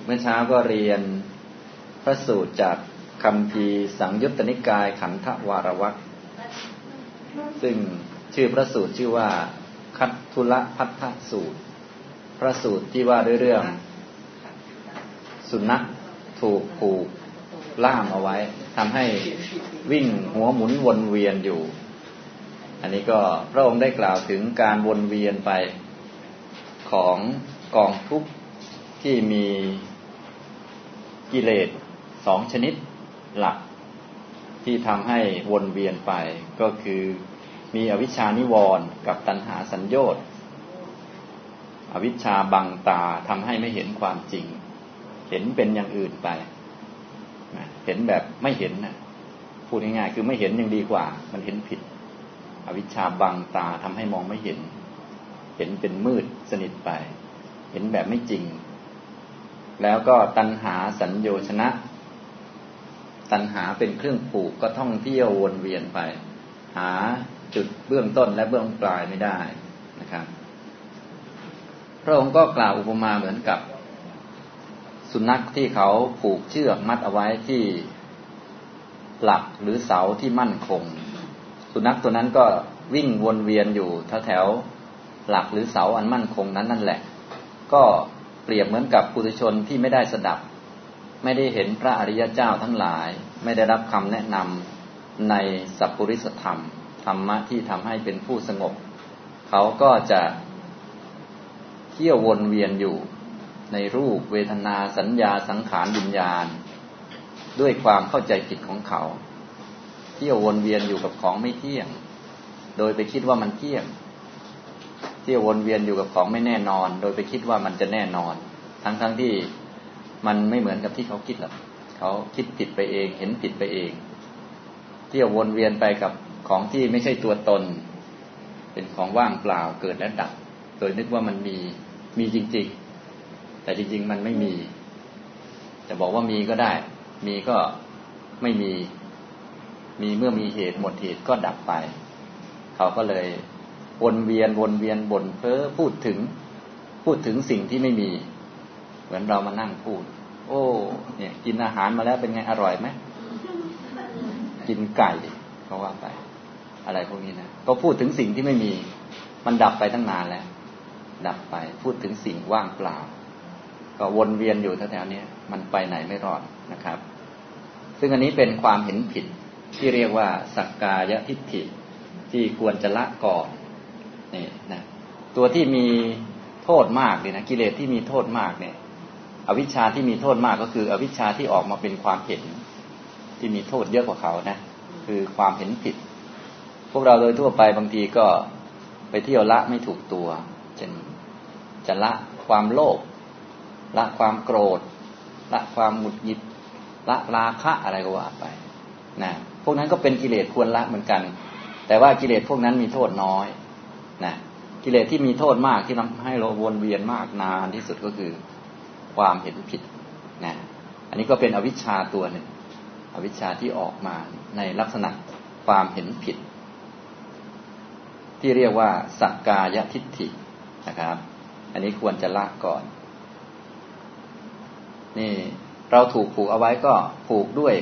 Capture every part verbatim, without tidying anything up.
เมื่อเช้าก็เรียนพระสูตรจากคัมภีร์สังยุตตนิกายขันธวารวรรคซึ่งชื่อพระสูตรชื่อว่าคัตทุลพัทธสูตรพระสูตรที่ว่าด้วยเรื่องสุนัขถูกผูกล่ามเอาไว้ทำให้วิ่งหัวหมุนวนเวียนอยู่อันนี้ก็พระองค์ได้กล่าวถึงการวนเวียนไปของกองทุกข์ที่มีกิเลสสองชนิดหลักที่ทำให้วนเวียนไปก็คือมีอวิชชานิวรณ์กับตัณหาสัญโยชน์อวิชชาบังตาทำให้ไม่เห็นความจริงเห็นเป็นอย่างอื่นไปเห็นแบบไม่เห็นนะพูดง่ายๆคือไม่เห็นยังดีกว่ามันเห็นผิดอวิชชาบังตาทำให้มองไม่เห็นเห็นเป็นมืดสนิทไปเห็นแบบไม่จริงแล้วก็ตัณหาสัญโยชนะตัณหาเป็นเครื่องผูกก็ท่องเที่ยววนเวียนไปหาจุดเบื้องต้นและเบื้องปลายไม่ได้นะครับพระองค์ก็กล่าวอุปมาเหมือนกับสุนัขที่เขาผูกเชือกมัดเอาไว้ที่หลักหรือเสาที่มั่นคงสุนัขตัวนั้นก็วิ่งวนเวียนอยู่แถวๆหลักหรือเสาอันมั่นคงนั้นนั่นแหละก็เปรียบเหมือนกับปุถุชนที่ไม่ได้สดับไม่ได้เห็นพระอริยเจ้าทั้งหลายไม่ได้รับคำแนะนำในสัพพุริสธรรมธรรมะที่ทำให้เป็นผู้สงบเขาก็จะเที่ยววนเวียนอยู่ในรูปเวทนาสัญญาสังขารวิญญาณด้วยความเข้าใจผิดของเขาเที่ยววนเวียนอยู่กับของไม่เที่ยงโดยไปคิดว่ามันเที่ยงเที่ยววนเวียนอยู่กับของไม่แน่นอนโดยไปคิดว่ามันจะแน่นอนทั้งๆ ท, ที่มันไม่เหมือนกับที่เขาคิดหรอกเขาคิดผิดไปเองเห็นผิดไปเองเที่ยววนเวียนไปกับของที่ไม่ใช่ตัวตนเป็นของว่างเปล่าเกิดและดับโดยนึกว่ามันมีมีจริงๆแต่จริงๆมันไม่มีจะบอกว่ามีก็ได้มีก็ไม่มีมีเมื่อมีเหตุหมดเหตุก็ดับไปเขาก็เลยวนเวียนวนเวียนบ่นเพ้อพูดถึงพูดถึงสิ่งที่ไม่มีเหมือนเรามานั่งพูดโอ้เนี่ยกินอาหารมาแล้วเป็นไงอร่อยไหมกินไก่เขาว่าไปอะไรพวกนี้นะก็พูดถึงสิ่งที่ไม่มีมันดับไปตั้งนานแล้วดับไปพูดถึงสิ่งว่างเปล่าก็วนเวียนอยู่แถวๆนี้มันไปไหนไม่รอดนะครับซึ่งอันนี้เป็นความเห็นผิดที่เรียกว่าสักกายทิฏฐิที่ควรจะละก่อนนี่นะตัวที่มีโทษมากเลยนะกิเลสที่มีโทษมากเนี่ยอวิชชาที่มีโทษมากก็คืออวิชชาที่ออกมาเป็นความเห็นที่มีโทษเยอะกว่าเขานะคือความเห็นผิดพวกเราโดยทั่วไปบางทีก็ไปเที่ยวละไม่ถูกตัวเช่นจะละความโลภละความโกรธละความหงุดหงิดละราคะอะไรก็ว่าไปนะพวกนั้นก็เป็นกิเลสควรละเหมือนกันแต่ว่ากิเลสพวกนั้นมีโทษน้อยนะกิเลสที่มีโทษมากที่ทำให้เราวนเวียนมากนานที่สุดก็คือความเห็นผิดนะอันนี้ก็เป็นอวิชชาตัวหนึ่งอวิชชาที่ออกมาในลักษณะความเห็นผิดที่เรียกว่าสักกายทิฏฐินะครับอันนี้ควรจะละก่อนนี่เราถูกผูกเอาไว้ก็ผูกด้วย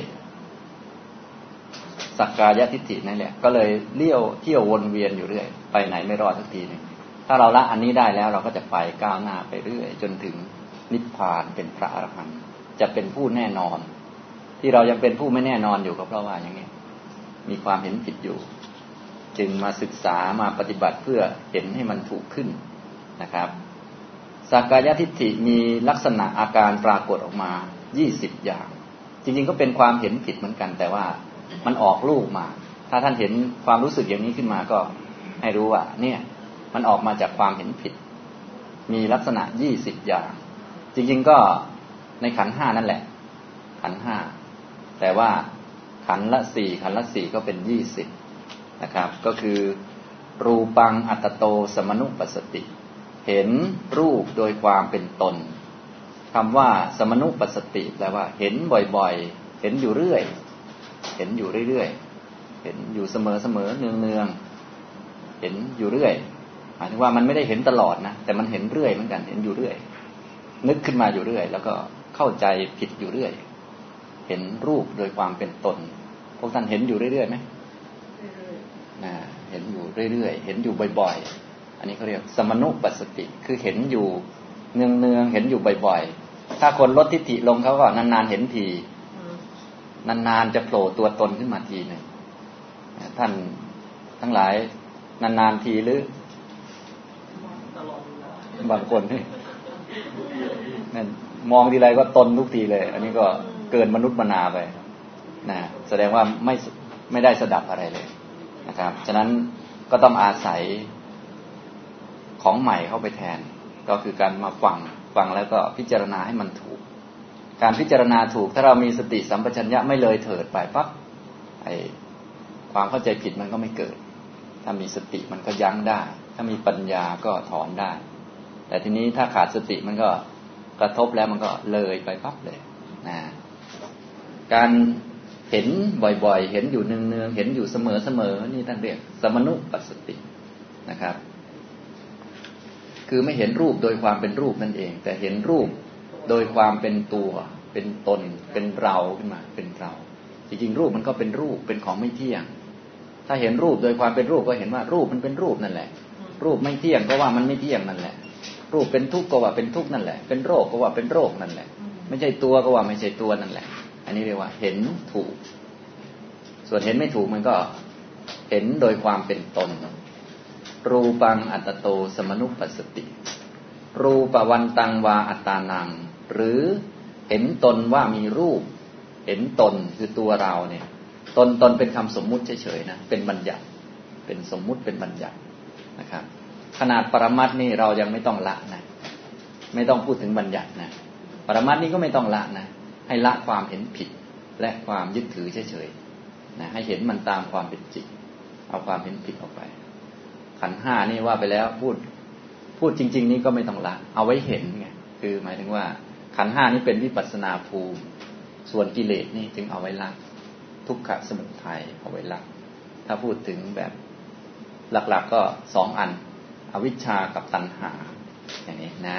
สักกายทิฏฐินั่นแหละก็เลยเลี้ยวเที่ยววนเวียนอยู่เรื่อยไปไหนไม่รอดสักทีนึงถ้าเราละอันนี้ได้แล้วเราก็จะไปก้าวหน้าไปเรื่อยจนถึงนิพพานเป็นพระอรหันต์จะเป็นผู้แน่นอนที่เรายังเป็นผู้ไม่แน่นอนอยู่ก็เพราะว่าอย่างนี้มีความเห็นผิดอยู่จึงมาศึกษามาปฏิบัติเพื่อเห็นให้มันถูกขึ้นนะครับสักกายทิฏฐิมีลักษณะอาการปรากฏออกมายี่สิบอย่างจริงๆก็เป็นความเห็นผิดเหมือนกันแต่ว่ามันออกลูกมาถ้าท่านเห็นความรู้สึกอย่างนี้ขึ้นมาก็ให้รู้ว่าเนี่ยมันออกมาจากความเห็นผิดมีลักษณะยี่สิบอย่างจริงๆก็ในขันธ์ห้านั่นแหละขันธ์ห้าแต่ว่าขันธ์ละสี่ขันธ์ละสี่ก็เป็นยี่สิบนะครับก็คือรูปังอัตโตสมนุปัสสติเห็นรูปโดยความเป็นตนคำว่าสมนุปัสสติแปลว่าเห็นบ่อยๆเห็นอยู่เรื่อยเห็นอยู่เรื่อยๆเห็นอยู่เสมอๆเนืองๆเห็นอยู่เรื่อยหมายถึงว่ามันไม่ได้เห็นตลอดนะแต่มันเห็นเรื่อยเหมือนกันเห็นอยู่เรื่อยนึกขึ้นมาอยู่เรื่อยแล้วก็เข้าใจผิดอยู่เรื่อยเห็นรูปโดยความเป็นตนพวกท่านเห็นอยู่เรื่อยๆไหมนะเห็นอยู่เรื่อยๆเห็นอยู่บ่อยๆอันนี้เขาเรียกสมนุปัสสติคือเห็นอยู่เนืองๆเห็นอยู่บ่อยๆถ้าคนลดทิฏฐิลงเขาก็นานๆเห็นทีนานๆจะโผล่ตัวตนขึ้นมาทีหนึ่งท่านทั้งหลายนานๆทีหรือบางคนนี่นั่นมองทีไรก็ตนทุกทีเลยอันนี้ก็เกินมนุษย์มนาไปนะแสดงว่าไม่ไม่ได้สดับอะไรเลยนะครับฉะนั้นก็ต้องอาศัยของใหม่เข้าไปแทนก็คือการมาฟังฟังแล้วก็พิจารณาให้มันถูกการพิจารณาถูกถ้าเรามีสติสัมปชัญญะไม่เลยเถิดไปปั๊บไอ้ความเข้าใจผิดมันก็ไม่เกิดถ้ามีสติมันก็ยั้งได้ถ้ามีปัญญาก็ถอนได้แต่ทีนี้ถ้าขาดสติมันก็กระทบแล้วมันก็เลยไปปั๊บเลยนะการเห็นบ่อยๆเห็นอยู่เนืองๆเห็นอยู่เสมอๆนี่ท่านเรียกสมนุปัสสตินะครับคือไม่เห็นรูปโดยความเป็นรูปนั่นเองแต่เห็นรูปโดยความเป็นตัวเป็นตนเป็นเราขึ้นมาเป็นเราจริงๆรูปมันก็เป็นรูปเป็นของไม่เที่ยงถ้าเห็นรูปโดยความเป็นรูปก็เห็นว่ารูปมันเป็นรูปนั่นแหละรูปไม่เที่ยงก็ว่ามันไม่เที่ยงนั่นแหละรูปเป็นทุกข์ก็ว่าเป็นทุกข์นั่นแหละเป็นโรคก็ว่าเป็นโรคนั่นแหละไม่ใช่ตัวก็ว่าไม่ใช่ตัวนั่นแหละอันนี้เรียกว่าเห็นถูกส่วนเห็นไม่ถูกมันก็เห็นโดยความเป็นตนรูปังอัตโตสมนุปัสสติรูปวันตังวาอัตตานังหรือเห็นตนว่ามีรูปเห็นตนคือตัวเราเนี่ยตนตนเป็นคำสมมุติเฉยๆนะเป็นบัญญัติเป็นสมมุติเป็นบัญญัตินะครับขนาดปรมัตถ์นี่เรายังไม่ต้องละนะไม่ต้องพูดถึงบัญญัตินะปรมัตถ์นี่ก็ไม่ต้องละนะให้ละความเห็นผิดและความยึดถือเฉยๆนะให้เห็นมันตามความเป็นจริงเอาความเห็นผิดออกไปขันธ์ห้านี่ว่าไปแล้วพูดพูดจริงๆนี่ก็ไม่ต้องละเอาไว้เห็นไงคือหมายถึงว่าขันธ์ห้านี่เป็นวิปัสสนาภูมิส่วนกิเลสนี่จึงเอาไว้ละทุกขสมุทัยเอาไว้ละถ้าพูดถึงแบบหลักๆ ก, ก็สองอันอวิชชากับตัณหาอย่างนี้นะ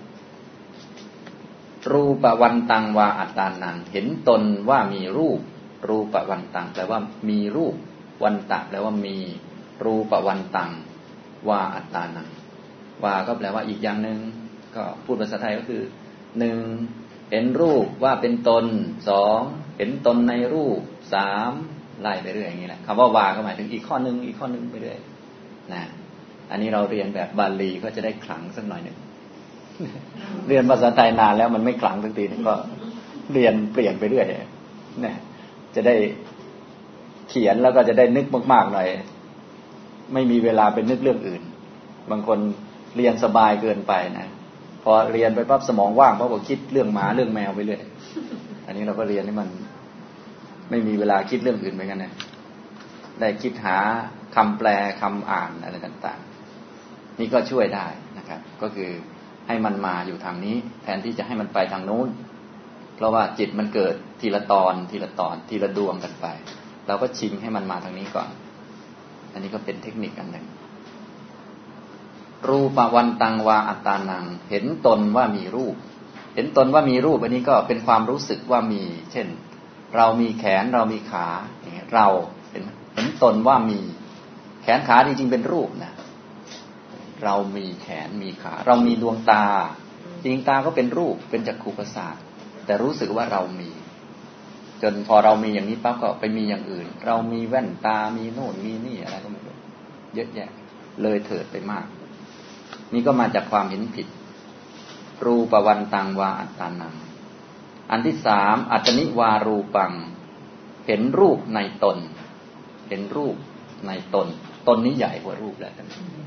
รูปวันตังวาอัตตานังเห็นตนว่ามีรูปรูปวันตังแปลว่ามีรูปวันตะแปลว่ามีรูปวันตังวาอัตตานังวาก็แปลว่าอีกอย่างหนึ่งก็พูดภาษาไทยก็คือหนึ่งเห็นรูปว่าเป็นตนสองเห็นตนในรูปสามไล่ไปเรื่อยอย่างนี้แหละคำว่าวาก็หมายถึงอีกข้อหนึ่งอีกข้อหนึ่งไปเรื่อยนะอันนี้เราเรียนแบบบาลีก็จะได้ขลังสักหน่อยหนึ่ง เรียนภาษาไทยนานแล้วมันไม่ขลังสักทีนึงก็เรียนเปลี่ยนไปเรื่อยเนี่ยจะได้เขียนแล้วก็จะได้นึกมากๆหน่อยไม่มีเวลาไปนึกเรื่องอื่นบางคนเรียนสบายเกินไปนะพอเรียนไปปั๊บสมองว่างเพราะว่าคิดเรื่องหมาเรื่องแมวไปเรื่อยอันนี้เราก็เรียนให้มันไม่มีเวลาคิดเรื่องอื่นเหมือนกันนะได้คิดหาคำแปลคำอ่านอะไรต่างๆนี่ก็ช่วยได้นะครับก็คือให้มันมาอยู่ทางนี้แทนที่จะให้มันไปทางโน้นเพราะว่าจิตมันเกิดทีละตอนทีละตอนทีละดวงกันไปเราก็ชิงให้มันมาทางนี้ก่อนอันนี้ก็เป็นเทคนิคอันหนึ่งรูปวันตังวาอัตตานังเห็นตนว่ามีรูปเห็นตนว่ามีรูปอันนี้ก็เป็นความรู้สึกว่ามีเช่นเรามีแขนเรามีขาอย่างเงี้ยเราเห็นเห็นตนว่ามีแขนขาจริงๆเป็นรูปนะเรามีแขนมีขาเรามีดวงตาจริงตาก็เป็นรูปเป็นจักขุประสาทแต่รู้สึกว่าเรามีจนพอเรามีอย่างนี้ปั๊บก็ไปมีอย่างอื่นเรามีแว่นตามีโน่นมีนี่อะไรก็ไม่รู้เยอะแยะเลยเถิดไปมากนี่ก็มาจากความเห็นผิดรูปวันตังวาอัตตานังอันที่สามอัตตนิวารูปังเห็นรูปในตนเห็นรูปในตนตนนี้ใหญ่กว่ารูปแล้ว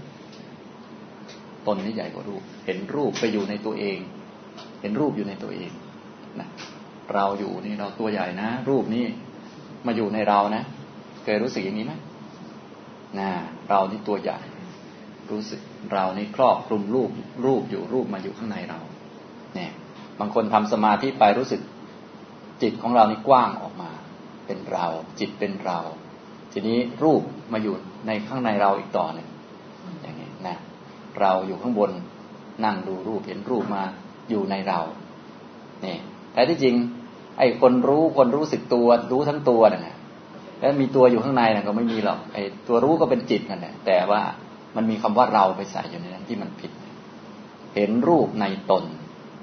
ตนนี้ใหญ่กว่ารูปเห็นรูปไปอยู่ในตัวเองเห็นรูปอยู่ในตัวเองนะเราอยู่นี่เราตัวใหญ่นะรูปนี้มาอยู่ในเรานะเคยรู้สึกอย่างนี้ไหมนะเรานี่ตัวใหญ่รู้สึกเรานี่ครอบคลุมรูปรูปอยู่รูปมาอยู่ข้างในเราเนี่ยบางคนทำสมาธิไปรู้สึกจิตของเรานี่กว้างออกมาเป็นเราจิตเป็นเราทีนี้รูปมาอยู่ในข้างในเราอีกต่อหนึ่งอย่างนี้นะเราอยู่ข้างบนนั่งดูรูปเห็นรูปมาอยู่ในเราเนี่ยแต่ที่จริงไอ้คนรู้คนรู้สึกตัวรู้ทั้งตัวนั่นแหละแล้วมีตัวอยู่ข้างในน่ะก็ไม่มีหรอกไอ้ตัวรู้ก็เป็นจิตนั่นแหละแต่ว่ามันมีคำว่าเราไปใส่อยู่ในนั้นที่มันผิดเห็นรูปในตน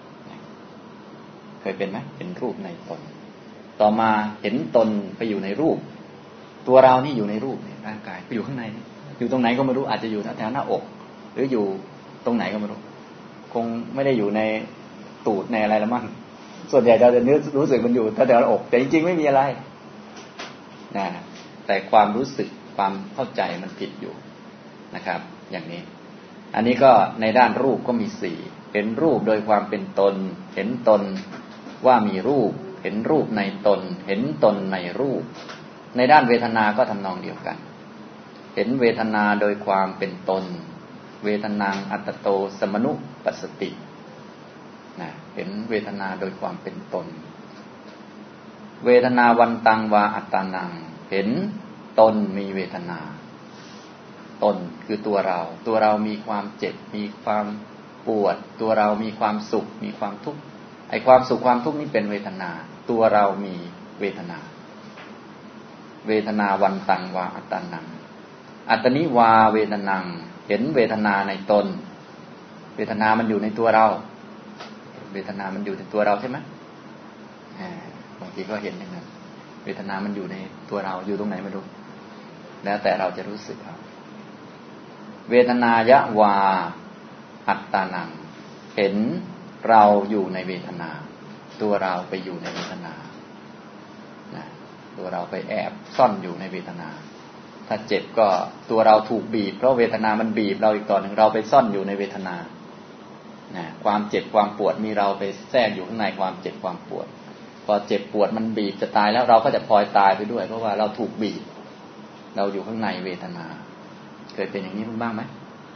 เคยเป็นไหมเห็นรูปในตนต่อมาเห็นตนไปอยู่ในรูปตัวเรานี่อยู่ในรูปในร่างกายไปอยู่ข้างในอยู่ตรงไหนก็ไม่รู้อาจจะอยู่แถวหน้าอกหรืออยู่ตรงไหนก็ไม่รู้คงไม่ได้อยู่ในตูดในอะไรละมั้งส่วนใหญ่เราจะนึกรู้สึกมันอยู่แถวหน้าอกแต่จริงๆไม่มีอะไรนะแต่ความรู้สึกความเข้าใจมันผิดอยู่นะครับอย่างนี้อันนี้ก็ในด้านรูปก็มีสี่เห็นรูปโดยความเป็นตนเห็นตนว่ามีรูปเห็นรูปในตนเห็นตนในรูปในด้านเวทนาก็ทำนองเดียวกันเห็นเวทนาโดยความเป็นตนเวทนังอัตโตสมนุปัสสตินะเห็นเวทนาโดยความเป็นตนเวทนาวันตังวาอัตตานังเห็นตนมีเวทนาตนคือตัวเราตัวเรามีความเจ็บมีความปวดตัวเรามีความสุขมีความทุกข์ไอ้ความสุขความทุกข์นี้เป็นเวทนาตัวเรามีเวทนาเวทนาวันตังวาอัตตานังอัตตนิวาเวทนังเห็นเวทนาในตนเวทนามันอยู่ในตัวเราเวทนามันอยู่ในตัวเราใช่ไหมบางทีก็เห็นอย่างนั้นเวทนามันอยู่ในตัวเราอยู่ตรงไหนไม่รู้แล้วแต่เราจะรู้สึกเอาเวทนายะวาอัตตานังเห็นเราอยู่ในเวทนาตัวเราไปอยู่ในเวทนานะตัวเราไปแอบซ่อนอยู่ในเวทนาถ้าเจ็บก็ตัวเราถูกบีบเพราะเวทนามันบีบเราอีกต่อหนึ่งเราไปซ่อนอยู่ในเวทนานะความเจ็บความปวดมีเราไปแทรกอยู่ข้างในความเจ็บความปวดพอเจ็บปวดมันบีบจะตายแล้วเราก็จะพลอยตายไปด้วยเพราะว่าเราถูกบีบเราอยู่ข้างในเวทนาเคยเป็นอย่างนี้บ้างไหม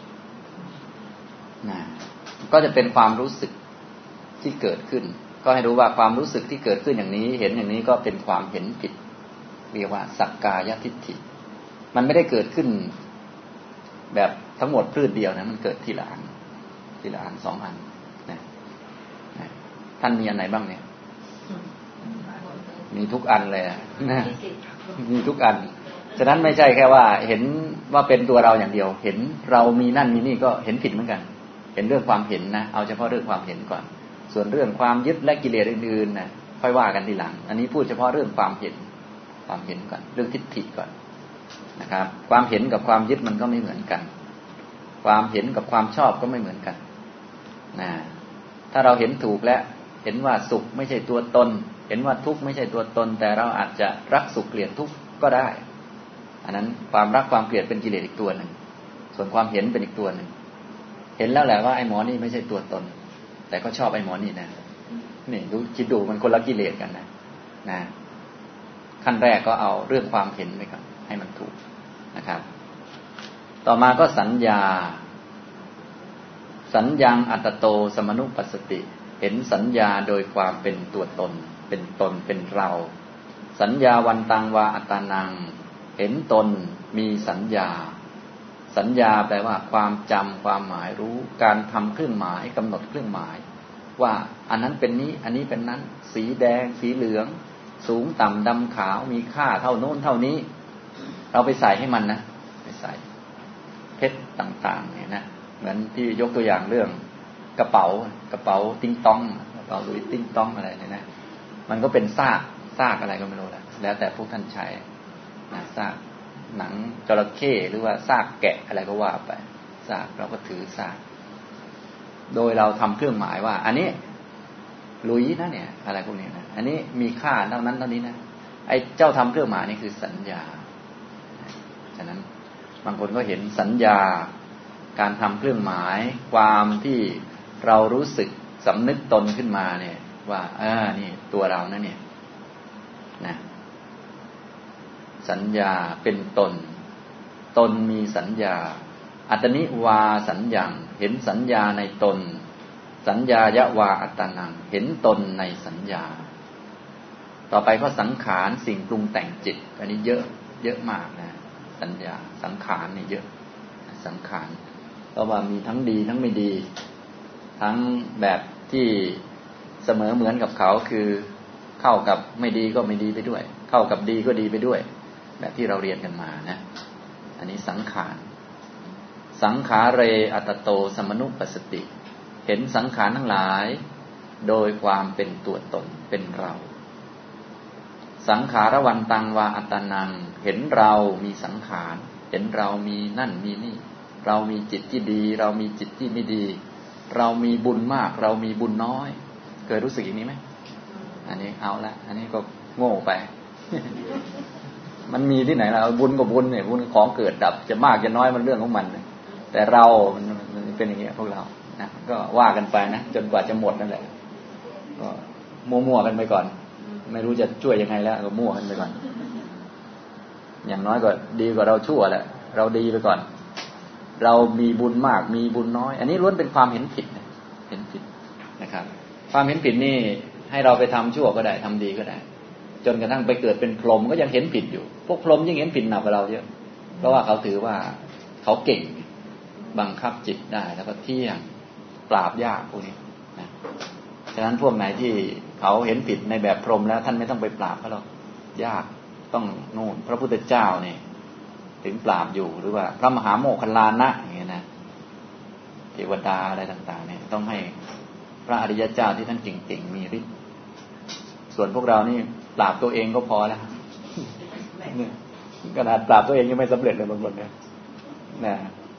นะก็จะเป็นความรู้สึกที่เกิดขึ้นก็ให้รู้ว่าความรู้สึกที่เกิดขึ้นอย่างนี้เห็นอย่างนี้ก็เป็นความเห็นผิดเรียกว่าสักกายทิฏฐิมันไม่ได้เกิดขึ้นแบบทั้งหมดพืชเดียวนะมันเกิดทีละอันทีละอันสองอันนะนะท่านมีอันไหนบ้างเนี่ยมีทุกอันเลยนะมีทุกอันฉะนั้นไม่ใช่แค่ว่าเห็นว่าเป็นตัวเราอย่างเดียวเห็นเรามีนั่นมีนี่ก็เห็นผิดเหมือนกันเห็นเรื่องความเห็นนะเอาเฉพาะเรื่องความเห็นก่อนส่วนเรื่องความยึดและกิเลสอื่นๆนะค่อยว่ากันทีหลังอันนี้พูดเฉพาะเรื่องความเห็นความเห็นก่อนเรื่องทิฏฐิก่อนนะครับความเห็นกับความยึดมันก็ไม่เหมือนกันความเห็นกับความชอบก็ไม่เหมือนกันนะถ้าเราเห็นถูกและเห็นว่าสุขไม่ใช่ตัวตนเห็นว่าทุกข์ไม่ใช่ตัวตนแต่เราอาจจะรักสุขเกลียดทุกข์ก็ได้อันนั้นความรักความเกลียดเป็นกิเลสอีกตัวหนึ่งส่วนความเห็นเป็นอีกตัวหนึ่งเห็นแล้วแหละว่าไอ้หมอนี่ไม่ใช่ตัวตนแต่ก็ชอบไอ้หมอนี่นะนี่ดูคิดดูมันคนละกิเลสกันนะนะขั้นแรกก็เอาเรื่องความเห็นไปก่อนให้มันถูกนะครับต่อมาก็สัญญาสัญญังอัตโตสมนุปัสสติเห็นสัญญาโดยความเป็นตัวตนเป็นตนเป็นเราสัญญาวันตังวาอัตตานังเห็นตนมีสัญญาสัญญาแปลว่าความจำความหมายรู้การทำเครื่องหมายกำหนดเครื่องหมายว่าอันนั้นเป็นนี้อันนี้เป็นนั้นสีแดงสีเหลืองสูงต่ำดำขาวมีค่าเท่าโน้นเท่านี้เราไปใส่ให้มันนะไปใส่เพชรต่างๆเนี่ยนะเหมือนที่ยกตัวอย่างเรื่องกระเป๋ากระเป๋าติ้งต้องกระเป๋าหลุยติ้งต้องอะไรเนี่ยนะมันก็เป็นซากซากอะไรก็ไม่รู้แหละแล้วแต่พวกท่านใช้นะซากหนังจระเข้หรือว่าซากแกะอะไรก็ว่าไปซากเราก็ถือซากโดยเราทำเครื่องหมายว่าอันนี้หลุยนะเนี่ยอะไรพวกนี้นะอันนี้มีค่าเท่านั้นเท่านี้นะไอ้เจ้าทำเครื่องหมายนี่คือสัญญาฉะนั้นบางคนก็เห็นสัญญาการทำเครื่องหมายความที่เรารู้สึกสำนึกตนขึ้นมาเนี่ยว่าอ่านี่ตัวเรานะเนี่ยนะสัญญาเป็นตนตนมีสัญญาอัตตนิวาสัญญังเห็นสัญญาในตนสัญญายะวาอัตตานังเห็นตนในสัญญาต่อไปก็สังขารสิ่งปรุงแต่งจิตอันนี้เยอะเยอะมากนะสัญญาสังขารนี่เยอะสังขารเพราะว่ามีทั้งดีทั้งไม่ดีทั้งแบบที่เสมอเหมือนกับเขาคือเข้ากับไม่ดีก็ไม่ดีไปด้วยเข้ากับดีก็ดีไปด้วยแบบที่เราเรียนกันมานะอันนี้สังขารสังขาเรอัตโตสมนุปัสสติเห็นสังขารทั้งหลายโดยความเป็นตัวตนเป็นเราสังขารวันตังวาอัตตานังเห็นเรามีสังขารเห็นเรามีนั่นมีนี่เรามีจิตที่ดีเรามีจิตที่ไม่ดีเรามีบุญมากเรามีบุญน้อยเคยรู้สึกอย่างนี้ไหมอันนี้เอาละอันนี้ก็โง่ไป มันมีที่ไหนล่ะบุญกับบุญเนี่ยบุญของเกิดดับจะมากจะน้อยมันเรื่องของมันแต่เรามันเป็นอย่างเงี้ยพวกเรานะก็ว่ากันไปนะจนกว่าจะหมดนั่นแหละก็มั่วๆกันไปก่อนไม่รู้จะช่วยยังไงแล้วก็มั่วกันไปก่อนอย่างน้อยก็ดีกว่าเราชั่วแหละเราดีไปก่อนเรามีบุญมากมีบุญน้อยอันนี้ล้วนเป็นความเห็นผิดเห็นผิดนะครับความเห็นผิดนี่ให้เราไปทำชั่วก็ได้ทำดีก็ได้จนกระทั่งไปเกิดเป็นพรหมก็ยังเห็นผิดอยู่พวกพรหมยิ่งเห็นผิดหนักกว่าเราเยอะเพราะว่าเขาถือว่าเขาเก่งบังคับจิตได้แล้วก็เที่ยงปราบยากพวกนี้นะฉะนั้นพวกไหนที่เขาเห็นผิดในแบบพรหมแล้วท่านไม่ต้องไปปราบเขาหรอกยากต้องโน่นพระพุทธเจ้าเนี่ยถึงปราบอยู่หรือว่าพระมหาโมคคัลลานะอย่างเงี้ยนะเทวดาอะไรต่างๆเนี่ยต้องให้พระอริยเจ้าที่ท่านเก่งๆมีฤทธิ์ส่วนพวกเรานี่ปราบตัวเองก็พอแล้วเนี่ยขนาดปราบตัวเองยังไม่สำเร็จเลยบางคนเนี่ยนะ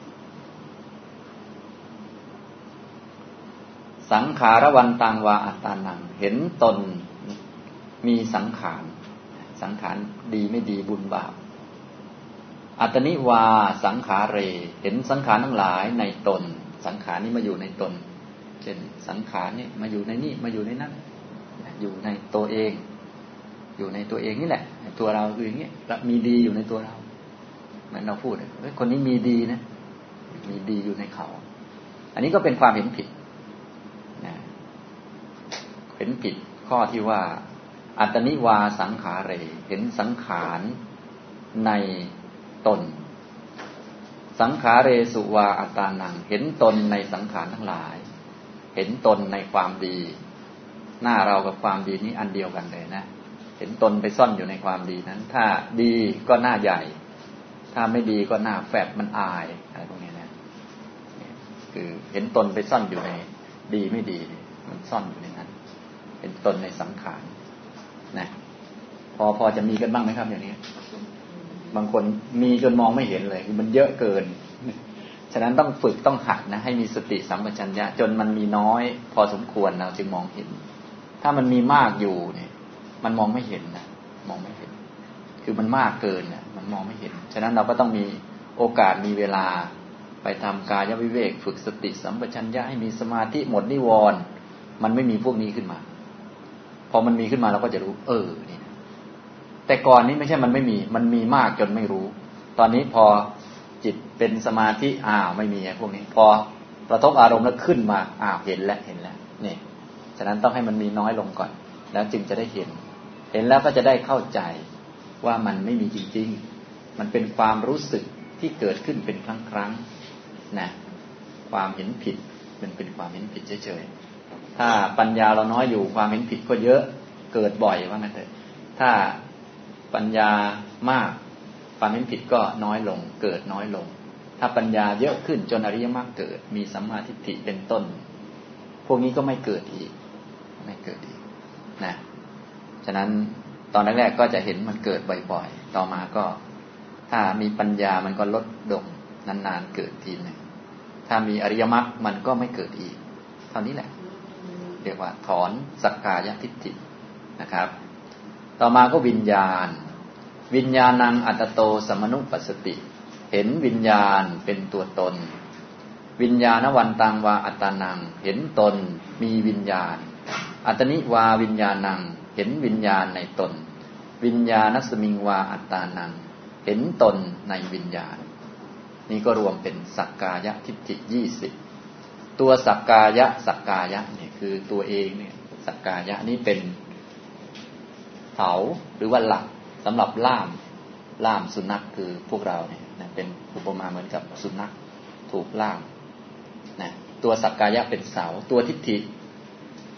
สังขารวันตังวาอัตตานังเห็นตนมีสังขารสังขารดีไม่ดีบุญบาปอัตตนิวาสังขาเรเห็นสังขารทั้งหลายในตนสังขารนี้มาอยู่ในตนเช่นสังขารนี่มาอยู่ในนี่มาอยู่ในนั้นอยู่ในตัวเองอยู่ในตัวเองนี่แหละตัวเราคืออย่างนี้มีดีอยู่ในตัวเราเหมือนเราพูดเฮ้ยคนนี้มีดีนะมีดีอยู่ในเขาอันนี้ก็เป็นความเห็นผิดนะเห็นผิดข้อที่ว่าอัตตนิวาสังขาเรเห็นสังขารในตนสังขาเรสุวาอัตตานังเห็นตนในสังขารทั้งหลายเห็นตนในความดีหน้าเรากับความดีนี้อันเดียวกันเลยนะเห็นตนไปซ่อนอยู่ในความดีนั้นถ้าดีก็หน้าใหญ่ถ้าไม่ดีก็หน้าแฝบมันอายอะไรพวกนี้นะคือเห็นตนไปซ่อนอยู่ในดีไม่ดีมันซ่อนอยู่ในนั้นเห็นตนในสังขารนะพอพอจะมีกันบ้างไหมครับอย่างนี้บางคนมีจนมองไม่เห็นเลยมันเยอะเกินฉะนั้นต้องฝึกต้องหัดนะให้มีสติสัมปชัญญะจนมันมีน้อยพอสมควรเราจึงมองเห็นถ้ามันมีมากอยู่เนี่ยมันมองไม่เห็นนะมองไม่เห็นคือมันมากเกินนะมันมองไม่เห็นฉะนั้นเราก็ต้องมีโอกาสมีเวลาไปทำกายวิเวกฝึกสติสัมปชัญญะให้มีสมาธิหมดนิวรณ์มันไม่มีพวกนี้ขึ้นมาพอมันมีขึ้นมาเราก็จะรู้เออนี่นะแต่ก่อนนี้ไม่ใช่มันไม่มีมันมีมากจนไม่รู้ตอนนี้พอจิตเป็นสมาธิอ้าวไม่มีไอ้พวกนี้พอกระทบอารมณ์แล้วขึ้นมาอ้าวเห็นแล้วเห็นแล้วนี่ฉะนั้นต้องให้มันมีน้อยลงก่อนแล้วจึงจะได้เห็นเห็นแล้วก็จะได้เข้าใจว่ามันไม่มีจริงๆมันเป็นความรู้สึกที่เกิดขึ้นเป็นครั้งๆนะความเห็นผิดมันเป็นความเห็นผิดเฉยๆถ้าปัญญาเราน้อยอยู่ความเห็นผิดก็เยอะเกิดบ่อยว่างั้นเถอะถ้าปัญญามากความเห็นผิดก็น้อยลงเกิดน้อยลงถ้าปัญญาเยอะขึ้นจนอริยมรรคเกิดมีสัมมาทิฏฐิเป็นต้นพวกนี้ก็ไม่เกิดอีกไม่เกิดอีกนะฉะนั้นตอนแรกๆก็จะเห็นมันเกิดบ่อยๆต่อมาก็ถ้ามีปัญญามันก็ลดลงนานๆเกิดทีนึงถ้ามีอริยมรรคมันก็ไม่เกิดอีกเท่านี้แหละเรียกว่าถอนสักกายทิฏฐินะครับต่อมาก็วิญญาณวิญญาณังอัตโตสมนุปัสสติเห็นวิญญาณเป็นตัวตนวิญญาณวันตังวาอัตตานังเห็นตนมีวิญญาณอัตตนิวาวิญญาณังเห็นวิญญาณในตนวิญญาณสมิงวาอัตตานังเห็นตนในวิญญาณนี่ก็รวมเป็นสักกายทิฏฐิยี่สิบตัวสักกายะสักกายะเนี่ยคือตัวเองเนี่ยสักกายะนี้เป็นเสาหรือว่าหลักสำหรับล่ามล่ามสุนัขคือพวกเราเนี่ยนะเป็นอุปมาเหมือนกับสุนัขถูกล่ามนะตัวสักกายะเป็นเสาตัวทิฏฐิ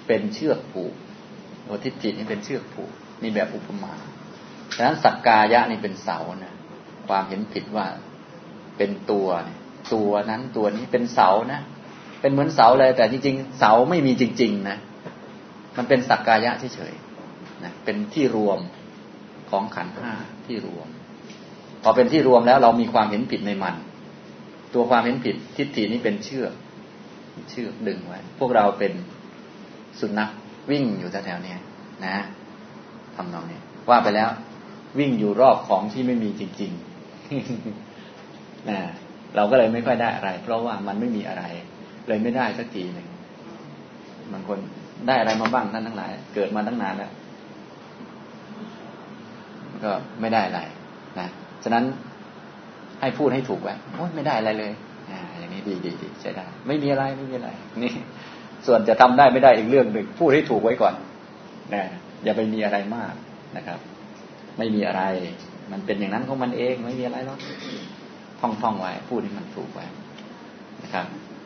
เป็นเชือกผูกตัวทิฏฐินี่เป็นเชือกผูกนี่แบบอุปมาฉะนั้นสักกายะนี่เป็นเสานะความเห็นผิดว่าเป็นตัวตัวนั้นตัวนี้เป็นเสานะเป็นเหมือนเสาเลยแต่จริงๆเสาไม่มีจริงๆนะมันเป็นสักกายะเฉยๆนะเป็นที่รวมของขันธ์ห้าที่รวมพอเป็นที่รวมแล้วเรามีความเห็นผิดในมันตัวความเห็นผิดทิฏฐินี้เป็นเชือกเชือกดึงไว้พวกเราเป็นสุนัขวิ่งอยู่แถวๆนี้นะทำนองนี้ว่าไปแล้ววิ่งอยู่รอบของที่ไม่มีจริงๆนะเราก็เลยไม่ค่อยได้อะไรเพราะว่ามันไม่มีอะไรเลยไม่ได้สักทีหนึ่งบางคนได้อะไรมาบ้างท่านทั้งหลายเกิดมาตั้งนานแล้วก็ไม่ได้อะไรนะฉะนั้นให้พูดให้ถูกไว้โอ๊ยไม่ได้อะไรเลยอ่าอย่างนี้ดีดีดีใช้ได้ไม่มีอะไรไม่มีอะไรนี่ส่วนจะทำได้ไม่ได้อีกเรื่องหนึ่งพูดให้ถูกไว้ก่อนนะอย่าไปมีอะไรมากนะครับไม่มีอะไรมันเป็นอย่างนั้นของมันเองไม่มีอะไรหรอกท่องๆไว้พูดให้มันถูกไว้นะครับ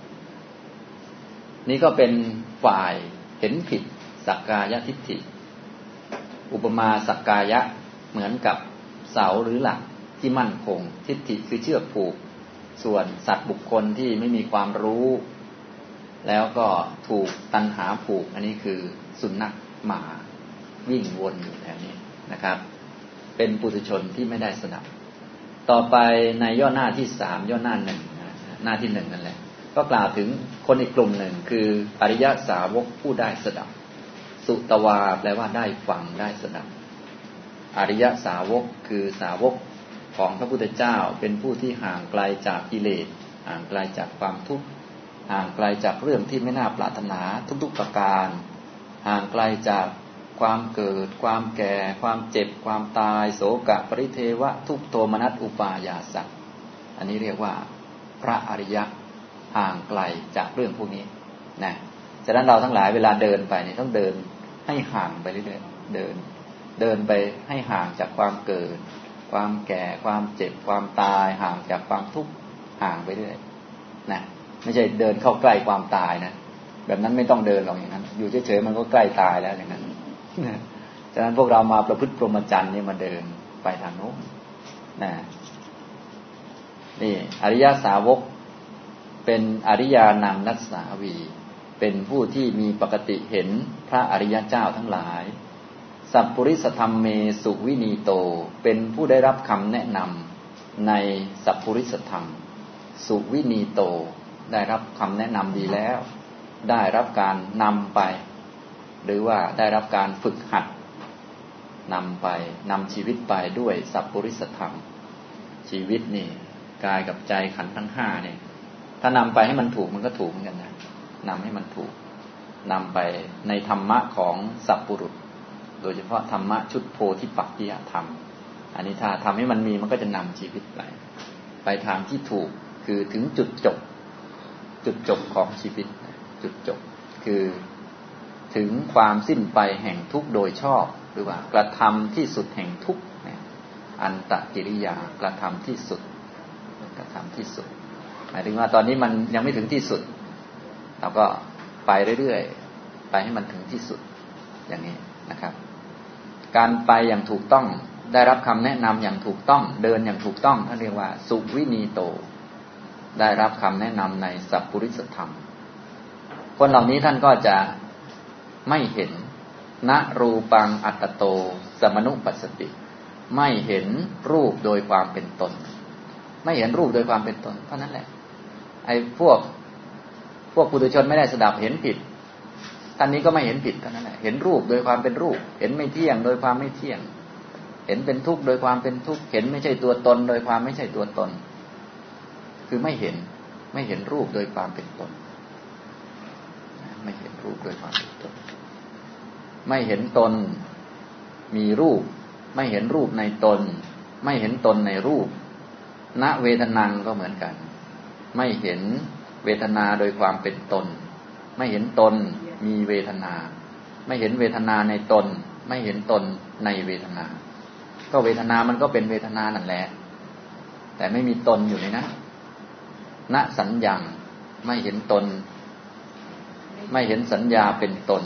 นี่ก็เป็นฝ่ายเห็นผิดสักกายทิฏฐิอุปมาสักกายะเหมือนกับเสาหรือหลักที่มั่นคงทิฏฐิคือเชือกผูกส่วนสัตว์บุคคลที่ไม่มีความรู้แล้วก็ถูกตัณหาผูกอันนี้คือสุนัขหมาวิ่งวนอยู่แถวนี้นะครับเป็นปุถุชนที่ไม่ได้สดับต่อไปในย่อหน้าที่สามย่อหน้าหนึ่งหน้าที่หนึ่งนั่นแหละก็กล่าวถึงคนอีกกลุ่มหนึ่งคืออริยสาวกผู้ได้สดับสุตวาแปลว่าได้ฟังได้สดับอริยสาวกคือสาวกของพระพุทธเจ้าเป็นผู้ที่ห่างไกลจากกิเลสห่างไกลจากความทุกข์ห่างไกลจากเรื่องที่ไม่น่าปรารถนาทุกๆประการห่างไกลจากความเกิดความแก่ความเจ็บความตายโศกะปริเทวะทุกโทมนัสอุปายาสะอันนี้เรียกว่าพระอริยะห่างไกลจากเรื่องพวกนี้นะฉะนั้นเราทั้งหลายเวลาเดินไปเนี่ยต้องเดินให้ห่างไปเรื่อยๆเดินเดินไปให้ห่างจากความเกิดความแก่ความเจ็บความตายห่างจากความทุกข์ห่างไปเรื่อยนะไม่ใช่เดินเข้าใกล้ความตายนะแบบนั้นไม่ต้องเดินหรอกอย่างนั้นอยู่เฉยๆมันก็ใกล้ตายแล้วอย่างนั้นนะฉะนั้นพวกเรามาประพฤติพรหมจรรย์นี่มาเดินไปทางโน้นนะนี่อริยสาวกเป็นอริยานังนัสสาวีเป็นผู้ที่มีปกติเห็นพระอริยเจ้าทั้งหลายสัพพุริสธรรมเมสุวินีโตเป็นผู้ได้รับคำแนะนำในสัพพุริสธรรมสุวินีโตได้รับคำแนะนำดีแล้วได้รับการนำไปหรือว่าได้รับการฝึกหัดนำไปนำชีวิตไปด้วยสัพพุริสธรรมชีวิตนี่กายกับใจขันธ์ทั้งห้าเนี่ยถ้านำไปให้มันถูกมันก็ถูกเหมือนกันนะนำให้มันถูกนำไปในธรรมะของสัพพุรุษโดยเฉพาะธรรมะชุดโพธิปักขิยธรรมอันนี้ถ้าทำให้มันมีมันก็จะนำชีวิตไปไปทางที่ถูกคือถึงจุดจบจุดจบของชีวิตจุดจบคือถึงความสิ้นไปแห่งทุกข์โดยชอบหรือว่ากระทำที่สุดแห่งทุกข์อันตกิริยากระทำที่สุดกระทำที่สุดหมายถึงว่าตอนนี้มันยังไม่ถึงที่สุดเราก็ไปเรื่อยๆไปให้มันถึงที่สุดอย่างนี้นะครับการไปอย่างถูกต้องได้รับคำแนะนำอย่างถูกต้องเดินอย่างถูกต้องท่านเรียกว่าสุวินีโตได้รับคำแนะนำในสัพพุริสธรรมคนเหล่านี้ท่านก็จะไม่เห็นณรูปังอัตตโตสมนุปัสสติไม่เห็นรูปโดยความเป็นตนไม่เห็นรูปโดยความเป็นตนเท่านั้นแหละไอ้พวกพวกปุถุชนไม่ได้สดับเห็นผิดท่านนี้ก็ไม่เห็นผิดเท่านั้นแหละเห็นรูปโดยความเป็นรูปเห็นไม่เที่ยงโดยความไม่เที่ยงเห็นเป็นทุกข์โดยความเป็นทุกข์เห็นไม่ใช่ตัวตนโดยความไม่ใช่ตัวตนคือไม่เห็นไม่เห็นรูปโดยความเป็นตนไม่เห็นรูปโดยความเป็นตนไม่เห็นตนมีรูปไม่เห็นรูปในตนไม่เห็นตนในรูปณเวทนังก็เหมือนกันไม่เห็นเวทนาโดยความเป็นตนไม่เห็นตนมีเวทนาไม่เห็นเวทนาในตนไม่เห็นตนในเวทนาก็เวทนามันก็เป็นเวทนานั่นแหละแต่ไม่มีตนอยู่ในนั้นณสัญญังไม่เห็นตนไม่เห็นสัญญาเป็นตน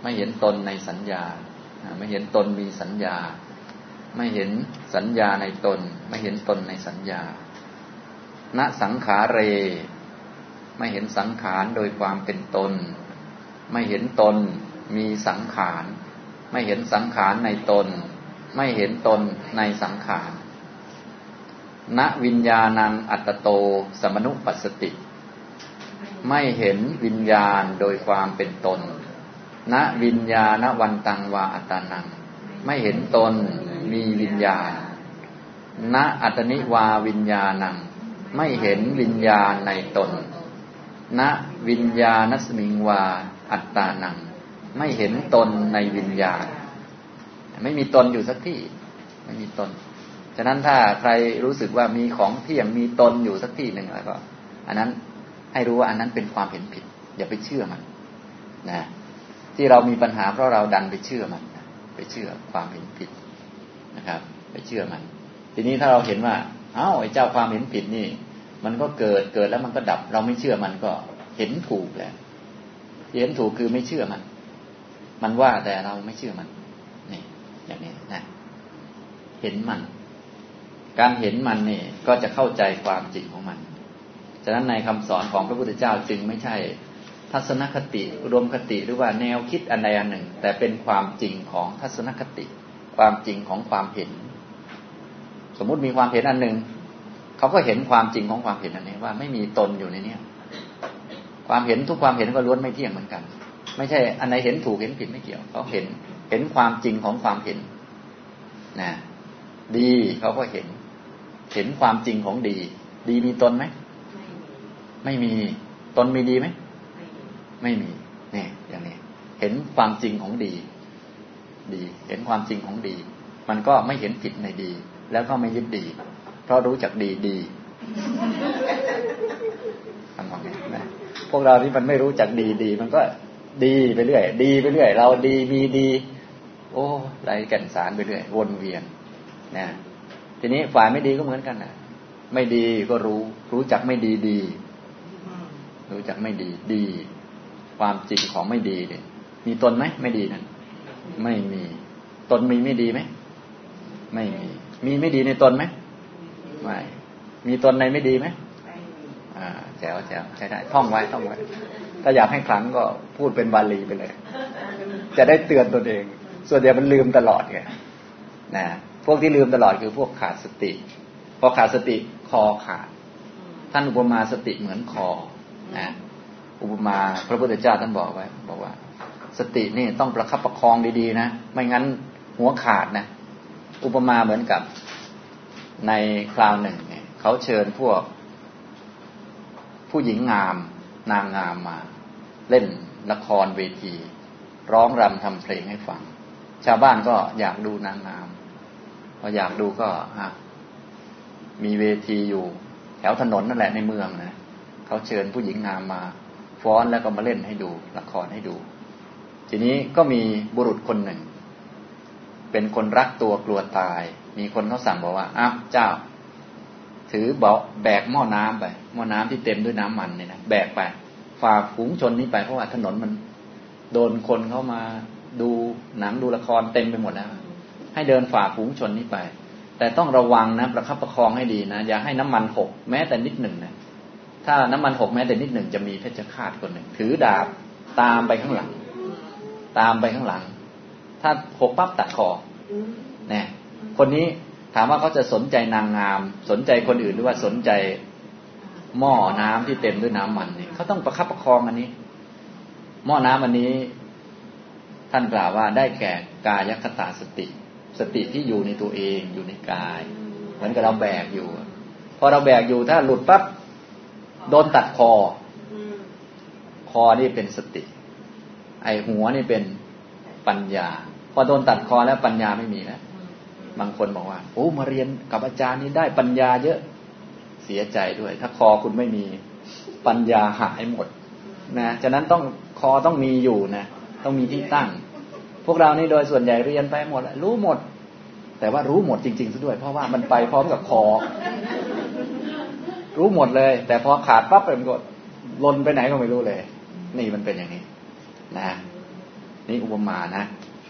ไม่เห็นตนในสัญญาไม่เห็นตนมีสัญญาไม่เห็นสัญญาในตนไม่เห็นตนในสัญญาณสังขาเรไม่เห็นสังขารโดยความเป็นตนไม่เห็นตนมีสังขารไม่เห็นสังขารในตนไม่เห็นตนในสังขารณวิญญาณังอัตโตสมนุปัสสติไม่เห็นวิญญาณโดยความเป็นตนณวิญญาณวันตังวาอัตตานังไม่เห็นตนมีวิญญาณณอัตนิวาวิญญาณังไม่เห็นวิญญาณในตนณวิญญาณสมิงวาอัตตานังไม่เห็นตนในวิญญาณไม่มีตนอยู่สักที่ไม่มีตนฉะนั้นถ้าใครรู้สึกว่ามีของเที่ยงมีตนอยู่สักที่หนึ่งแล้วก็อันนั้นให้รู้ว่าอันนั้นเป็นความเห็นผิดอย่าไปเชื่อมันนะที่เรามีปัญหาเพราะเราดันไปเชื่อมันไปเชื่อความเห็นผิดนะครับไปเชื่อมันทีนี้ถ้าเราเห็นว่าเอ้าไอ้เจ้าความเห็นผิดนี่มันก็เกิดเกิดแล้วมันก็ดับเราไม่เชื่อมันก็เห็นถูกแล้วเห็นถูกคือไม่เชื่อมันมันว่าแต่เราไม่เชื่อมันนี่อย่างนี้นะเห็นมันการเห็นมันนี่ก็จะเข้าใจความจริงของมันฉะนั้นในคำสอนของพระพุทธเจ้าจึงไม่ใช่ทัศนคติอุดมคติหรือว่าแนวคิดอันใดอันหนึ่งแต่เป็นความจริงของทัศนคติความจริงของความเห็นสมมุติมีความเห็นอันหนึ่งเขาก็เห็นความจริงของความเห็นอันนี้ว่าไม่มีตนอยู่ในนี้ความเห็นทุกความเห็นก็ล้วนไม่เที่ยงเหมือนกันไม่ใช่อันไหนเห็นถูกเห็นผิดไม่เกี่ยวเขาเห็นเห็นความจริงของความเห็นนะดีเขาก็เห็นเห็นความจริงของดีดีมีตนไหมไม่มีตนมีดีไหมไม่มีนี่อย่างนี้เห็นความจริงของดีดีเห็นความจริงของดีมันก็ไม่เห็นผิดในดีแล้วก็ไม่ยึดดีเพราะรู้จักดีดีทำความนี้นะพวกเราที่มันไม่รู้จักดีดีมันก็ดีไปเรื่อยดีไปเรื่อยเราดีมีดีโอ้ไร้แก่นสารไปเรื่อยวนเวียนนะทีนี้ฝ่ายไม่ดีก็เหมือนกันนะไม่ดีก็รู้รู้จักไม่ดีดีรู้จักไม่ดีดีความจริงของไม่ดีเนี่ยมีตนไหมไม่ดีนั่นไม่มีตนมีไม่ดีไหมไม่มีมีไม่ดีในตนไหมไม่มีตนในไม่ดีไหมอ่าแจ๋วแจ๋วใช้ได้ท่องไว้ท่องไว้ถ้าอยากให้ขลังก็พูดเป็นบาลีไปเลยจะได้เตือนตนเองส่วนเดียวมันลืมตลอดไงนะพวกที่ลืมตลอดคือพวกขาดสติพอขาดสติคอขาดท่านอุปมาสติเหมือนคอนะอุปมาพระพุทธเจ้าท่านบอกไว้บอกว่าสตินี่ต้องประคับประคองดีๆนะไม่งั้นหัวขาดนะอุปมาเหมือนกับในคราวหนึ่งเนี่ยเขาเชิญพวกผู้หญิงงามนางงามมาเล่นละครเวทีร้องรำทำเพลงให้ฟังชาวบ้านก็อยากดูนางงามพออยากดูก็มีเวทีอยู่แถวถนนนั่นแหละในเมืองนะเขาเชิญผู้หญิงงามมาฟ้อนแล้วก็มาเล่นให้ดูละครให้ดูทีนี้ก็มีบุรุษคนหนึ่งเป็นคนรักตัวกลัวตายมีคนเขาสั่งบอกว่าอ้าวเจ้าถือเบาแบกหม้อน้ำไปหม้อน้ำที่เต็มด้วยน้ำมันเนี่ยนะแบกไปฝ่าฝูงชนนี้ไปเพราะว่าถนนมันโดนคนเข้ามาดูหนังดูละครเต็มไปหมดแล้วให้เดินฝ่าฝูงชนนี้ไปแต่ต้องระวังนะประคับประคองให้ดีนะอย่าให้น้ำมันหกแม้แต่นิดหนึ่งนะถ้าน้ำมันหกแม้แต่นิดหนึ่งจะมีเพชฌฆาตคนหนึ่งถือดาบตามไปข้างหลังตามไปข้างหลังถ้าหกปั๊บตัดคอเนี่ยคนนี้ถามว่าเขาจะสนใจนางงามสนใจคนอื่นหรือว่าสนใจหม้อน้ำที่เต็มด้วยน้ำมันเนี่ยเขาต้องประคับประคองอันนี้หม้อน้ำอันนี้ท่านกล่าวว่าได้แก่กายคตาสติสติที่อยู่ในตัวเองอยู่ในกายเหมือนกับเราแบกอยู่พอเราแบกอยู่ถ้าหลุดปั๊บโดนตัดคอคอนี่เป็นสติไอหัวนี่เป็นปัญญาพอโดนตัดคอแล้วปัญญาไม่มีแล้วบางคนบอกว่าโอ้มาเรียนกับอาจารย์นี่ได้ปัญญาเยอะเสียใจด้วยถ้าคอคุณไม่มีปัญญาหายหมดนะฉะนั้นต้องคอต้องมีอยู่นะต้องมีที่ตั้งพวกเรานี่โดยส่วนใหญ่เรียนไปหมดรู้หมดแต่ว่ารู้หมดจริงๆซะด้วยเพราะว่ามันไปพร้อมกับคอรู้หมดเลยแต่พอขาดปั๊บมันก็ลนไปไหนก็ไม่รู้เลยนี่มันเป็นอย่างนี้นะฉนี่อุปมานะ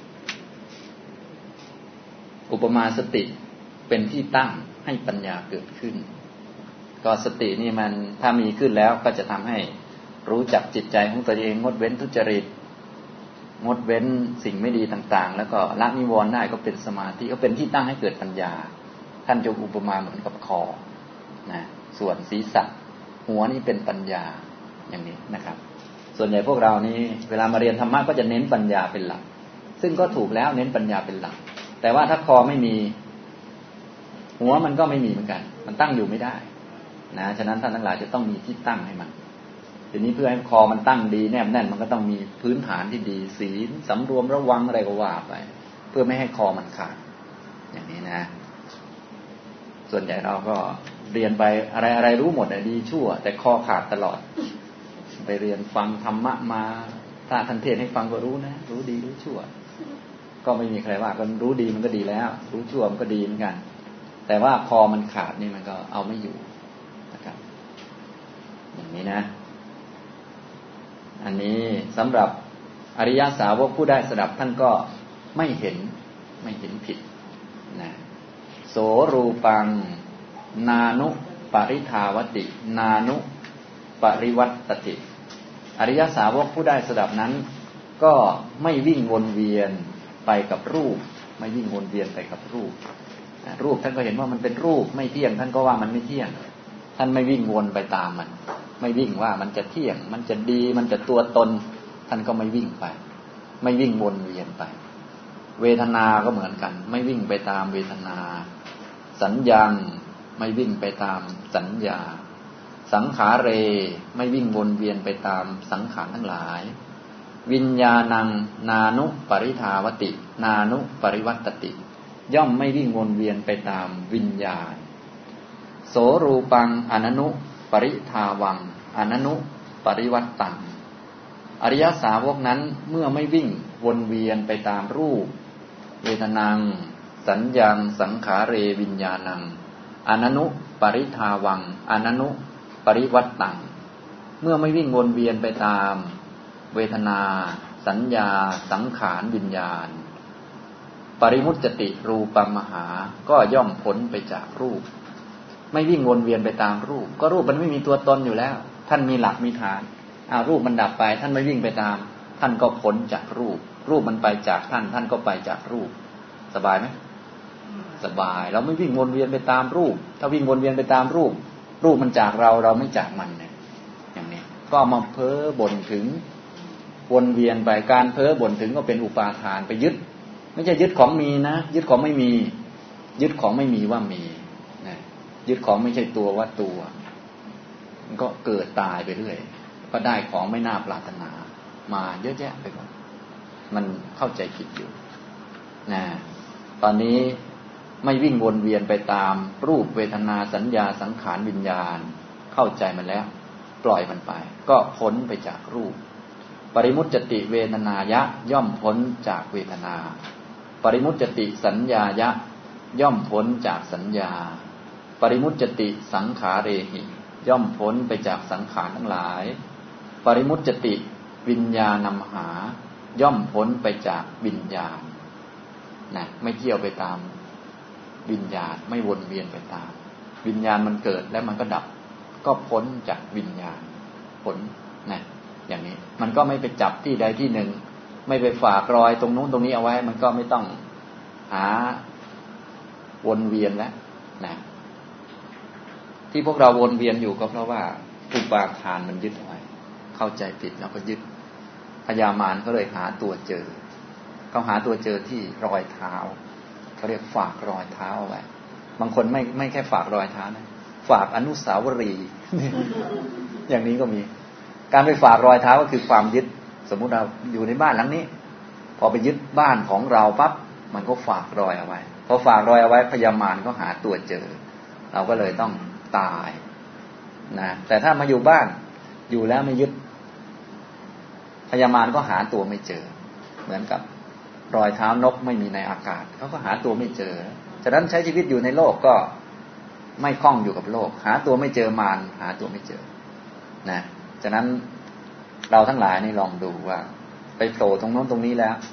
อุปมาสติเป็นที่ตั้งให้ปัญญาเกิดขึ้นก็สตินี่มันถ้ามีขึ้นแล้วก็จะทำให้รู้จักจิตใจของตัวเองงดเว้นทุจริตงดเว้นสิ่งไม่ดีต่างๆแล้วก็ละนิวรณ์ได้ก็เป็นสมาธิก็เป็นที่ตั้งให้เกิดปัญญาท่านยกอุปมาเหมือนกับคอนะส่วนศีรษะหัวนี่เป็นปัญญาอย่างนี้นะครับส่วนใหญ่พวกเรานี่เวลามาเรียนธรรมะก็จะเน้นปัญญาเป็นหลักซึ่งก็ถูกแล้วเน้นปัญญาเป็นหลักแต่ว่าถ้าคอไม่มีหัวมันก็ไม่มีเหมือนกันมันตั้งอยู่ไม่ได้นะฉะนั้นท่านทั้งหลายจะต้องมีที่ตั้งให้มันทีนี้เพื่อให้คอมันตั้งดีแนบแน่นมันก็ต้องมีพื้นฐานที่ดีศีลสำรวมระวังอะไรก็ว่าไปเพื่อไม่ให้คอมันขาดอย่างนี้นะส่วนใหญ่เราก็เรียนไปอะไรอะไรรู้หมดดีชั่วแต่คอขาดตลอดไปเรียนฟังธรรมะมาถ้าท่านเทศให้ฟังก็รู้นะรู้ดีรู้ชั่วก็ไม่มีใครว่าก็รู้ดีมันก็ดีแล้วรู้ชั่วมันก็ดีเหมือนกันแต่ว่าคอมันขาดนี่มันก็เอาไม่อยู่นะครับอย่างนี้นะอันนี้สำหรับอริยสาวกผู้ได้สดับท่านก็ไม่เห็นไม่เห็นผิดนะโสรูปังนานุปริทาวตินานุปริวัตติอริยสาวกผู้ได้สดับนั้นก็ไม่วิ่งวนเวียนไปกับรูปไม่วิ่งวนเวียนไปกับรูปรูปท่านก็เห็นว่ามันเป็นรูปไม่เที่ยงท่านก็ว่ามันไม่เที่ยงท่านไม่วิ่งวนไปตามมันไม่วิ่งว่ามันจะเที่ยงมันจะดีมันจะตัวตนท่านก็ไม่วิ่งไปไม่วิ่งวนเวียนไปเวทนาก็เหมือนกันไม่วิ่งไปตามเวทนาสัญญาไม่วิ่งไปตามสัญญาสังขาเรไม่วิ่งวนเวียนไปตามสังขารทั้งหลายวิญญาณังนานุปริทาวตินานุปริวัตติย่อมไม่วิ่งวนเวียนไปตามวิญญาณโสรูปังอนันุปริทาวังอนันุปริวัตตังอริยสาวกนั้นเมื่อไม่วิ่งวนเวียนไปตามรูปเวทนาสัญญาสังขาเรวิญญาณังอนันุปริทาวังอนันุปริวัตตังเมื่อไม่วิ่งวนเวียนไปตามเวทนาสัญญาสังขารวิญญาณปริมุจจติรูปมหาก็ย่อมพ้นไปจากรูปไม่วิ่งวนเวียนไปตามรูปก็รูปมันไม่มีตัวตนอยู่แล้วท่านมีหลักมีฐานอ้าวรูปมันดับไปท่านไม่วิ่งไปตามท่านก็พ้นจากรูปรูปมันไปจากท่านท่านก็ไปจากรูปสบายไหมสบายเราไม่วิ่งวนเวียนไปตามรูปถ้าวิ่งวนเวียนไปตามรูปรูปมันจากเราเราไม่จากมันเนี่ยอย่างนี้ก็มาเพ้อบ่นถึงวนเวียนไปการเพ้อบ่นถึงก็เป็นอุปาทานไปยึดไม่ใช่ยึดของมีนะยึดของไม่มียึดของไม่มีว่ามีนะยึดของไม่ใช่ตัวว่าตัวมันก็เกิดตายไปเรื่อยก็ได้ของไม่น่าปรารถนามาเยอะแยะไปหมดมันเข้าใจผิดอยู่นะตอนนี้ไม่วิ่งวนเวียนไปตามรูปเวทนาสัญญาสังขารวิญญาณเข้าใจมันแล้วปล่อยมันไปก็พ้นไปจากรูปปริมุจจติเวทนายะย่อมพ้นจากเวทนาปริมุจจติสัญญายะย่อมพ้นจากสัญญาปริมุจจติสังขาเรหิย่อมพ้นไปจากสังขารทั้งหลายปริมุจจติวิญญาณัมหาย่อมพ้นไปจากวิญญาณนะไม่เที่ยวไปตามวิญญาณไม่วนเวียนไปตามวิญญาณมันเกิดแล้วมันก็ดับก็พ้นจากวิญญาณพ้นนะอย่างนี้มันก็ไม่ไปจับที่ใดที่หนึ่งไม่ไปฝากรอยตรงนู้นตรงนี้เอาไว้มันก็ไม่ต้องหาวนเวียนแล้วนะที่พวกเราวนเวียนอยู่ก็เพราะว่าอุปาทานมันยึดเอาไว้เข้าใจผิดแล้วก็ยึดพญามารก็เลยหาตัวเจอเขาหาตัวเจอที่รอยเท้าเขาเรียกฝากรอยเท้าเอาไว้บางคนไม่ไม่แค่ฝากรอยเท้านะฝากอนุสาวรีย์ อย่างนี้ก็มีการไปฝากรอยเท้าก็คือความยึดสมมุติเราอยู่ในบ้านหลังนี้พอไปยึดบ้านของเราปั๊บมันก็ฝากรอยเอาไว้พอฝากรอยเอาไว้พญามารก็หาตัวเจอเราก็เลยต้องตายนะแต่ถ้ามาอยู่บ้านอยู่แล้วไม่ยึดพญามารก็หาตัวไม่เจอเหมือนกับรอยเท้านกไม่มีในอากาศเขาก็หาตัวไม่เจอฉะนั้นใช้ชีวิตอยู่ในโลกก็ไม่คล้องอยู่กับโลกหาตัวไม่เจอมารหาตัวไม่เจอนะฉะนั้นเราทั้งหลายนี่ลองดูว่าไปไปโผล่ตรงโน้นตรงนี้แล้ว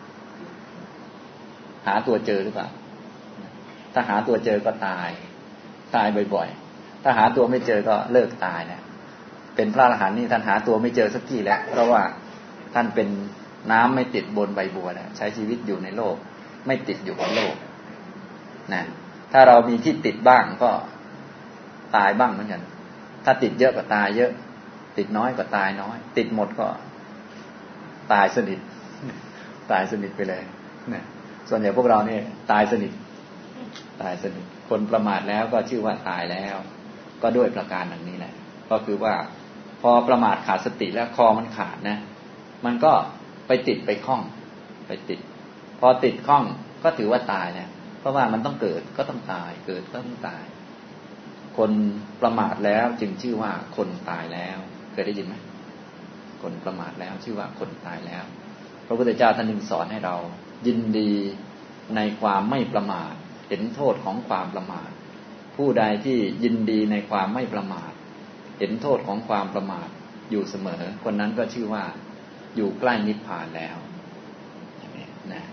หาตัวเจอหรือเปล่าถ้าหาตัวเจอก็ตายตายบ่อยๆถ้าหาตัวไม่เจอก็เลิกตายนะเป็นพระอรหันต์นี่ท่านหาตัวไม่เจอสักทีแล้วเพราะว่าท่านเป็นน้ำไม่ติดบนใบบัวนะใช้ชีวิตอยู่ในโลกไม่ติดอยู่กับโลกนะถ้าเรามีที่ติดบ้างก็ตายบ้างเหมือนกันถ้าติดเยอะก็ตายเยอะติดน้อยก็ตายน้อยติดหมดก็ตายสนิทตายสนิทไปเลยนะส่วนใหญ่พวกเราเนี่ยตายสนิทตายสนิทคนประมาทแล้วก็ชื่อว่าตายแล้วก็ด้วยประการอย่างนี้แหละก็คือว่าพอประมาทขาดสติแล้วคอมันขาดนะมันก็ไปติดไปคล้องไปติดพอติดคล้องก็ถือว่าตายเนี่ยเพราะว่ามันต้องเกิดก็ต้องตายเกิดก็ต้องตายคนประมาทแล้วจึงชื่อว่าคนตายแล้วเคยได้ยินไหมคนประมาทแล้วชื่อว่าคนตายแล้วพระพุทธเจ้าท่านจึงสอนให้เรายินดีในความไม่ประมาทเห็นโทษของความประมาทผู้ใดที่ยินดีในความไม่ประมาทเห็นโทษของความประมาทอยู่เสมอคนนั้นก็ชื่อว่าอยู่ใกล้นิพพานแล้วนะ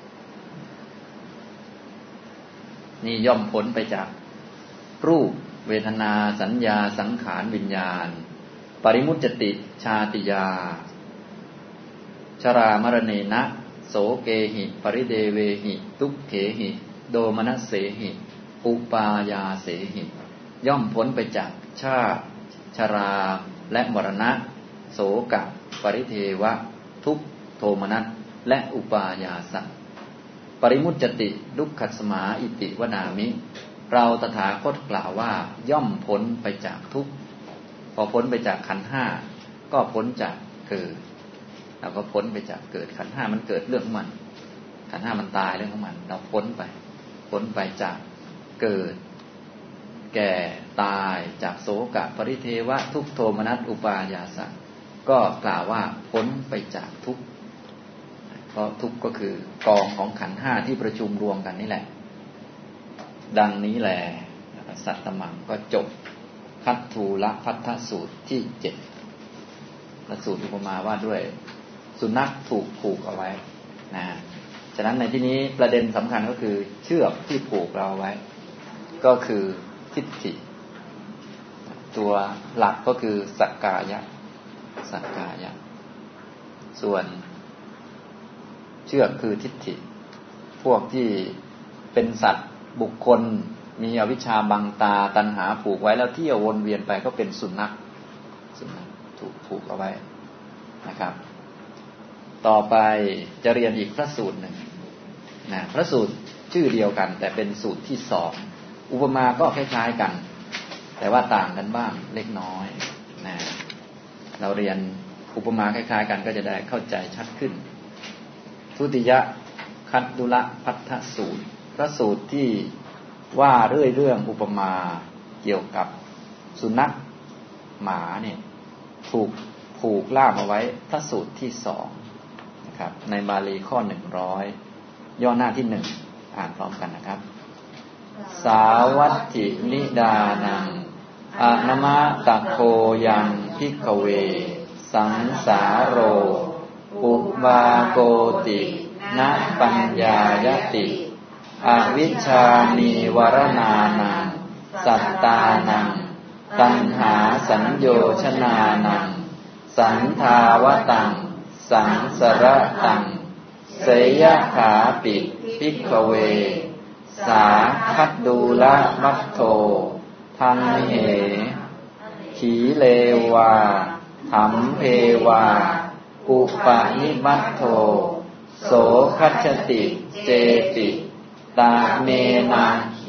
นี่ย่อมพ้นไปจากรูปเวทนาสัญญาสังขารวิญญาณปริมุจจติชาติยาชรามรณเนะโสเกหิปริเดเวหิทุกเขหิโดมนัสเสหิอุปายาเสหิย่อมพ้นไปจากชาติชราและมรณะโสกะปริเทวะทุกโทมนัสและอุปายาสะปริมุจจติดุขัสสมาอิติวนามิเราตถาคตกล่าวว่าย่อมพ้นไปจากทุกข์พอพ้นไปจากขันธ์ห้าก็พ้นจากเกิดเราก็พ้นไปจากเกิดขันธ์ห้ามันเกิดเรื่องของมันขันธ์ห้ามันตายเรื่องของมันเราพ้นไปพ้นไปจากเกิดแก่ตายจากโสกะปริเทวะทุกโทมนัสอุปายาสะก็กล่าวว่าพ้นไปจากทุกข์เพราะทุกข์ก็คือกองของขันธ์ห้าที่ประชุมรวมกันนี่แหละดังนี้แหละสัตตมังก็จบคัตถูลพัทธสูตรที่เจ็ดพระสูตรอุปมาว่าด้วยสุนัขถูกผูกเอาไว้นะฉะนั้นในที่นี้ประเด็นสำคัญก็คือเชือกที่ผูกเราไว้ก็คือทิฏฐิตัวหลักก็คือสักกายะสักกายะส่วนเชือกคือทิฏฐิพวกที่เป็นสัตว์บุคคลมีอวิชชาบังตาตัณหาผูกไว้แล้วเที่ยววนเวียนไปก็เป็นสุนัขสุนัขถูกผูกเอาไว้นะครับต่อไปจะเรียนอีกพระสูตรหนึ่งนะพระสูตรชื่อเดียวกันแต่เป็นสูตรที่สองอุปมาก็คล้ายๆกันแต่ว่าต่างกันบ้างเล็กน้อยนะเราเรียนอุปมาคล้ายๆกันก็จะได้เข้าใจชัดขึ้นทุติยคัตตุละภัททสูตรพระสูตรที่ว่าเรื่อยเรื่องอุปมาเกี่ยวกับสุนัขหมาเนี่ยถูกผูกล่ามเอาไว้พระสูตรที่สองนะครับในบาลีข้อหนึ่งร้อยย่อหน้าที่หนึ่งอ่านพร้อมกันนะครับสาวัตถินิดานังอนามะตะโคยังภิกขเวสังสาโรอุบาโกตินะปัญญายติอวิชชานิวรณานังสัตตานังตัณหาสัญโยชนานังสันทาวตังสังสระตังเสยขาปิภิกขเวสาคัดดูละมัตโตทันเหขีเลวาถัมเพวาอุปนิมัตโตโสคัจฉติเจติตาเมนะ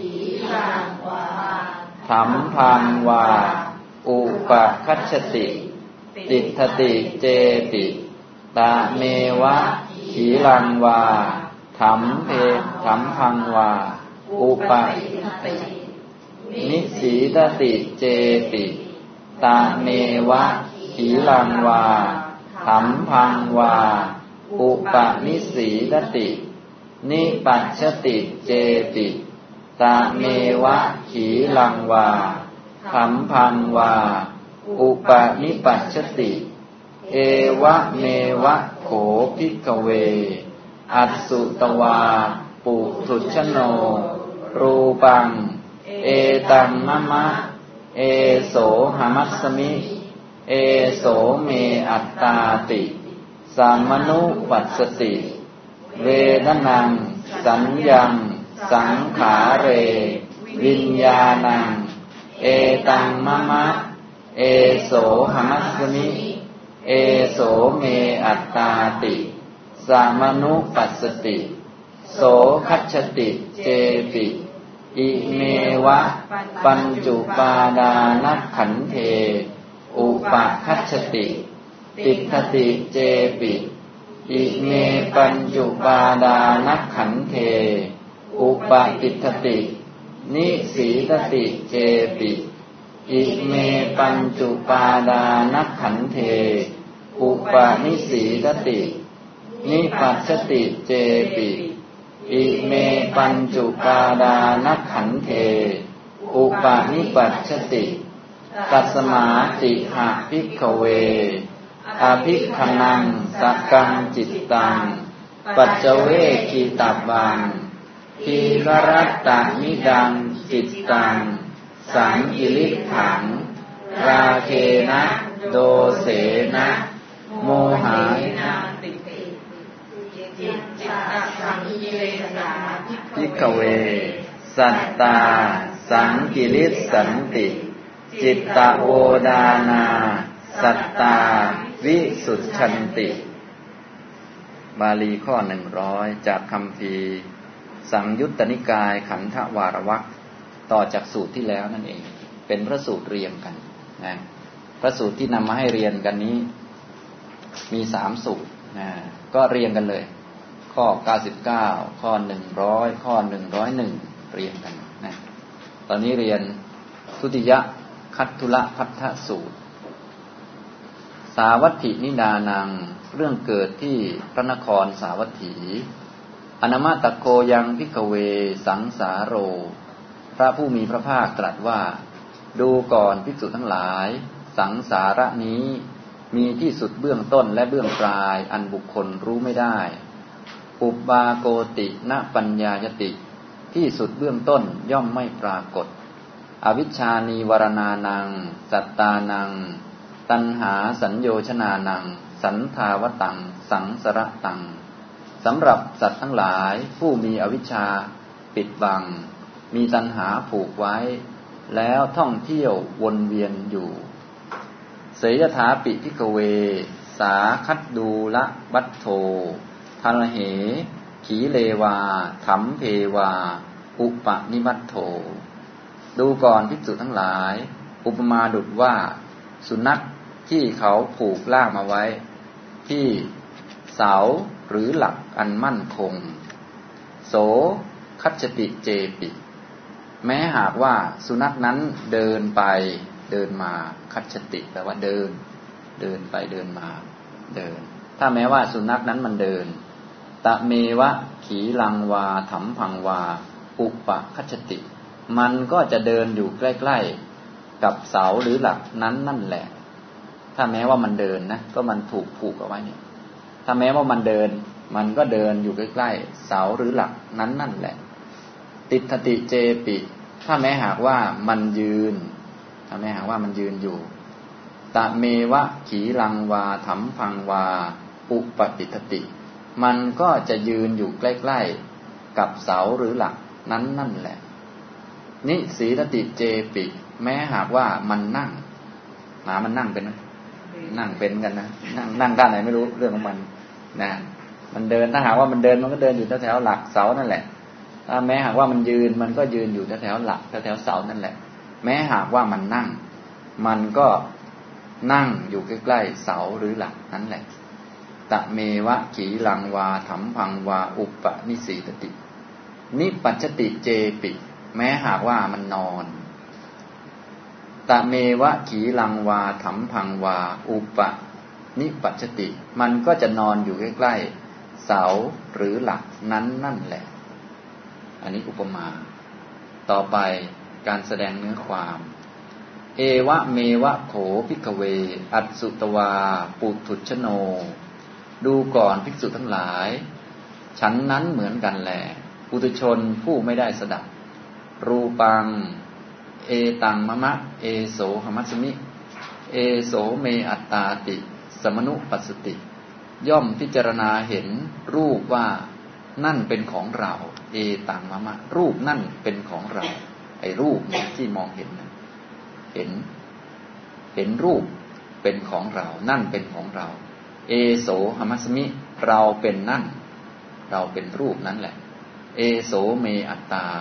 ถัมพันวาอุปคัจฉติติทติเจติตาเมวะขีลังวาถัมเพถัมพังวาอุปนิสีตติเจติตาเมวะขีลังวาถัมพังวาอุปนิสีตตินิปัชชติเจติตาเมวะขีลังวาถัมพังวาอุปนิปัชชติเอวะเมวะโขภิกขเวอัสสุตวาปุถุชโนรูปังเอตังมะมะเอโสหมัสสมิเอโสเมอัตตาติสามนุปัสสติเวทนังสัญญังสังขาเรวิญญาณังเอตังมะมะเอโสหมัสสมิเอโสเมอัตตาติสามนุปัสสติโสคัจฉติเจปิอิเมวะปัญจุปาดานัคขันเทอุปคัจฉติติฏฐติเจปิอิเมปัญจุปาดานัคขันเทอุปติฏฐตินิสีตติเจปิอิเมปัญจุปาดานัคขันเทอุปนิสีตตินิปัสสติเจปิอิเมปัญจุปาดานัคขันเทอุปนิปัสสติตัสมาติหะภิกขเวอภิกขนังสักกังจิตตังปัจเจเวคีตับบังทีฆรัตตนิดังจิตตังสังกิริขังราเคนะโดเสนะโมหะภิกขเวสัตตาสังกิริสันติจิตตโวดานาสัตตาวิสุทธันติบาลีข้อหนึ่งร้อยจากคัมภีร์สังยุตตนิกายขันธวารวรรคต่อจากสูตรที่แล้วนั่นเองเป็นพระสูตรเรียงกันนะพระสูตรที่นำมาให้เรียนกันนี้มีสามสูตรนะก็เรียงกันเลยข้อเก้าสิบเก้าข้อหนึ่งร้อยข้อหนึ่งร้อยหนึ่งเรียงกันนะตอนนี้เรียนทุติยคัตทุละภัททสูตรสาวัตถินิดานังเรื่องเกิดที่พระนครสาวัตถีอนามาตโกยังภิกขเวสังสาโรพระผู้มีพระภาคตรัสว่าดูก่อนภิกษุทั้งหลายสังสาระนี้มีที่สุดเบื้องต้นและเบื้องปลายอันบุคคลรู้ไม่ได้อุปบาโกติณปัญญายติที่สุดเบื้องต้นย่อมไม่ปรากฏอวิชชานีวรณานังสัตตานังตัณหาสัญโยชนานังสันทาวตังสังสระตังสำหรับสัตว์ทั้งหลายผู้มีอวิชชาปิดบังมีตัณหาผูกไว้แล้วท่องเที่ยววนเวียนอยู่เสยถาปิภิกขเวสาคัดดูละวัตโธทัลเหขีเลวาถัมเพวาอุปนิมัตโธดูก่อนภิกษุทั้งหลายอุปมาดุจว่าสุนัขที่เขาผูกล่ามมาไว้ที่เสาหรือหลักอันมั่นคงโสคัจฉติเจปิแม้หากว่าสุนัขนั้นเดินไปเดินมาคัจฉติแปลว่าเดินเดินไปเดินมาเดินถ้าแม้ว่าสุนัขนั้นมันเดินตะเมวะขีลังวาถัมพังวาอุปคัจฉติมันก็จะเดินอยู่ใกล้ๆกับเสาหรือหลักนั้นนั่นแหละถ้าแม้ว่ามันเดินนะก็มันถูกผูกเอาไว้เนี่ยถ้าแม้ว่ามันเดินมันก็เดินอยู่ใกล้ๆเสาหรือหลักนั้นนั่นแหละติฏฐติเจปิถ้าแม้หากว่ามันยืนถ้าแม้หากว่ามันยืนอยู่ตะเมวะขีลังวาถัมพังวาอุปติฏฐติมันก็จะยืนอยู่ใกล้ๆกับเสาหรือหลักนั้นนั่นแหละนิสีตติเจปิแม้หากว่ามันนั่งหมามันนั่งเป็นไหมนั่งเป็นกันนะนั่งนั่งด้านไหนไม่รู้เรื่องของมันนะมันเดินถ้าหากว่ามันเดินมันก็เดินอยู่แถวๆหลักเสานั่นแหละถ้าแม้หากว่ามันยืนมันก็ยืนอยู่แถวๆหลักแถวๆเสานั่นแหละแม้หากว่ามันนั่งมันก็นั่งอยู่ใกล้ๆเสาหรือหลักนั้นแหละตะเมวะขีลังวาถัมพังวาอุปนิสีตตินิปัจฉติเจปิแม้หากว่ามันนอนตะเมวะขีลังวาถัมพังวาอุปนิปัจฉติมันก็จะนอนอยู่ใกล้ๆเสาหรือหลักนั้นนั่นแหละอันนี้อุปมาต่อไปการแสดงเนื้อความเอวะเมวะโขภิกขเวอัสสุตวาปุถุชโนดูก่อนภิกษุทั้งหลายฉันนั้นเหมือนกันแลปุถุชนผู้ไม่ได้สดับรูปังเอตังมะมะเอโสหมัสมิเอโสเมอัตตาติสมนุปัสสติย่อมพิจารณาเห็นรูปว่านั่นเป็นของเราเอตังมะมะรูปนั่นเป็นของเราไอ้รูปเนี่ยที่มองเห็นนะเห็นเห็นรูปเป็นของเรานั่นเป็นของเราเอโสหมัสมิเราเป็นนั่นเราเป็นรูปนั้นแหละเอโสเมอัตตา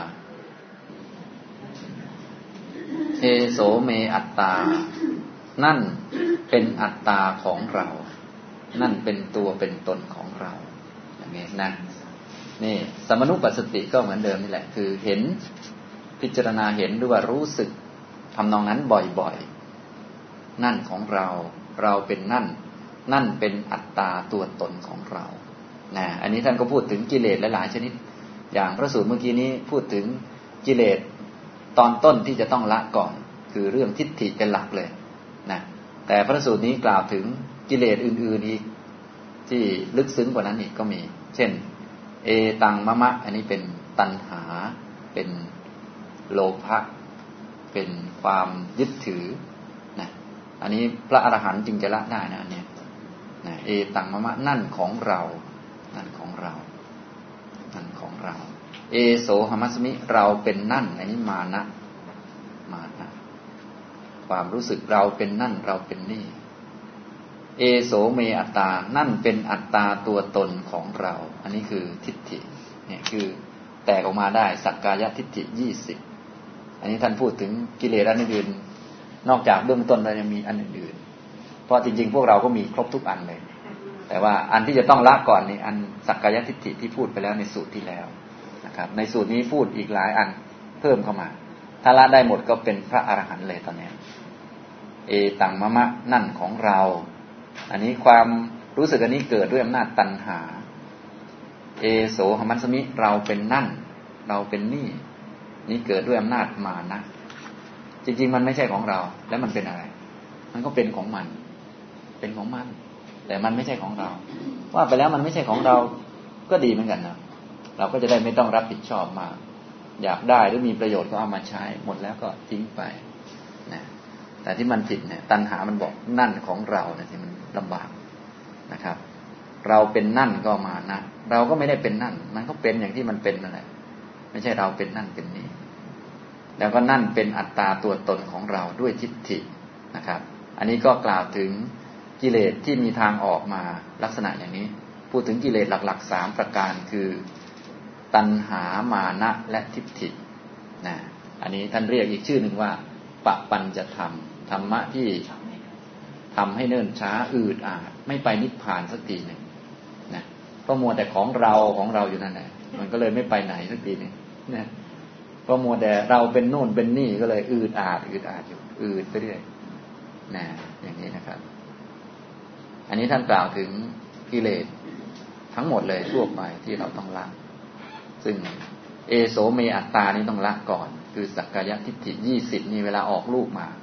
เอโสเมอัตตานั่นเป็นอัตตาของเรานั่นเป็นตัวเป็นตนของเราอย่างนี้นะนี่สมนุปัสสติก็เหมือนเดิมนี่แหละคือเห็นพิจารณาเห็นหรือว่ารู้สึกทำนองนั้นบ่อยๆนั่นของเราเราเป็นนั่นนั่นเป็นอัตตาตัวตนของเรานะอันนี้ท่านก็พูดถึงกิเลสหลายๆชนิดอย่างพระสูตรเมื่อกี้นี้พูดถึงกิเลสตอนต้นที่จะต้องละก่อนคือเรื่องทิฏฐิเป็นหลักเลยนะแต่พระสูตรนี้กล่าวถึงกิเลสอื่นๆอีกที่ลึกซึ้งกว่านั้นอีกก็มีเช่นเอตังมะมะอันนี้เป็นตัณหาเป็นโลภะเป็นความยึดถือนะอันนี้พระอรหันต์จึงจะละได้นะอันนี้นะเอตังมะมะนั่นของเรานั่นของเรานั่นของเราเอโสหมัสมิเราเป็นนั่นอันนี้มานะมานะความรู้สึกเราเป็นนั่นเราเป็นนี่เอโสเมอัตตานั่นเป็นอัตตาตัวตนของเราอันนี้คือทิฏฐิเนี่ยคือแตกออกมาได้สักกายทิฏฐิยี่สิบอันนี้ท่านพูดถึงกิเลสอันอื่นนอกจากเบื้องต้นแล้วยังมีอันอื่นเพราะจริงๆพวกเราก็มีครบทุกอันเลยแต่ว่าอันที่จะต้องละก่อนนี่อันสักกายทิฏฐิที่พูดไปแล้วในสูตรที่แล้วนะครับในสูตรนี้พูดอีกหลายอันเพิ่มเข้ามาถ้าละได้หมดก็เป็นพระอรหันต์เลยตอนนี้เอตังมะมะนั่นของเราอันนี้ความรู้สึกอันนี้เกิดด้วยอำนาจตัณหาเอโสหมัสมิเราเป็นนั่นเราเป็นนี่นี่เกิดด้วยอำนาจมานะจริงๆมันไม่ใช่ของเราแล้วมันเป็นอะไรมันก็เป็นของมันเป็นของมันแต่มันไม่ใช่ของเราว่าไปแล้วมันไม่ใช่ของเราก็ดีเหมือนกันนะเราก็จะได้ไม่ต้องรับผิดชอบมากอยากได้หรือมีประโยชน์ก็เอามาใช้หมดแล้วก็ทิ้งไปนะแต่ที่มันผิดเนี่ยตัณหามันบอกนั่นของเราเนี่ยที่มันลำบากนะครับเราเป็นนั่นก็มานะเราก็ไม่ได้เป็นนั่นมันก็เป็นอย่างที่มันเป็นนั่นแหละไม่ใช่เราเป็นนั่นเป็นนี่แล้วก็นั่นเป็นอัตตาตัวตนของเราด้วยทิฏฐินะครับอันนี้ก็กล่าวถึงกิเลสที่มีทางออกมาลักษณะอย่างนี้พูดถึงกิเลสหลักๆสามประการคือตัณหามานะและทิฏฐินะอันนี้ท่านเรียกอีกชื่อหนึ่งว่าปะปัญจธรรมธรรมะที่ทำให้เนิ่นช้าอืดอาดไม่ไปนิพพานสักทีหนึ่งนะเพราะมัวแต่ของเราของเราอยู่นั่นแหละมันก็เลยไม่ไปไหนสักทีหนึ่งนะเพราะมัวแต่เราเป็นโน่นเป็นนี่ก็เลยอืดอาดอืดอาดอยู่อืดไปเรื่อยนะอย่างนี้นะครับอันนี้ท่านกล่าวถึงกิเลสทั้งหมดเลยทั่วไปที่เราต้องละซึ่งเอโสเมอัตตานี้ต้องละก่อนคือสักกายทิฏฐิยี่สิบนี่เวลาออกลูกมา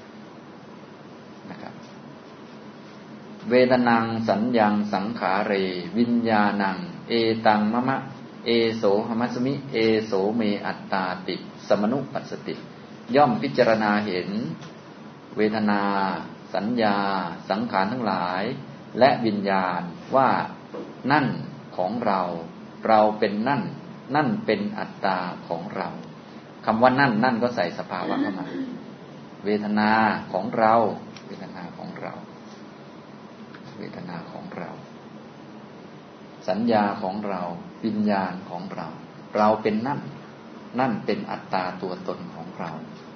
นะครับเวทนังสัญญังสังขาเรวิญญาณังเอตังมะมะเอโสหมัสมิเอโสเมอัตตาติสมนุปัสสติย่อมพิจารณาเห็นเวทนาสัญญาสังขารทั้งหลายและวิญญาณว่านั่นของเราเราเป็นนั่นนั่นเป็นอัตตาของเราคำว่านั่นนั่นก็ใส่สภาวะเข้ามาเวทนาของเราเวทนาของเราเวทนาของเราสัญญาของเราวิญญาณของเราเราเป็นนั่นนั่นเป็นอัตตาตัวตนของเรา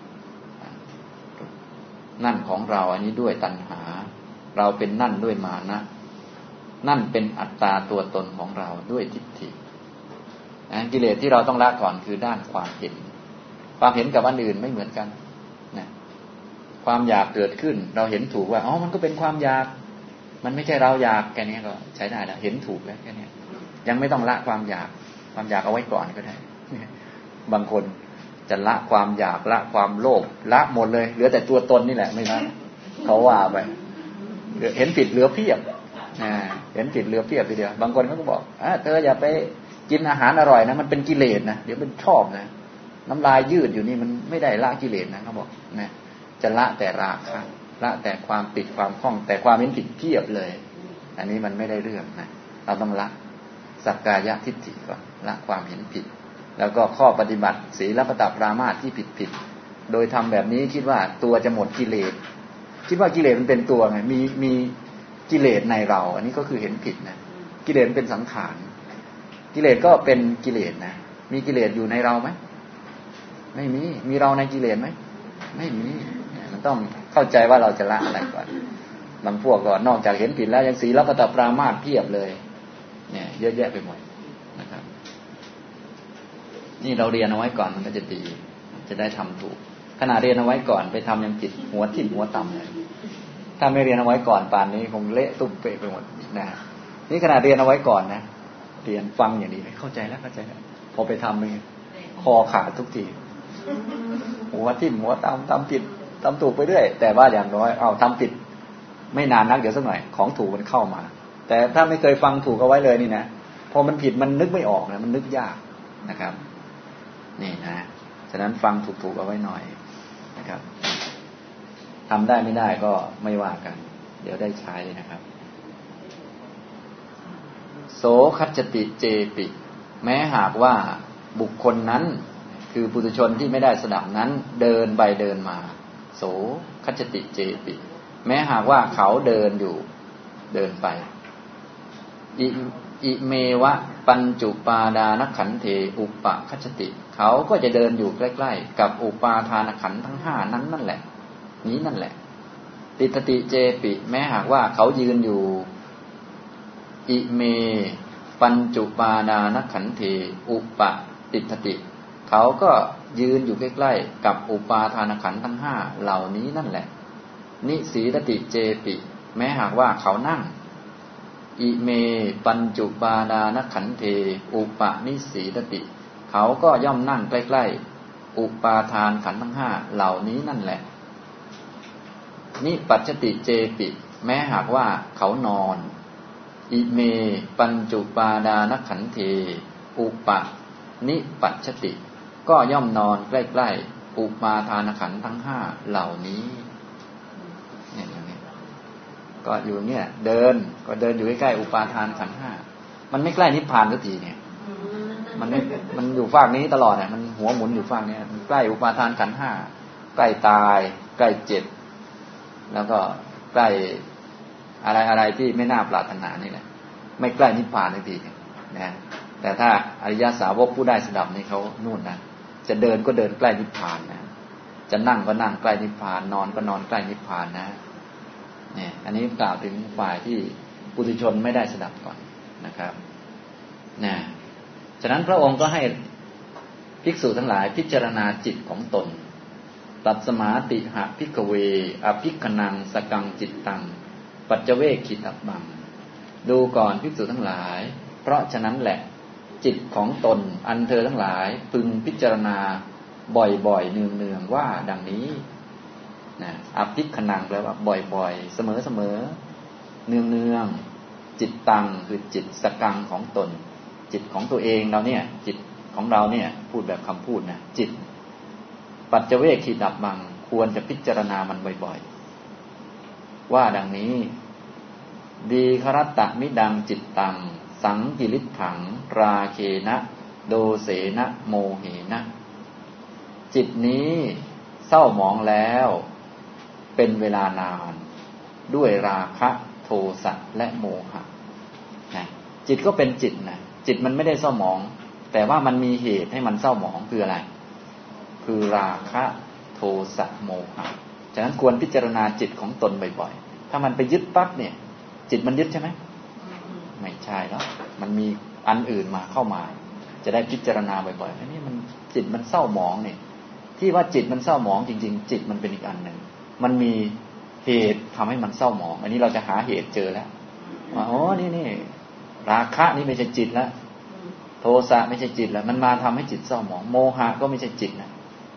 นั่นของเราอันนี้ด้วยตัณหาเราเป็นนั่นด้วยมานะนั่นเป็นอัตตาตัวตนของเราด้วยทิฏฐิกิเลสที่เราต้องละก่อนคือด้านความเห็นความเห็นกับอันอื่นไม่เหมือนกันนะความอยากเกิดขึ้นเราเห็นถูกว่าอ๋อมันก็เป็นความอยากมันไม่ใช่เราอยากแค่นี้ก็ใช้ได้แล้วเห็นถูกแล้วแค่นี้ยังไม่ต้องละความอยากความอยากเอาไว้ก่อนก็ได้บางคนจะละความอยากละความโลภละหมดเลยเหลือแต่ตัวตนนี่แหละไม่ละเขาว่าไปเห็นผิดเหลือเพียบนะเห็นผิดเหลือเพียบทีเดียวบางคนเขาก็บอกอ่ะเธออย่าไปกินอาหารอร่อยนะมันเป็นกิเลสนะเดี๋ยวมันชอบนะน้ำลายยืดอยู่นี่มันไม่ได้ละกิเลสนะเขาบอกนะจะละแต่ราคะละแต่ความติดความคล้องแต่ความเห็นผิดเพียบเลยอันนี้มันไม่ได้เรื่องนะเราต้องละสักกายทิฏฐิก่อนละความเห็นผิดแล้วก็ข้อปฏิบัติศีลปฏิปรามาสที่ผิดผิดโดยทำแบบนี้คิดว่าตัวจะหมดกิเลสคิดว่ากิเลสมันเป็นตัวไงมีมีกิเลสในเราอันนี้ก็คือเห็นผิดนะกิเลสเป็นสังขารกิเลสก็เป็นกิเลสนะมีกิเลสอยู่ในเราไหมไม่มีมีเราในกิเลสไหมไม่มีมันต้องเข้าใจว่าเราจะละอะไรก่อนบางพวกก็นอกจากเห็นผิดแล้วยังศีลปฏิปรามาสเพียบเลยเนี่ยเยอะแยะไปหมดนะครับนี่เราเรียนเอาไว้ก่อนมันก็จะดีจะได้ทำถูกขณะเรียนเอาไว้ก่อนไปทำยังผิดหัวทิ่มหัวต่ำเลยถ้าไม่เรียนเอาไว้ก่อนป่านนี้คงเละตุ้มเปะไปหมดนะนี่ขณะเรียนเอาไว้ก่อนนะเรียนฟังอย่างนี้เข้าใจแล้วเข้าใจแล้วพอไปทำเองคอขาดทุกทีหัวทิ่มหัวต่ำทำผิดทำถูกไปเรื่อยแต่ว่าอย่างน้อยเอาทำผิดไม่นานนักเดี๋ยวสักหน่อยของถูกมันเข้ามาแต่ถ้าไม่เคยฟังถูกเอาไว้เลยนี่นะพอมันผิดมันนึกไม่ออกนะมันนึกยากนะครับนี่นะฉะนั้นฟังถูกๆเอาไว้หน่อยนะครับทำได้ไม่ได้ก็ไม่ว่ากันเดี๋ยวได้ใช้นะครับโสคัจจติเจปิแม้หากว่าบุคคลนั้นคือปุถุชนที่ไม่ได้สดับนั้นเดินไปเดินมาโสคัจจติเจปิแม้หากว่าเขาเดินอยู่เดินไปอิอิเมวะปัญจุปาดานขันเทอุปคัจจติเขาก็จะเดินอยู่ใกล้ๆกับอุปาทานขันธ์ทั้งห้านั้นนั่นแหละนี้นั่นแหละติตติเจปิแม้หากว่าเขายืนอยู่อิเมปัญจุปาดานขันเทอุปติตติเขาก็ยืนอยู่ใกล้ๆกับอุปาทานขันธ์ทั้งห้าเหล่านี้นั่นแหละนิสีตติเจปิแม้หากว่าเขานั่งอิเมปัญจุปาดานขันเทอุปนิสีตติเขาก็ย่อมนั่งใกล้ๆอุปาทานขันธ์ทั้งห้าเหล่านี้นั่นแหละนิปัจจติเจปิแม้หากว่าเขานอนอิเมปัญจุปาดานขันเทอุปนิปัจจติก็ย่อมนอนใกล้ๆอุปาทานขันธ์ทั้งห้าเหล่านี้เนี่ยอย่างนี้ก็อยู่เนี่ยเดินก็เดินอยู่ใกล้ๆอุปาทานขันธ์ห้ามันไม่ใกล้นิพพานสักทีเนี่ยมันไม่มันอยู่ฝากนี้ตลอดเนี่ยมันหัวหมุนอยู่ฝากนี้มันใกล้อุปาทานขันธ์ห้าใกล้ตายใกล้เจ็บแล้วก็ใกล้อะไรอะไรที่ไม่น่าปรารถนานี่แหละไม่ใกล้นิพพานสักทีนะแต่ถ้าอริยสาวกผู้ได้สดับนี่เขานู่นนะจะเดินก็เดินใกล้นิพพานนะจะนั่งก็นั่งใกล้นิพพานนอนก็นอนใกล้นิพพานนะเนี่ยอันนี้กล่าวถึงฝ่ายที่ปุถุชนไม่ได้สดับก่อนนะครับนะฉะนั้นพระองค์ก็ให้ภิกษุทั้งหลายพิจารณาจิตของตนตัดสมาติหะภิกขเวอภิกขนังสกังจิตตังปัจเจเวคิตับบังดูก่อนภิกษุทั้งหลายเพราะฉะนั้นแหละจิตของตนอันเธอทั้งหลายพึงพิจารณาบ่อยๆเนืองๆว่าดังนี้นะอภิกขนังแปลว่าบ่อยๆเสมอๆเนืองๆจิตตังคือจิตสกังของตนจิตของตัวเองเราเนี่ยจิตของเราเนี่ยพูดแบบคำพูดนะจิตปัจเจเวคิตับบังควรจะพิจารณามันบ่อยๆว่าดังนี้ดีครัตตะมิดังจิตตังสังกิริถังราเคนะโดเสนะโมเหนะจิตนี้เศร้าหมองแล้วเป็นเวลานานด้วยราคะโทสะและโมหะนะจิตก็เป็นจิตนะจิตมันไม่ได้เศร้าหมองแต่ว่ามันมีเหตุให้มันเศร้าหมองคืออะไรคือราคะโทสะโมหะฉะนั้นควรพิจารณาจิตของตนบ่อยๆถ้ามันไปยึดปั๊บเนี่ยจิตมันยึดใช่ไหมไม่ใช่แล้วมันมีอันอื่นมาเข้ามาจะได้พิจารณาบ่อยๆอันนี้มันจิตมันเศร้าหมองเนี่ยที่ว่าจิตมันเศร้าหมองจริงๆจิตมันเป็นอีกอันหนึ่งมันมีเหตุทำให้มันเศร้าหมองอันนี้เราจะหาเหตุเจอแล้วอ๋อนี่นี่ราคะนี่ไม่ใช่จิตแล้วโทสะไม่ใช่จิตแล้วมันมาทำให้จิตเศร้าหมองโมหะก็ไม่ใช่จิตนะ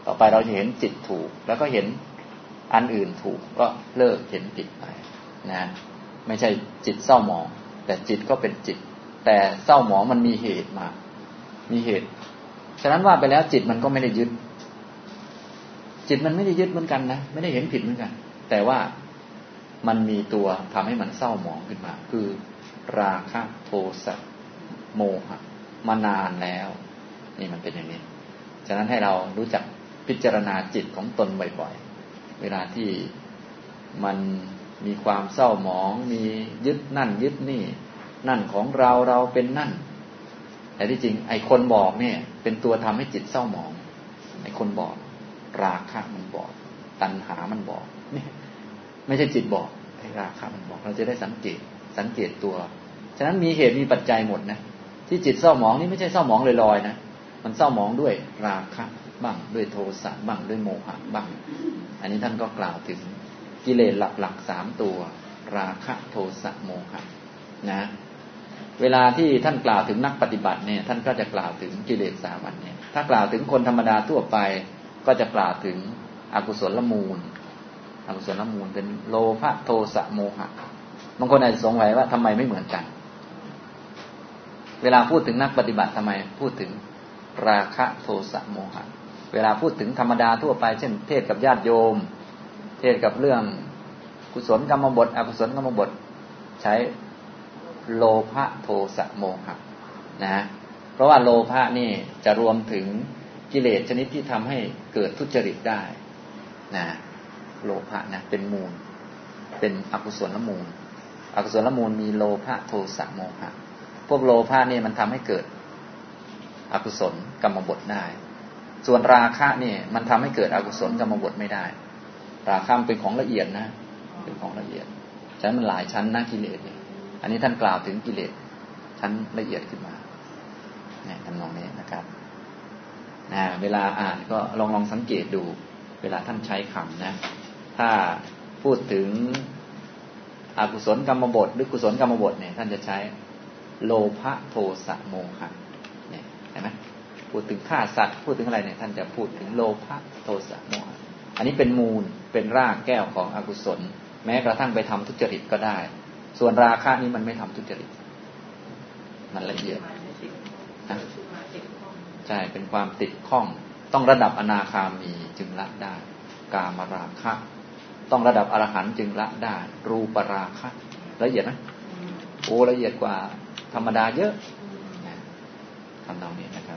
ต่อไปเราจะเห็นจิตถูกแล้วก็เห็นอันอื่นถูกก็เลิกเห็นจิตไปนะไม่ใช่จิตเศร้าหมองแต่จิตก็เป็นจิตแต่เศร้าหมองมันมีเหตุมามีเหตุฉะนั้นว่าไปแล้วจิตมันก็ไม่ได้ยึดจิตมันไม่ได้ยึดเหมือนกันนะไม่ได้เห็นผิดเหมือนกันแต่ว่ามันมีตัวทำให้มันเศร้าหมองขึ้นมาคือราคะโทสะโมหะมานานแล้วนี่มันเป็นอย่างนี้ฉะนั้นให้เรารู้จักพิจารณาจิตของตนบ่อยๆเวลาที่มันมีความเศร้าหมองมียึดนั่นยึดนี่นั่นของเราเราเป็นนั่นแต่ที่จริงไอ้คนบอกเนี่ยเป็นตัวทำให้จิตเศร้าหมองไอ้คนบอกราคะมันบอกตัณหามันบอกนี่ไม่ใช่จิตบอกไอ้ราคะมันบอกเราจะได้สังเกตสังเกตตัวฉะนั้นมีเหตุมีปัจจัยหมดนะที่จิตเศร้าหมองนี่ไม่ใช่เศร้าหมองลอยๆนะมันเศร้าหมองด้วยราคะบ้างด้วยโทสะบ้างด้วยโมหะบ้างอันนี้ท่านก็กล่าวถึงกิเลสหลักๆสามตัวราคะโทสะโมหะนะเวลาที่ท่านกล่าวถึงนักปฏิบัติเนี่ยท่านก็จะกล่าวถึงกิเลสสามัญเนี่ยถ้ากล่าวถึงคนธรรมดาทั่วไปก็จะกล่าวถึงอกุศลมูลอกุศลมูลเป็นโลภะโทสะโมหะบางคนอาจจะสงสัยว่าทำไมไม่เหมือนกันเวลาพูดถึงนักปฏิบัติทำไมพูดถึงราคะโทสะโมหะเวลาพูดถึงธรรมดาทั่วไปเช่นเทศกับญาติโยมเทศกับเรื่องกุศลกรรมบทอกุศลกรรมบทใช้โลภะโทสะโมหะนะเพราะว่าโลภะนี่จะรวมถึงกิเลสชนิดที่ทำให้เกิดทุจริตได้นะโลภะนะเป็นมูลเป็นอกุศลมูลอกุศลมูลมีโลภะโทสะโมหะพวกโลภะนี่มันทำให้เกิดอกุศลกรรมบทได้ส่วนราคะนี่มันทำให้เกิดอกุศลกรรมบทไม่ได้ราคะเป็นของละเอียดนะเป็นของละเอียดฉะนั้นมันหลายชั้นนะกิเลสเนี่ยอันนี้ท่านกล่าวถึงกิเลสชั้นละเอียดขึ้นมาเนี่ยทำนองนี้นะครับนะเวลาอ่านก็ลองลองสังเกตดูเวลาท่านใช้คำนะถ้าพูดถึงอกุศลกรรมบทหรือกุศลกรรมบทเนี่ยท่านจะใช้โลภะโทสะโมหะเนี่ยเห็นไหมพูดถึงฆ่าสัตว์พูดถึงอะไรเนี่ยท่านจะพูดถึงโลภะโทสะโมหะอันนี้เป็นมูลเป็นรากแก้วของอกุศลแม้กระทั่งไปทำทุจริตก็ได้ส่วนราคะนี้มันไม่ทำทุจริตมันละเอียดนะใช่เป็นความติดข้องต้องระดับอนาคามีจึงละได้กามราคะต้องระดับอรหันต์จึงละได้รูปราคะละเอียดนะโอ้ละเอียดกว่าธรรมดาเยอะทำตรงนี้นะครับ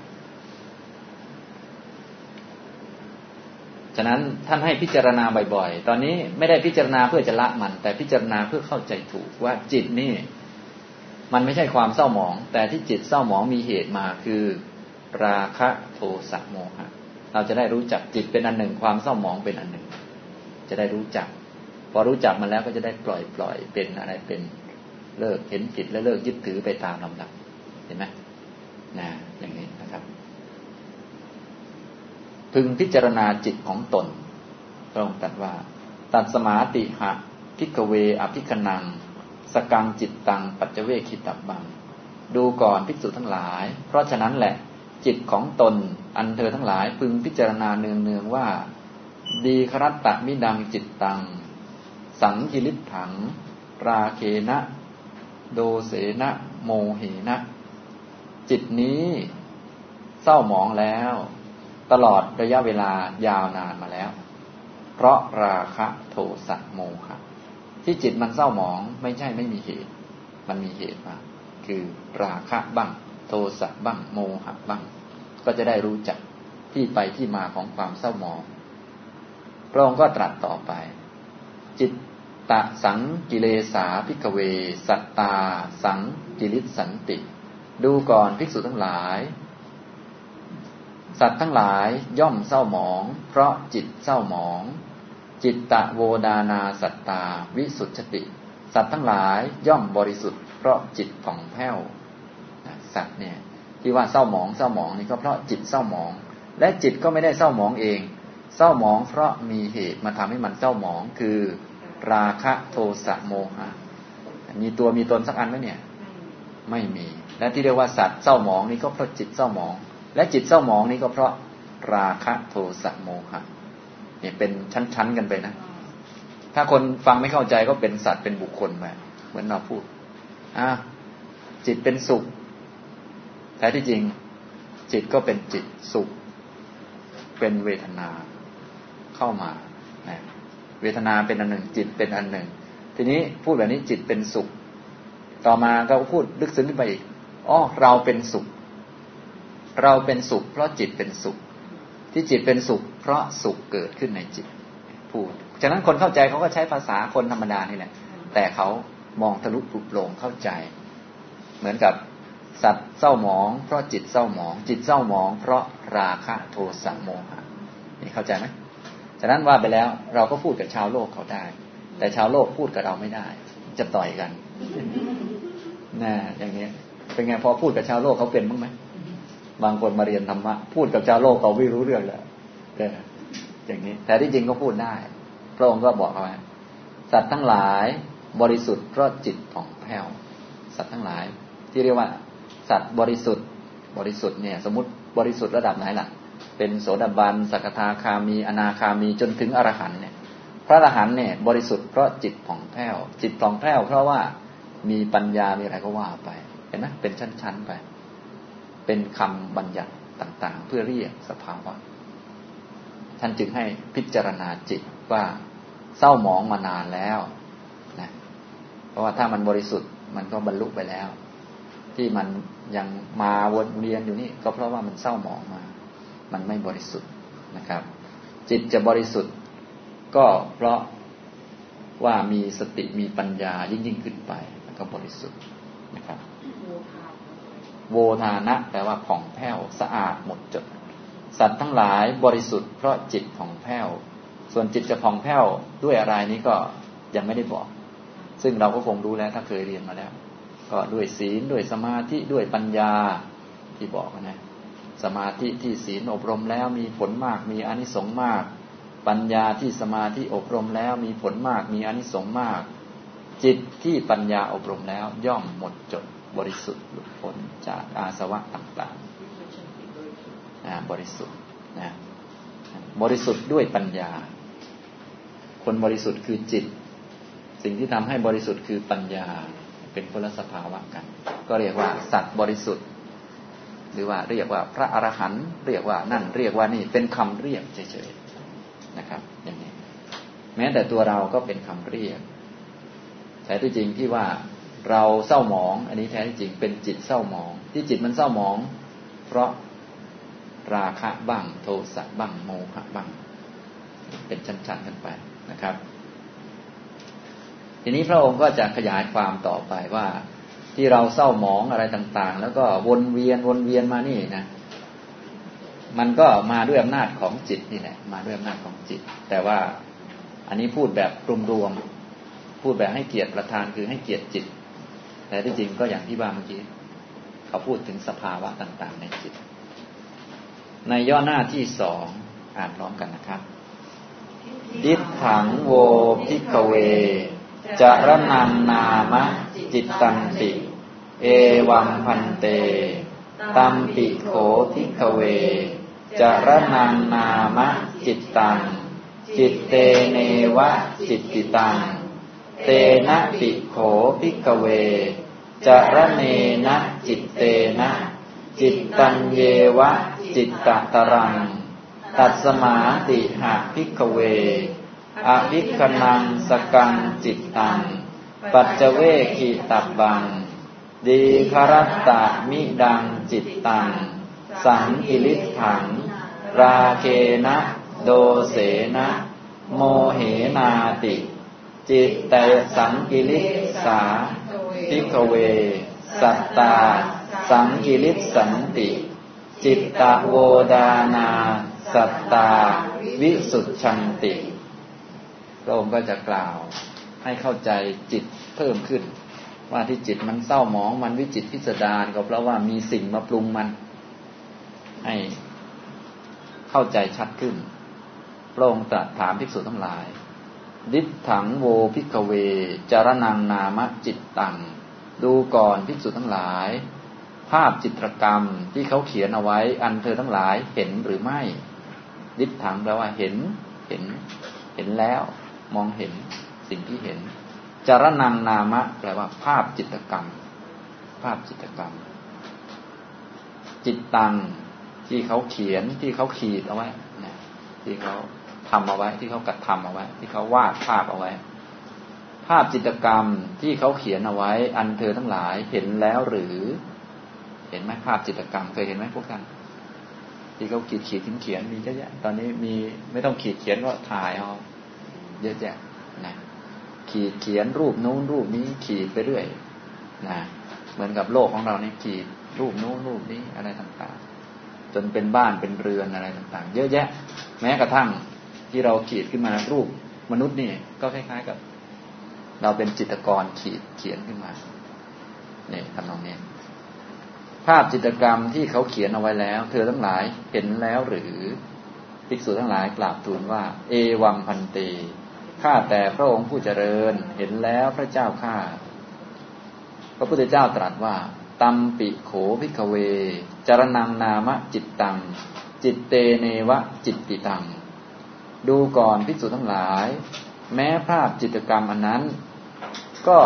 ฉะนั้นท่านให้พิจารณาบ่อยๆตอนนี้ไม่ได้พิจารณาเพื่อจะละมันแต่พิจารณาเพื่อเข้าใจถูกว่าจิตนี่มันไม่ใช่ความเศร้าหมองแต่ที่จิตเศร้าหมองมีเหตุมาคือราคะโทสะโมหะเราจะได้รู้จักจิตเป็นอันหนึ่งความเศร้าหมองเป็นอันหนึ่งจะได้รู้จักพอรู้จักมันแล้วก็จะได้ปล่อยปล่อยเป็นอะไรเป็นเลิกเห็นผิดและเลิกยึดถือไปตามลำดับเห็นไหมนะอย่างนี้นะครับพึงพิจารณาจิตของตนพระองค์ตรัสว่าตัดสมาติหะภิกขเวอภิคนังสกังจิตตังปัจจเวคิตับบังดูก่อนภิกษุทั้งหลายเพราะฉะนั้นแหละจิตของตนอันเธอทั้งหลายพึงพิจารณาเนืองๆว่าดีครัตตะมิดังจิตตังสังกิริถังราเคนะโดเสนะโมเหนะจิตนี้เศร้าหมองแล้วตลอดระยะเวลายาวนานมาแล้วเพราะราคะโทสะโมหะที่จิตมันเศร้าหมองไม่ใช่ไม่มีเหตุมันมีเหตุมาคือราคะบ้างโทสะบ้างโมหะบ้างก็จะได้รู้จักที่ไปที่มาของความเศร้าหมองพระองค์ก็ตรัสต่อไปจิตตะสังกิเลสาภิกขเวสัตตาสังกิริสันติดูก่อนภิกษุทั้งหลายสัตว์ทั้งหลายย่อมเศร้าหมองเพราะจิตเศร้าหมองจิตตะโวดานาสัตตาวิสุทธิสัตว์ทั้งหลายย่อมบริสุทธิ์เพราะจิตผ่องแผ้วสัตว์เนี่ยที่ว่าเศร้าหมองเศร้าหมองนี่ก็เพราะจิตเศร้าหมองและจิตก็ไม่ได้เศร้าหมองเองเศร้าหมองเพราะมีเหตุมาทำให้มันเศร้าหมองคือราคะโทสะโมหะมีตัวมีตนสักอันไหมเนี่ยไม่มีและที่เรียกว่าสัตว์เศร้าหมองนี่ก็เพราะจิตเศร้าหมองและจิตเศร้าหมองนี่ก็เพราะราคะโทสะโมหะนี่เป็นชั้นๆกันไปนะถ้าคนฟังไม่เข้าใจก็เป็นสัตว์เป็นบุคคลไปเหมือนเราพูดอ่ะจิตเป็นสุขแท้ที่จริงจิตก็เป็นจิตสุขเป็นเวทนาเข้ามานะเวทนาเป็นอันหนึ่งจิตเป็นอันหนึ่งทีนี้พูดแบบนี้จิตเป็นสุขต่อมาก็พูดลึกซึ้งขึ้นไปอีกอ๋อเราเป็นสุขเราเป็นสุขเพราะจิตเป็นสุขที่จิตเป็นสุขเพราะสุขเกิดขึ้นในจิตพูดฉะนั้นคนเข้าใจเขาก็ใช้ภาษาคนธรรมดานี่แหละแต่เขามองทะลุปลุกโปร่งเข้าใจเหมือนกับสัตว์เศร้าหมองเพราะจิตเศร้าหมองจิตเศร้าหมองเพราะราคะโทสะโมหะนี่เข้าใจไหมฉะนั้นว่าไปแล้วเราก็พูดกับชาวโลกเขาได้แต่ชาวโลกพูดกับเราไม่ได้จะต่อยกันน่ะอย่างนี้เป็นไงพอพูดกับชาวโลกเขาเป็นบ้างไหมบางคนมาเรียนธรรมะพูดกับชาวโลกเขาไม่รู้เรื่องแล้วอย่างนี้แต่ที่จริงก็พูดได้พระองค์ก็บอกเอาไว้สัตว์ทั้งหลายบริสุทธิ์เพราะจิตผ่องแผ้วสัตว์ทั้งหลายที่เรียกว่าสัตว์บริสุทธิ์บริสุทธิ์เนี่ยสมมติบริสุทธิ์ระดับไหนล่ะเป็นโสดาบันสักทาคามีอนาคามีจนถึงอรหันต์เนี่ยพระอรหันต์เนี่ยบริสุทธิ์เพราะจิตผ่องแผ้วจิตผ่องแผ้วเพราะว่ามีปัญญามีอะไรก็ว่าไปเห็นไหมเป็นชั้นๆไปเป็นคำบัญญัติต่างๆเพื่อเรียกสภาวะท่านจึงให้พิจารณาจิตว่าเศร้าหมองมานานแล้วนะเพราะว่าถ้ามันบริสุทธิ์มันก็บรรลุไปแล้วที่มันยังมาวนเวียนอยู่นี่ก็เพราะว่ามันเศร้าหมองมามันไม่บริสุทธิ์นะครับจิตจะบริสุทธิ์ก็เพราะว่ามีสติมีปัญญายิ่งยิ่งขึ้นไปมันก็บริสุทธิ์นะครับโวทานะแปลว่าผ่องแผ้วสะอาดหมดจดสัตว์ทั้งหลายบริสุทธิ์เพราะจิตผ่องแผ้วส่วนจิตจะผ่องแผ้วด้วยอะไรนี้ก็ยังไม่ได้บอกซึ่งเราก็คงรู้แล้วถ้าเคยเรียนมาแล้วก็ด้วยศีลด้วยสมาธิด้วยปัญญาที่บอกนะสมาธิที่ศีลอบรมแล้วมีผลมากมีอานิสงส์มากปัญญาที่สมาธิอบรมแล้วมีผลมากมีอานิสงส์มากจิตที่ปัญญาอบรมแล้วย่อมหมดจดบริสุทธิ์หลุดพ้นจากอาสวะต่างๆนะบริสุทธิ์นะบริสุทธิ์ด้วยปัญญาคนบริสุทธิ์คือจิตสิ่งที่ทำให้บริสุทธิ์คือปัญญาเป็นคนละสภาวะกันก็เรียกว่าสัตว์บริสุทธิ์หรือว่าเรียกว่าพระอรหันต์เรียกว่านั่นเรียกว่านี่เป็นคำเรียกเฉยๆนะครับอย่างนี้แม้แต่ตัวเราก็เป็นคำเรียกแต่ที่จริงที่ว่าเราเศร้าหมองอันนี้แท้ที่จริงเป็นจิตเศร้าหมองที่จิตมันเศร้าหมองเพราะราคะบ้างโทสะบ้างโมหะบ้างเป็นชั้นๆกันไปนะครับทีนี้พระองค์ก็จะขยายความต่อไปว่าที่เราเศร้าหมองอะไรต่างๆแล้วก็วนเวียนวนเวียนมานี่นะมันก็มาด้วยอำนาจของจิตนี่แหละมาด้วยอำนาจของจิตแต่ว่าอันนี้พูดแบบรวมๆพูดแบบให้เกียรติประธานคือให้เกียรติจิตแต่ที่จริงก็อย่างที่ว่าเมื่อกี้เขาพูดถึงสภาวะต่างๆในจิตในย่อหน้าที่สองอ่านพร้อมกันนะครับดิฏถังโวภิกขเวจรณังนามะจิตตันติเอวังพันเตตัมปิโขภิกขเวจรณังนามะจิตตังจิตเตเนวะจิตติตังเตนะปิโขภิกขเวจรเนนะจิตเตนะจิตตังเยวะจิตตตรังตัสสมาติหะภิกขเวอภิคนังสกังจิตตังปัจจเวคิตับบังดีครัตตะมิดังจิตตังสังกิริถังราเคนะโดเสนะโมเหนาติจิตแต่สังกิริสาภิกขเวสัตตาสังกิริสันติจิตตโวดานาสัตตาวิสุทธันติพระองค์ก็จะกล่าวให้เข้าใจจิตเพิ่มขึ้นว่าที่จิตมันเศร้าหมองมันวิจิตรพิสดารก็เพราะว่ามีสิ่งมาปรุงมันให้เข้าใจชัดขึ้นพระองค์ตรัสถามภิกษุทั้งหลายดิฏถังโวภิกขเวจรณังนามะจิตตังดูก่อนภิกษุทั้งหลายภาพจิตรกรรมที่เขาเขียนเอาไว้อันเธอทั้งหลายเห็นหรือไม่ดิษฐังแปลว่าเห็นเห็นเห็นแล้วมองเห็นสิ่งที่เห็นจารนังนามะแปลว่าภาพจิตรกรรมภาพจิตรกรรมจิตตังที่เขาเขียนที่เขาขีดเอาไว้นะที่เขาทำเอาไว้ที่เขากระทำเอาไว้ที่เขาวาดภาพเอาไว้ภาพจิตรกรรมที่เขาเขียนเอาไว้อันเธอทั้งหลายเห็นแล้วหรือเห็นไหมภาพจิตรกรรมเคยเห็นไหมพวกท่านที่เขาขีดขีดเขียนมีเยอะแยะตอนนี้มีไม่ต้องขีดเขียนก็ถ่ายเอาเยอะแยะนะขีดเขียนรูปนู้นรูปนี้ขีดไปเรื่อยนะเหมือนกับโลกของเราเนี่ยขีดรูปนู้นรูปนี้อะไรต่างๆจนเป็นบ้านเป็นเรือนอะไรต่างๆเยอะแยะแม้กระทั่งที่เราขีดขึ้นมารูปมนุษย์นี่ก็คล้ายๆกับเราเป็นจิตรกรขีดเขียนขึ้นมาเนี่ยทำนองนี้ภาพจิตรกรรมที่เขาเขียนเอาไว้แล้วเธอทั้งหลายเห็นแล้วหรือภิกษุทั้งหลายกราบทูลว่าเอวังพันเตข้าแต่พระองค์ผู้เจริญเห็นแล้วพระเจ้าข้าพระพุทธเจ้าตรัสว่าตัมปิโขภิกขเวจารนังนามะจิตตังจิตเตเนวะจิตติตังดูก่อนภิกษุทั้งหลายแม้ภาพจิตรกรรมอันนั้นก็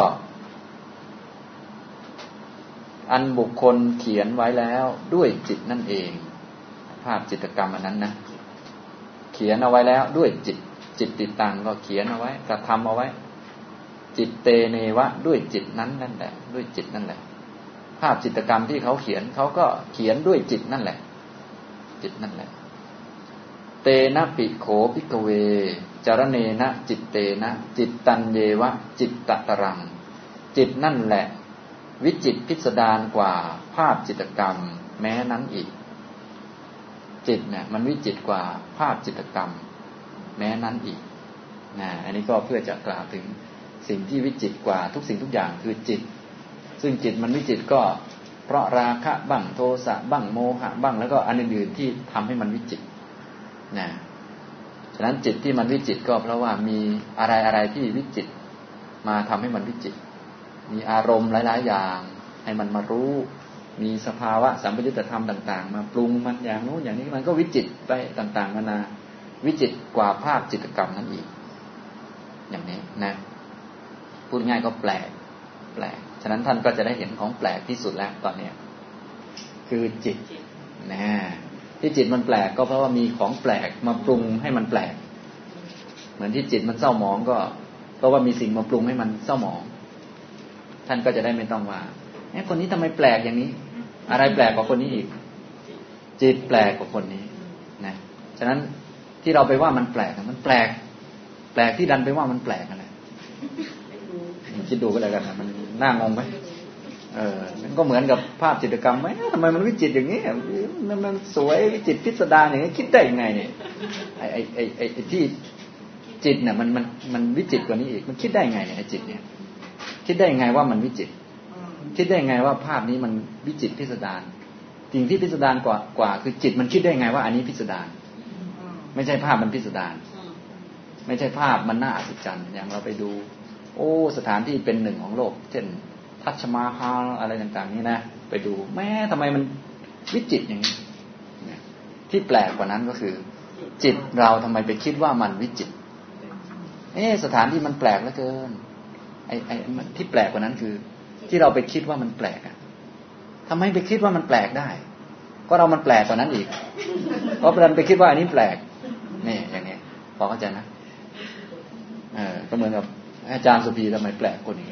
อันบุคคลเขียนไว้แล้วด้วยจิตนั่นเองภาพจิตรกรรมอันนั้นนะเขียนเอาไว้แล้วด้วยจิตจิตติตังก็เขียนเอาไว้กระทำเอาไว้จิตเตเนวะด้วยจิตนั้นนั่นแหละด้วยจิตนั่นแหละภาพจิตรกรรมที่เขาเขียนเขาก็เขียนด้วยจิตนั่นแหละจิตนั่นแหละเตนะปิโขภิกขเวจารเนนะจิตเตนะจิตตัญเยวะจิตตตรังจิตนั่นแหละวิจิตรพิสดารกว่าภาพจิตรกรรมแม้นั้นอีกจิตเนี่ยมันวิจิตรกว่าภาพจิตรกรรมแม้นั้นอีกนะอันนี้ก็เพื่อจะกล่าวถึงสิ่งที่วิจิตรกว่าทุกสิ่งทุกอย่างคือจิตซึ่งจิตมันวิจิตรก็เพราะราคะบ้างโทสะบ้างโมหะบ้างแล้วก็อันอื่นๆที่ทำให้มันวิจิตรนะฉะนั้นจิตที่มันวิจิตรก็เพราะว่ามีอะไรอะไรที่วิจิตรมาทำให้มันวิจิตรมีอารมณ์หลายๆอย่างให้มันมารู้มีสภาวะสัมปยุตธรรมต่างๆมาปรุงมันอย่างโน้นอย่างนี้มันก็วิจิตรไปต่างๆนานาวิจิตรกว่าภาพจิตรกรรมนั่นอีกอย่างนี้นะพูดง่ายก็แปลกแปลกฉะนั้นท่านก็จะได้เห็นของแปลกที่สุดแล้วตอนนี้คือจิตนะที่จิตมันแปลกก็เพราะว่ามีของแปลกมาปรุงให้มันแปลกเหมือนที่จิตมันเศร้าหมองก็เพราะว่ามีสิ่งมาปรุงให้มันเศร้าหมองท่านก็จะได้ไม่ต้องว่าไอ้คนนี้ทำไมแปลกอย่างนี้อะไรแปลกกว่าคนนี้อีกจิตแปลกกว่าคนนี้นะฉะนั้นที่เราไปว่ามันแปลกมันแปลกแปลกที่ดันไปว่ามันแปลกอะไรคิดดูก็แล้วกันนะมันน่างงไหมเออมันก็เหมือนกับภาพจิตรกรรมไหมทำไมมันวิจิตรอย่างนี้มันมันสวยวิจิตรพิสดารอย่างนี้คิดได้ยังไงเนี่ยไอ้ไอ้ไอ้ไอ้ที่จิตเนี่ยมันมันมันวิจิตรกว่านี้อีกมันคิดได้ยังไงเนี่ยไอ้จิตเนี่ยคิดได้ยังไงว่ามันวิจิตรคิดได้ยังไงว่าภาพนี้มันวิจิตรพิสดารสิ่งที่พิสดารกว่ากว่าคือจิตมันคิดได้ยังไงว่าอันนี้พิสดารไม่ใช่ภาพมันพิสดารไม่ใช่ภาพมันน่าอัศจรรย์อย่างเราไปดูโอ้สถานที่เป็นหนึ่งของโลกเช่นทัชมาฮาลอะไรต่างๆนี่นะไปดูแม้ทำไมมันวิจิตรอย่างนี้ที่แปลกกว่านั้นก็คือจิตเราทำไมไปคิดว่ามันวิจิตรเอ๊ะสถานที่มันแปลกเหลือเกินไอ้ไอ้ที่แปลกกว่านั้นคือที่เราไปคิดว่ามันแปลกอ่ะทำไมไปคิดว่ามันแปลกได้ก็เรามันแปลกกว่านั้นอีกเพราะเราไปคิดว่าอันนี้แปลกนี่อย่างนี้พอเข้าใจนะเออก็เหมือนกับอาจารย์สุภีทำไมแปลกคนนี้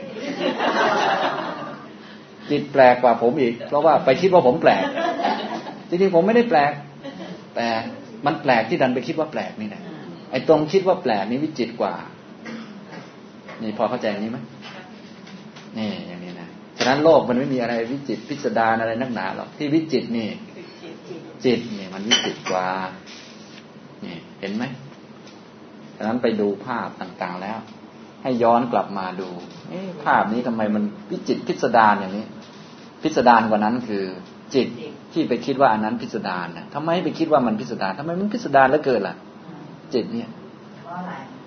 จิตแปลกกว่าผมอีกเพราะว่าไปคิดว่าผมแปลกจริงๆผมไม่ได้แปลกแต่มันแปลกที่ดันไปคิดว่าแปลกนี่แหละไอ้ตรงคิดว่าแปลกนี่วิจิตรกว่านี่พอเข้าใจนี้ไหมนี่อย่างนี้นะฉะนั้นโลกมันไม่มีอะไรวิจิตรพิสดารอะไรนักหนาหรอกที่วิจิตรนี่จิตนี่มันวิจิตรกว่านี่เห็นไหมฉะนั้นไปดูภาพต่างๆแล้วให้ย้อนกลับมาดูภาพนี้ทำไมมันวิจิตรพิสดารอย่างนี้พิสดารกว่านั้นคือจิตที่ไปคิดว่าอันนั้นพิสดารนะทำไมไปคิดว่ามันพิสดารทำไมมันพิสดารเหลือเกินล่ะจิตเนี่ย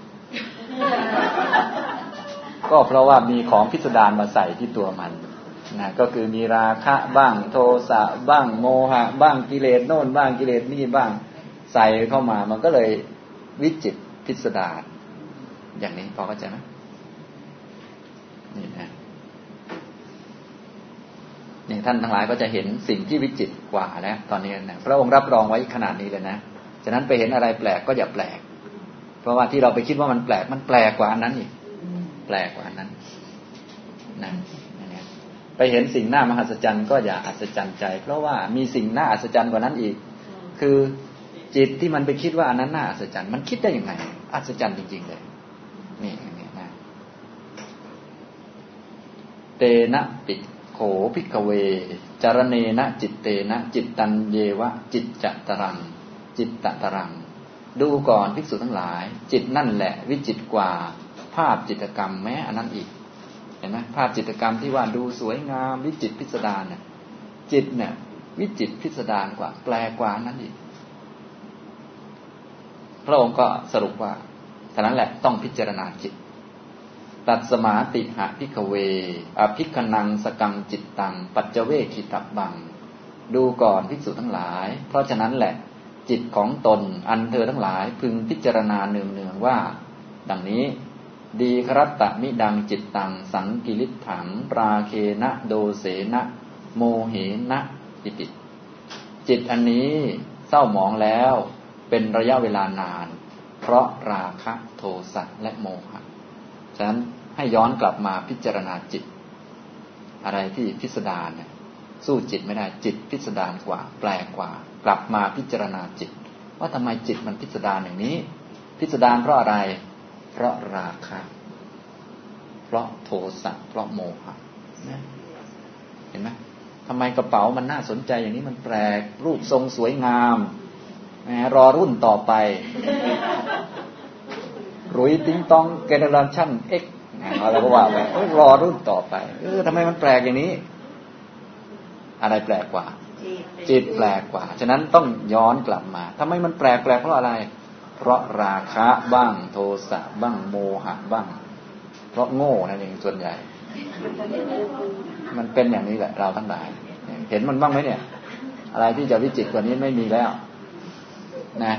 ก็เพราะว่ามีของพิสดารมาใส่ที่ตัวมันนะก็คือมีราคะบ้างโทสะบ้างโมหะบ้างกิเลสโน่นบ้างกิเลสนี่บ้างใส่เข้ามามันก็เลยวิจิตรพิสดารอย่างนี้พอเข้าใจไหมนี่นะนี่ท่านทั้งหลายก็จะเห็นสิ่งที่วิจิตรกว่าแล้วตอนนี้นะพระองค์รับรองไว้ขนาดนี้เลยนะฉะนั้นไปเห็นอะไรแปลกก็อย่าแปลกเพราะว่าที่เราไปคิดว่ามันแปลกมันแปลกกว่าอันนั้นอีกแปลกกว่าอันนั้นนะไปเห็นสิ่งน่ามหัศจรรย์ก็อย่าอัศจรรย์ใจเพราะว่ามีสิ่งน่าอัศจรรย์กว่านั้นอีกคือจิตที่มันไปคิดว่าอันนั้นน่าอัศจรรย์มันคิดได้ยังไงอัศจรรย์จริงๆเลยนี่นี่นะเตนะปิโขภิกขเวจารเนนะจิตเตนะจิตตัญเยวะจิตจตรังจิตตตรังดูก่อนภิกษุทั้งหลายจิตนั่นแหละวิจิตรกว่าภาพจิตรกรรมแม้อันนั้นอีกเห็นไหมภาพจิตรกรรมที่ว่าดูสวยงามวิจิตรพิสดารเนี่ยจิตเนี่ยวิจิตรพิสดารกว่าแปลกว่านั้นอีกพระองค์ก็สรุปว่าฉะนั้นแหละต้องพิจารณาจิตตัดสมาติหะภิกขเวอภิคนังสกังจิตตังปัจเจเวคิตับบังดูก่อนภิกษุทั้งหลายเพราะฉะนั้นแหละจิตของตนอันเธอทั้งหลายพึงพิจารณาเนืองๆว่าดังนี้ดีครัตตมิดังจิตตังสังกิริถังปราเคนะโดเสนะโมเหนะอิติจิตอันนี้เศร้าหมองแล้วเป็นระยะเวลานานเพราะราคะโทสะและโมหะฉะนั้นให้ย้อนกลับมาพิจารณาจิตอะไรที่พิสดารเนี่ยสู้จิตไม่ได้จิตพิสดารกว่าแปลกกว่ากลับมาพิจารณาจิตว่าทำไมจิตมันพิสดารอย่างนี้พิสดารเพราะอะไรเพราะราคะเพราะโทสะเพราะโมหะเห็นไหมทำไมกระเป๋ามันน่าสนใจอย่างนี้มันแปลกรูปทรงสวยงามรอรุ่นต่อไปรุยติ้งต้องเจเนอเรชั่นเอ็กอะไรก็ว่าไปรอรุ่นต่อไปเออทำไมมันแปลกอย่างนี้อะไรแปลกกว่าจิตแปลกกว่าฉะนั้นต้องย้อนกลับมาทำไมมันแปลกแปลกเพราะอะไรเพราะราคะบ้างโทสะบ้างโมหะบ้างเพราะโง่นั่นเองส่วนใหญ่มันเป็นอย่างนี้แหละเราทั้งหลายเห็นมันบ้างไหมเนี่ยอะไรที่จะวิจิตรกว่านี้ไม่มีแล้วนะ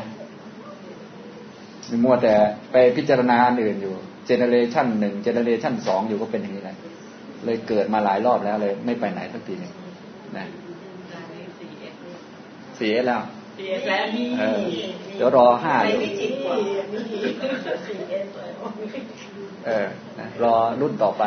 มัวแต่ไปพิจารณาอันอื่นอยู่เจเนเรชันหนึ่งเจเนเรชันสองอยู่ก็เป็นอย่างนี้แหละเลยเกิดมาหลายรอบแล้วเลยไม่ไปไหนสักทีนึงนะเสียแล้วเออเดี๋ยวรอห้าอยู่เออนะรอรุ่นต่อไป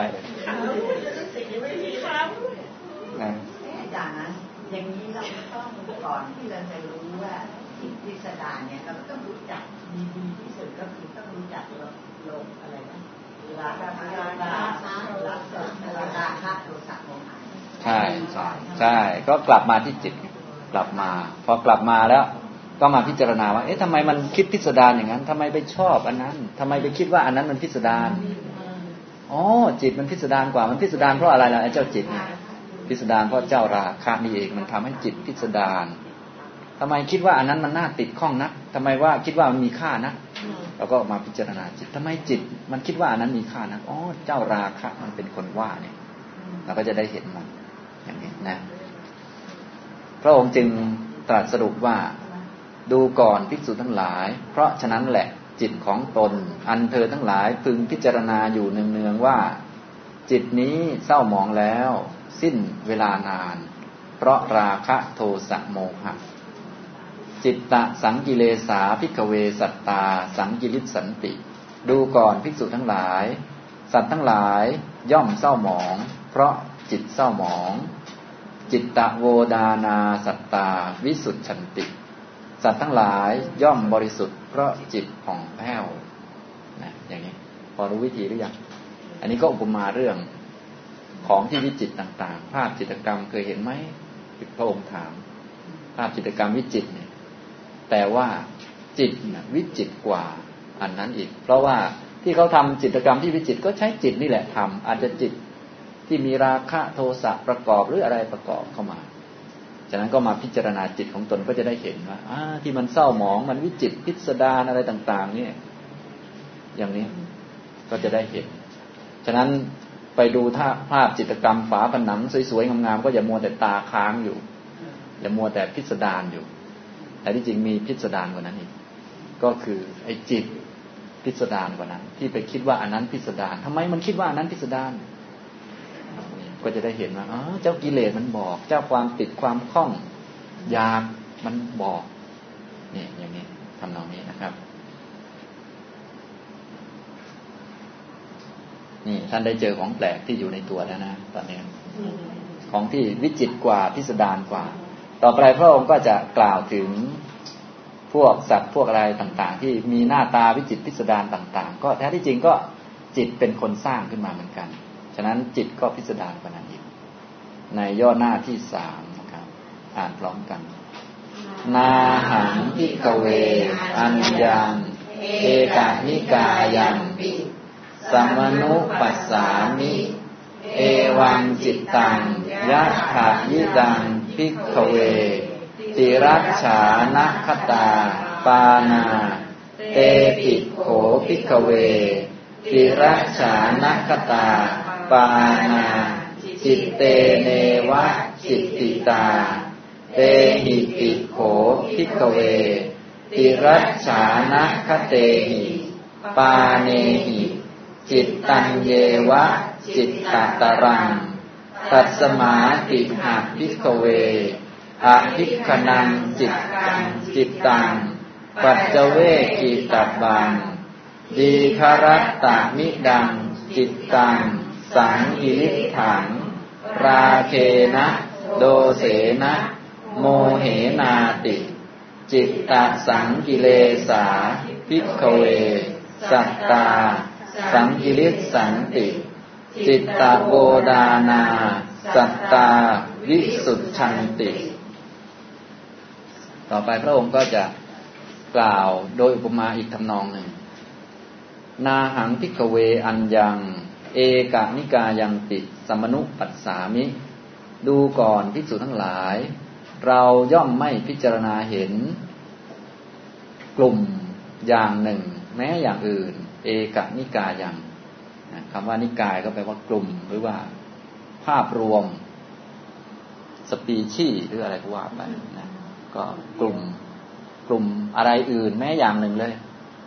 นะอาจารย์นะอย่างนี้เราต้องก่อนที่เราจะรู้ว่าจิตพิสดารเนี่ยเราต้องรู้จักดีๆที่สุดก็คือต้องรู้จักโลกอะไรนะราคะราคะราคะราคะโทสะโมหะใช่ใช่ใช่ก็กลับมาที่จิตกลับมาพอกลับมาแล้วก็มาพิจารณาว่าเอ๊ะทำไมมันคิดพิสดารอย่างนั้นทำไมไปชอบอันนั้นทำไมไปคิดว่าอันนั้นมันพิสดารอ๋อจิตมันพิสดารกว่ามันพิสดารเพราะอะไรล่ะไอ้เจ้าจิตเนี่ยพิสดารเพราะเจ้าราคะนี่เองมันทำให้จิตพิสดารทำไมคิดว่าอันนั้นมันน่าติดข้องนักทำไมว่าคิดว่ามันมีค่านะเราก็มาพิจารณาจิตทำไมจิตมันคิดว่าอันนั้นมีค่านักอ๋อเจ้าราคะมันเป็นคนว่าเนี่ยเราก็จะได้เห็นมันอย่างนี้นะพระองค์จึงตรัสสรุปว่าดูก่อนภิกษุทั้งหลายเพราะฉะนั้นแหละจิตของตนอันเธอทั้งหลายพึงพิจารณาอยู่เนืองๆว่าจิตนี้เศร้าหมองแล้วสิ้นเวลานานเพราะราคะโทสะโมหะจิตตะสังกิเลสาภิกขเวสัตตาสังกิริสันติดูก่อนภิกษุทั้งหลายสัตว์ทั้งหลายย่อมเศร้าหมองเพราะจิตเศร้าหมองจิตตะโวดานาสัตตาวิสุทธันติสัตว์ทั้งหลายย่อมบริสุทธิ์เพราะจิตผ่องแผ้วนะอย่างนี้พอรู้วิธีหรือยังอันนี้ก็อุปมาเรื่องของที่วิจิตรต่างๆภาพจิตรกรรมเคยเห็นไหมพระองค์ถามภาพจิตรกรรมวิจิตรเนี่ยแต่ว่าจิตนะวิจิตรกว่าอันนั้นอีกเพราะว่าที่เขาทำจิตรกรรมที่วิจิตรก็ใช้จิตนี่แหละทำอาจจะจิตที่มีราคะโทสะประกอบหรืออะไรประกอบเข้ามาฉะนั้นก็มาพิจารณาจิตของตนก็จะได้เห็นว่าอ่าที่มันเศร้าหมองมันวิจิตรพิสดารอะไรต่างๆเนี่ยอย่างนี้ก็จะได้เห็นฉะนั้นไปดูภาพจิตรกรรมฝาผนังสวยๆงามๆก็อย่ามัวแต่ตาค้างอยู่อย่ามัวแต่พิสดารอยู่แต่ที่จริงมีพิสดารกว่านั้นอีกก็คือไอ้จิตพิสดารกว่านั้นที่ไปคิดว่าอันนั้นพิสดารทำไมมันคิดว่าอันนั้นพิสดารก็จะได้เห็นว่าอ๋อเจ้ากิเลสมันบอกเจ้าความติดความคล้องอยากมันบอกนี่อย่างนี้ทำนองนี้นะครับนี่ท่านได้เจอของแปลกที่อยู่ในตัวแล้วนะตอนนี้ของที่วิจิตรกว่าพิสดารกว่าต่อไปพระองค์ก็จะกล่าวถึงพวกสัตว์พวกอะไรต่างๆที่มีหน้าตาวิจิตรพิสดารต่างๆก็แท้ที่จริงก็จิตเป็นคนสร้างขึ้นมาเหมือนกันฉะนั้นจิตก็พิสดารกว่านั้นอีกในย่อหน้าที่สามนะครับอ่านพร้อมกันนาหังภิกขเวอัญญังเอกนิกายัมปิสัมมนุปัสสามิเอวังจิตตังยัตถะยิดังภิกขเวติรัชฉานคตาปานาเตปิโขภิกขเวติรัชฉานคตาปานาจิตเตเนวะจิตติตาเตหิปิโขภิกขเวติรัชฉานคเตหิปาเนหิจิตตังเยวะจิตตตรังตัสมาติหะภิกขเวอภิกขนังจิตจิตตังปัจเจเวกิตับบังดีครัตตมิดังจิตตังสังกิริถังราเคนะโดเสนะโมเหนาติจิตตสังกิเลสาภิกขเวสัตตาสังกิริสันติจิตตโบดานาสัตตาวิสุทธันติต่อไปพระองค์ก็จะกล่าวโดยอุปมาอีกทำนองหนึ่งนาหังภิกขเวอัญญังเอกนิกายังติสัมมนุปัสสามิดูก่อนภิกษุทั้งหลายเราย่อมไม่พิจารณาเห็นกลุ่มอย่างหนึ่งแม้อย่างอื่นเอกนิกายังคำว่านิกายก็แปลว่ากลุ่มหรือว่าภาพรวมสปีชีส์หรืออะไรก็ว่าไปนะก็กลุ่มกลุ่มอะไรอื่นแม้อย่างหนึ่งเลย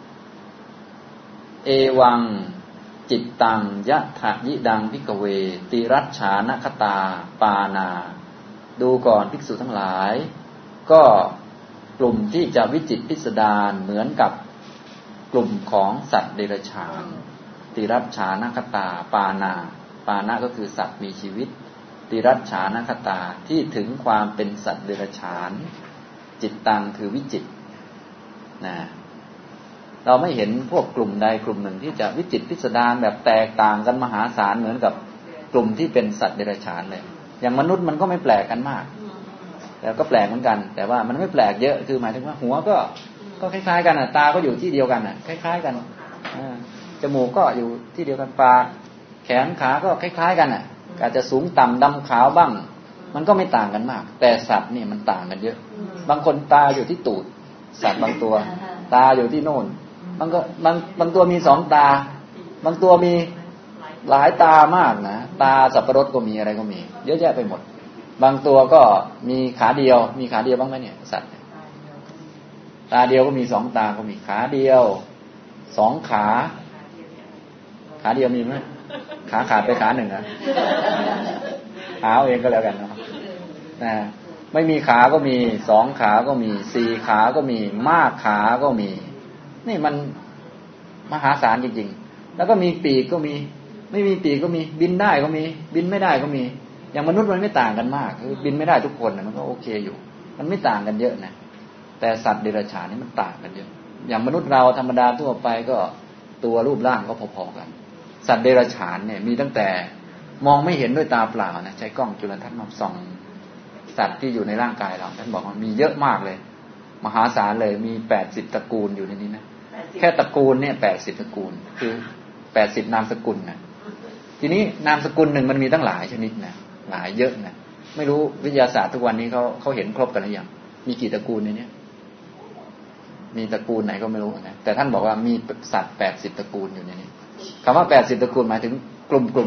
เอวังจิตตังยะถะยิดังภิกขเวติรัชฉานคตาปานาดูก่อนภิกษุทั้งหลายก็กลุ่มที่จะวิจิตรพิสดารเหมือนกับกลุ่มของสัตว์เดรัจฉานติรัชฉานคตาปานาปานะก็คือสัตว์มีชีวิตติรัชฉานคตาที่ถึงความเป็นสัตว์เดรัจฉานจิตตังคือวิจิตรนะเราไม่เห็นพวกกลุ่มใดกลุ่มหนึ่งที่จะวิจิตรพิสดารแบบแตกต่างกันมหาศาลเหมือนกับกลุ่มที่เป็นสัตว์เดรัจฉานเลยอย่างมนุษย์มันก็ไม่แปลกกันมากแต่ก็แปลกเหมือนกันแต่ว่ามันไม่แปลกเยอะคือหมายถึงว่าหัวก็ก็คล้ายๆกันอ่ะตาก็อยู่ที่เดียวกันอ่ะคล้ายๆกันจมูกก็อยู่ที่เดียวกันปากแขนขาก็คล้ายๆกันอ่ะอาจจะสูงต่ำดำขาวบ้างมันก็ไม่ต่างกันมากแต่สัตว์นี่มันต่างกันเยอะบางคนตาอยู่ที่ตูดสัตว์บางตัวตาอยู่ที่โน่นบางก็บางบางตัวมีสองตาบางตัวมีหลายตามากนะตาสับปะรดก็มีอะไรก็มีเยอะแยะไปหมดบางตัวก็มีขาเดียวมีขาเดียวบ้างไหมเนี่ยสัตว์ตาเดียวก็มีสองตาก็มีขาเดียวสองขาขาเดียวมีไหมขาขาดไปขาหนึ่งนะหาเอาเองก็แล้วกันนะนะไม่มีขาก็มีสองขาก็มีสี่ขาก็มีมากขาก็มีนี่มันมหาศาลจริงๆแล้วก็มีปีกก็มีไม่มีปีกก็มีบินได้ก็มีบินไม่ได้ก็มีอย่างมนุษย์มันไม่ต่างกันมากคือบินไม่ได้ทุกคนนะมันก็โอเคอยู่มันไม่ต่างกันเยอะนะแต่สัตว์เดรัจฉานนี่มันต่างกันเยอะอย่างมนุษย์เราธรรมดาทั่วไปก็ตัวรูปร่างก็พอๆกันสัตว์เดรัจฉานเนี่ยมีตั้งแต่มองไม่เห็นด้วยตาเปล่านะใช้กล้องจุลทรรศน์มาส่องสัตว์ที่อยู่ในร่างกายเราท่านบอกว่ามีเยอะมากเลยมหาศาลเลยมีแปดสิบตระกูลอยู่ในนี้นะแค่ตระกูลเนี่ยแปดสิบตระกูลคือแปดสิบนามสกุลนะทีนี้นามสกุลหนึ่งมันมีตั้งหลายชนิดนะหลายเยอะนะไม่รู้วิทยาศาสตร์ทุกวันนี้เขาเขาเห็นครบกันหรือยังมีกี่ตระกูลในนี้มีตระกูลไหนก็ไม่รู้นะแต่ท่านบอกว่ามีสัตว์แปดสิบตระกูลอยู่ในนี้คำว่าแปดสิบตระกูลหมายถึงกลุ่มกลุ่มมัน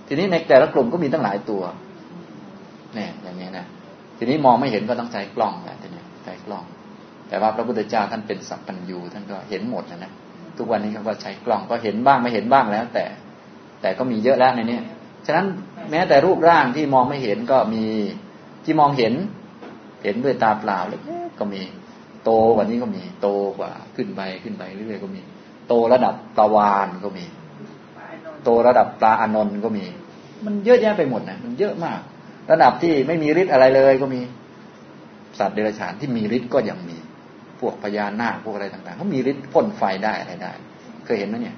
ทีนี้ในแต่ละกลุ่มก็มีตั้งหลายตัวเนี่ยอย่างนี้นะทีนี้มองไม่เห็นก็ต้องใช้กล้องแหละทีนี้ใช้กล้องแต่ว่าพระพุทธเจ้าท่านเป็นสัพพัญญูท่านก็เห็นหมดนะนะทุกวันนี้เขาก็ใช้กล้องก็เห็นบ้างไม่เห็นบ้างแล้วแต่แต่ก็มีเยอะแล้วในนี้ฉะนั้นแม้แต่รูปร่างที่มองไม่เห็นก็มีที่มองเห็นเห็นด้วยตาเปล่าเล็กๆก็มีโตกว่านี้ก็มีโตกว่าขึ้นไปขึ้นไปเรื่อยๆก็มีโตระดับปลาวาฬก็มีโตระดับปลาอานนท์ก็มีมันเยอะแยะไปหมดนะมันเยอะมากระดับที่ไม่มีฤทธิ์อะไรเลยก็มีสัตว์เดรัจฉานที่มีฤทธิ์ก็ยังมีพวกพญานาคพวกอะไรต่างๆเขามีฤทธิ์พ่นไฟได้อะไรได้เคยเห็นไหมเนี่ย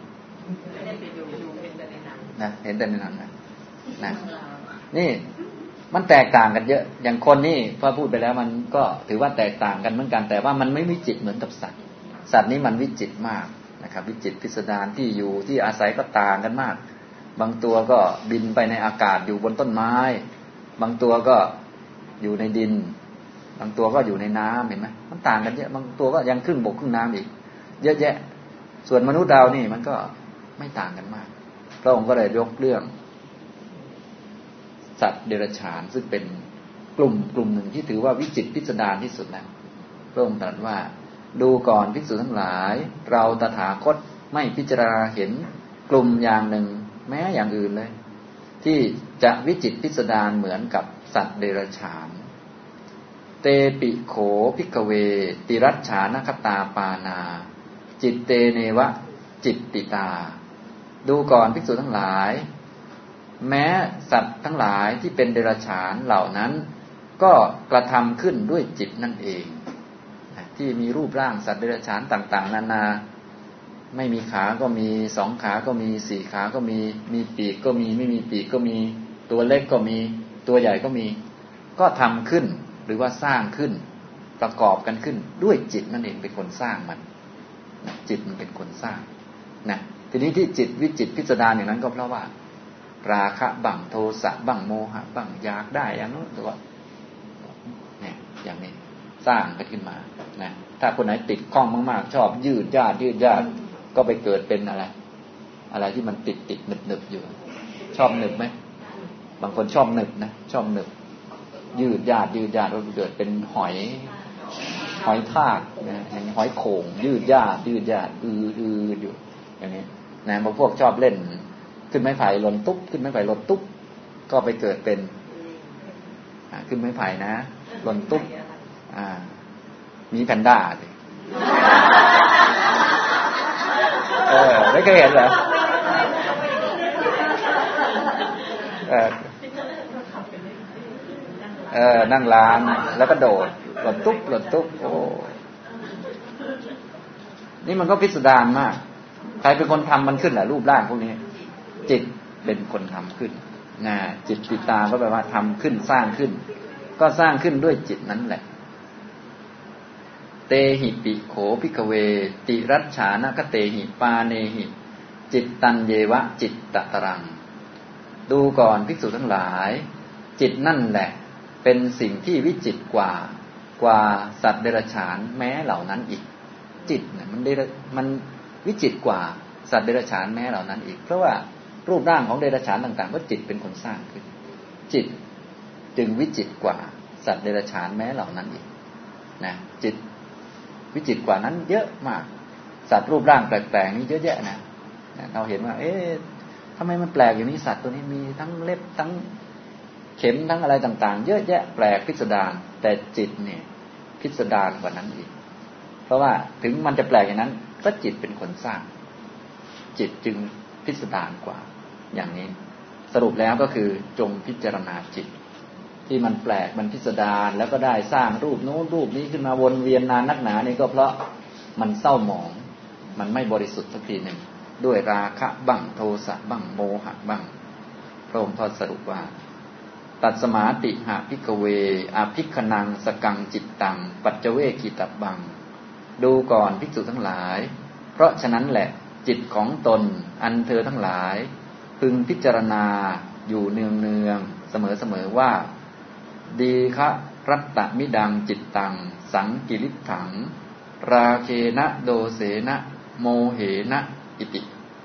นะเห็นแต่ในนั้นนะนะนี่มันแตกต่างกันเยอะอย่างคนนี่พอพูดไปแล้วมันก็ถือว่าแตกต่างกันเหมือนกันแต่ว่ามันไม่วิจิตรเหมือนกับสัตว์สัตว์นี้มันวิจิตรมากนะครับวิจิตรพิสดารที่อยู่ที่อาศัยก็ต่างกันมากบางตัวก็บินไปในอากาศอยู่บนต้นไม้บางตัวก็อยู่ในดินบางตัวก็อยู่ในน้ำเห็นไหมมันต่างกันเยอะบางตัวก็ยังครึ่งบกครึ่งน้ำอีกเยอะแยะส่วนมนุษย์เรานี่มันก็ไม่ต่างกันมากพระองค์ก็เลยยกเรื่องสัตว์เดรัจฉานซึ่งเป็นกลุ่มกลุ่มหนึ่งที่ถือว่าวิจิตรพิสดารที่สุดแล้วพระองค์ตรัสว่าดูก่อนภิกษุทั้งหลายเราตถาคตไม่พิจารณาเห็นกลุ่มอย่างหนึ่งแม้อย่างอื่นเลยที่จะวิจิตรพิสดารเหมือนกับสัตว์เดรัจฉานเตปิโขภิกขเวติรัจฉานคตาปานาจิตเตเนวะจิตติตาดูก่อนภิกษุทั้งหลายแม้สัตว์ทั้งหลายที่เป็นเดรัจฉานเหล่านั้นก็กระทำขึ้นด้วยจิตนั่นเองที่มีรูปร่างสัตว์เดรัจฉานต่างๆนานาไม่มีขาก็มีสองขาก็มีสี่ขาก็มีมีปีกก็มีไม่มีปีกก็มีตัวเล็กก็มีตัวใหญ่ก็มีก็ทำขึ้นหรือว่าสร้างขึ้นประกอบกันขึ้นด้วยจิตนั่นเองเป็นคนสร้างมันจิตมันเป็นคนสร้างนะทีนี้ที่จิตวิจิตรพิสดารอย่างนั้นก็เพราะว่าราคะบังโทสะบังโมหะบังอยากได้อย่างนั้นหรือว่าเนี่ยอย่างนี้สร้างกันขึ้นมานะถ้าคนไหนติดข้องมากๆชอบยืดยาดยืดยาดก็ไปเกิดเป็นอะไรอะไรที่มันติดติดหนึบหนึบอยู่ชอบหนึบไหมบางคนชอบหนึบนะชอบหนึบยืดยาดยืดยาดก็เกิดเป็นหอยหอยทากนะอย่างหอยโข่งยืดยาดยืดยาดอืออืออยู่อย่างนี้นะบางพวกชอบเล่นขึ้นไม้ไผ่หล่นตุ๊บขึ้นไม้ไผ่หล่นตุ๊บก็ไปเกิดเป็นขึ้นไม้ไผ่นะหล่นตุ๊บอ่ามีแพนด้าสิเออไม่เคยเห็นเหรอเออเออนั่งร้านแล้วก็โดดหล่นตุ๊บหล่นตุ๊บโอ้นี่มันก็พิสดารมากใครเป็นคนทำมันขึ้นแหละรูปร่างพวกนี้จิตเป็นคนทำขึ้นนะจิตติตาก็แปลว่าทำขึ้นสร้างขึ้นก็สร้างขึ้นด้วยจิตนั้นแหละเตหิปิโขภิกขเวติรัจฉานคเตหิปาเนหิจิตตัญเยวะจิตตตรังดูก่อนภิกษุทั้งหลายจิตนั่นแหละเป็นสิ่งที่วิจิตรกว่ากว่าสัตว์เดรัจฉานแม้เหล่านั้นอีกจิตเนี่ยมันได้มันวิจิตรกว่าสัตว์เดรัจฉานแม้เหล่านั้นอีกเพราะว่ารูปร่างของเดรัจฉานต่างๆก็จิตเป็นคนสร้างขึ้นจิตจึงวิจิตรกว่าสัตว์เดรัจฉานแม้เหล่านั้นอีกนะจิตวิจิตรกว่านั้นเยอะมากสัตว์รูปร่างแปลกๆนี้เยอะแยะนะเราเห็นว่าเอ๊ะทำไมมันแปลกอย่างนี้สัตว์ตัวนี้มีทั้งเล็บทั้งเข็มทั้งอะไรต่างๆเยอะแยะแปลกพิสดารแต่จิตเนี่ยพิสดารกว่านั้นอีกเพราะว่าถึงมันจะแปลกอย่างนั้นก็จิตเป็นคนสร้างจิตจึงพิสดารกว่าอย่างนี้สรุปแล้วก็คือจงพิจารณาจิตที่มันแปลกมันพิสดารแล้วก็ได้สร้างรูปโน้นรูปนี้ขึ้นมาวนเวียนนานนักหนานี่ก็เพราะมันเศร้าหมองมันไม่บริสุทธิ์สักทีหนึ่งด้วยราคะบังโทสะบังโมหะบังพระองค์ทอดสรุปว่าตัสมาติหะภิกขเวอภิกขนังสกังจิตตังปัจเจเวกิตับบังดูก่อนภิกษุทั้งหลายเพราะฉะนั้นแหละจิตของตนอันเธอทั้งหลายพึงพิจารณาอยู่เนืองเนืองเสมอเสมอว่าดีคะรัตตมิดังจิตตังสังกิริถังราเคนะโดเสนะโมเหนะอิติ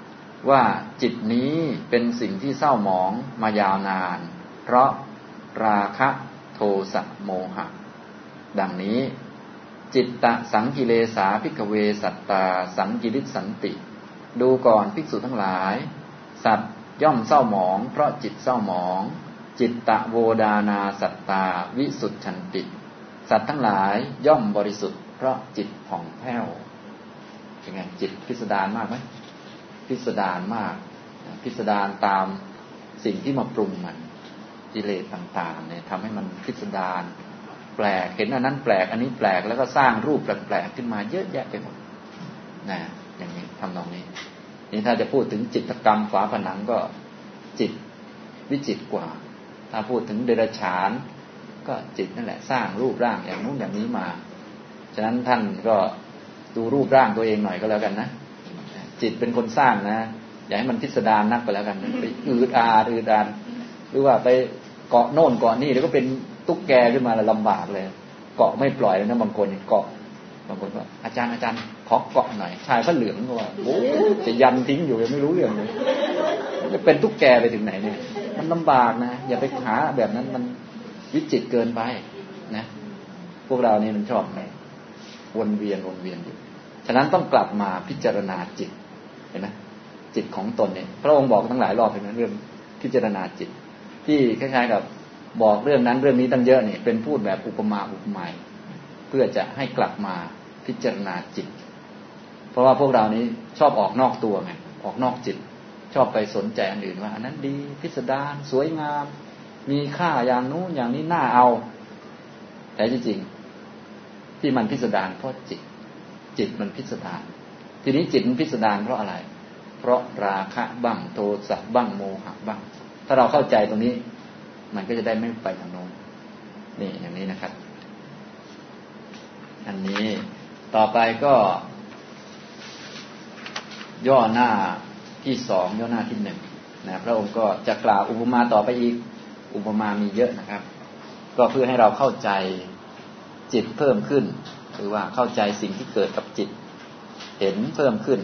ว่าจิตนี้เป็นสิ่งที่เศร้าหมองมายาวนานเพราะราคะโทสะโมหะดังนี้จิตตสังกิเลสาภิกขเวสัตตาสังกิริสันติดูก่อนภิกษุทั้งหลายสัตว์ย่อมเศร้าหมองเพราะจิตเศร้าหมองจิตตะโวดานาสัตตาวิสุทธันติสัตว์ทั้งหลายย่อมบริสุทธิ์เพราะจิตผ่องแผ้วเป็นไงจิตพิสดารมากไหมพิสดารมากพิสดารตามสิ่งที่มาปรุงมันกิเลสต่างๆเนี่ยทำให้มันพิสดารแปลกเห็นอันนั้นแปลกอันนี้แปลกแล้วก็สร้างรูปแปลกๆขึ้นมาเยอะแยะไปหมดนะอย่างนี้ทำนองนี้นี่ถ้าจะพูดถึงจิตกรรมฝาผนังก็จิตวิจิตรกว่าถ้าพูดถึงเดรัจฉานก็จิตนั่นแหละสร้างรูปร่างอย่างนู้นอย่างนี้มาฉะนั้นท่านก็ดูรูปร่างตัวเองหน่อยก็แล้วกันนะจิตเป็นคนสร้างนะอย่าให้มันพิสดารนักไปแล้วกันไปอืดอาดอืดอาดหรือว่าไปเกาะโน่นเกาะนี่แล้วก็เป็นตุ๊กแกขึ้นมาแล้วลำบากเลยเกาะไม่ปล่อยเลยนะบางคนเกาะบางคนก็อาจารย์อาจารย์ขอเกาะหน่อยชายพระเหลืองก็ว่าโอ้จะยันทิ้งอยู่ยังไม่รู้เรื่องเลยจะเป็นตุ๊กแกไปถึงไหนเนี่ยมันลำบากนะอย่าไปหาแบบนั้นมันวิจิตรเกินไปนะพวกเรานี่มันชอบไงวนเวียนวนเวียนอยู่ฉะนั้นต้องกลับมาพิจารณาจิตเห็นไหมจิตของตนเนี่ยพระองค์บอกทั้งหลายรอบเป็นเรื่องพิจารณาจิตที่คล้ายๆกับบอกเรื่องนั้นเรื่องนี้ตั้งเยอะนี่เป็นพูดแบบอุปมาอุปไมยเพื่อจะให้กลับมาพิจารณาจิตเพราะว่าพวกเรานี้ชอบออกนอกตัวไงออกนอกจิตชอบไปสนใจอันอื่นว่าอันนั้นดีพิสดารสวยงามมีค่าอย่างนู้นอย่างนี้น่าเอาแต่จริงๆที่มันพิสดารเพราะจิตจิตมันพิสดารทีนี้จิตมันพิสดารเพราะอะไรเพราะราคะบ้างโทสะบ้างโมหะบ้างถ้าเราเข้าใจตรงนี้มันก็จะได้ไม่ไปทางโน้นนี่อย่างนี้นะครับอันนี้ต่อไปก็ย่อหน้าที่สองย่อหน้าที่หนึ่งนะพระองค์ก็จะกล่าวอุปมาต่อไปอีกอุปมามีเยอะนะครับก็เพื่อให้เราเข้าใจจิตเพิ่มขึ้นหรือว่าเข้าใจสิ่งที่เกิดกับจิตเห็นเพิ่มขึ้น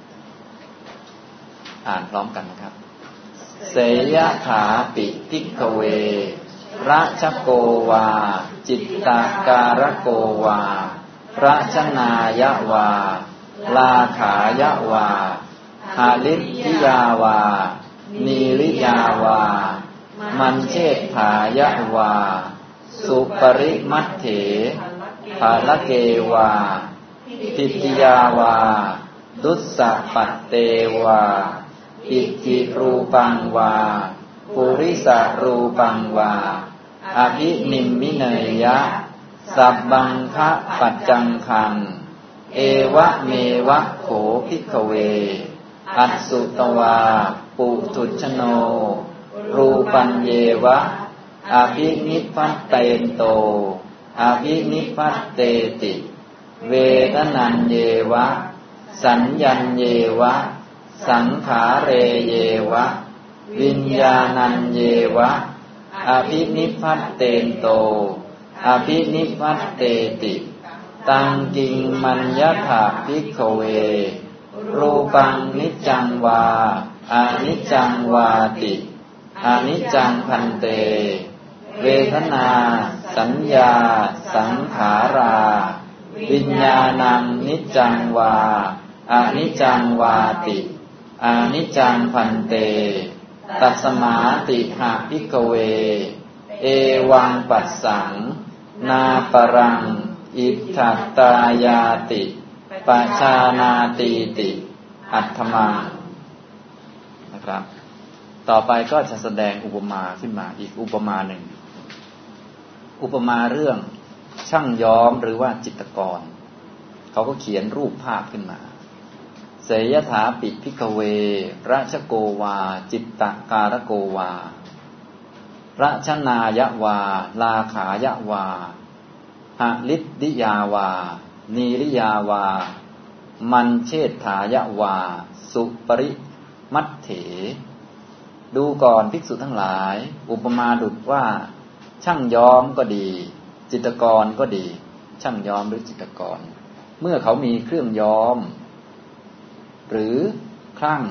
อ่านพร้อมกันนะครับเสยถาปิภิกขเวราชโกวาจิตตาการโกวาราชนายะวาลาขายะวาหาลิทธิยาวานีริยาวามันเชษฐายะวาสุปริมัตเถภาลเกวาทิฏฐิยาวาดุสสะปัตเตวาอิจิรูปังวาปุริสารูปังวาอภินิมมิเนยะสับบังคะปัจจังคังเอวะเมวะโขภิกขเวอัสสุตวาปุถุชโนรูปัญเยวะอภินิพพัตเตนโตอภินิพพัตเตติเวทนันเยวะสัญญันเยวะสังขาเรเยวะวิญญาณันเยวะอภินิพพัตเตนโตอภินิพพัตเตติตังกิงมัญญถาภิกขเวรูปังนิจจังวาอนิจจังวาติอนิจจังพันเตเวทนาสัญญาสังขาราวิญญาณังนิจจังวาอนิจจังวาติอนิจจังพันเตตัสมาติหะภิกขเวเอวังปัสสังนาปรังอิทธัตตายาติปัจชานาติติอัตถมังนะครับต่อไปก็จะแสดงอุปมาขึ้นมาอีกอุปมาหนึ่งอุปมาเรื่องช่างย้อมหรือว่าจิตรกรเขาก็เขียนรูปภาพขึ้นมาเสยถาปิภิกขเวราชโกวาจิตตการโกวาราชนายะวาลาขายะวาหะลิทธิยาวานีริยาวามันเชษฐายะวาสุปริมัตเถดูก่อนภิกษุทั้งหลายอุปมาดุจว่าช่างย้อมก็ดีจิตรกรก็ดีช่างย้อมหรือจิตรกรเมื่อเขามีเครื่องย้อมหรือคลั่งข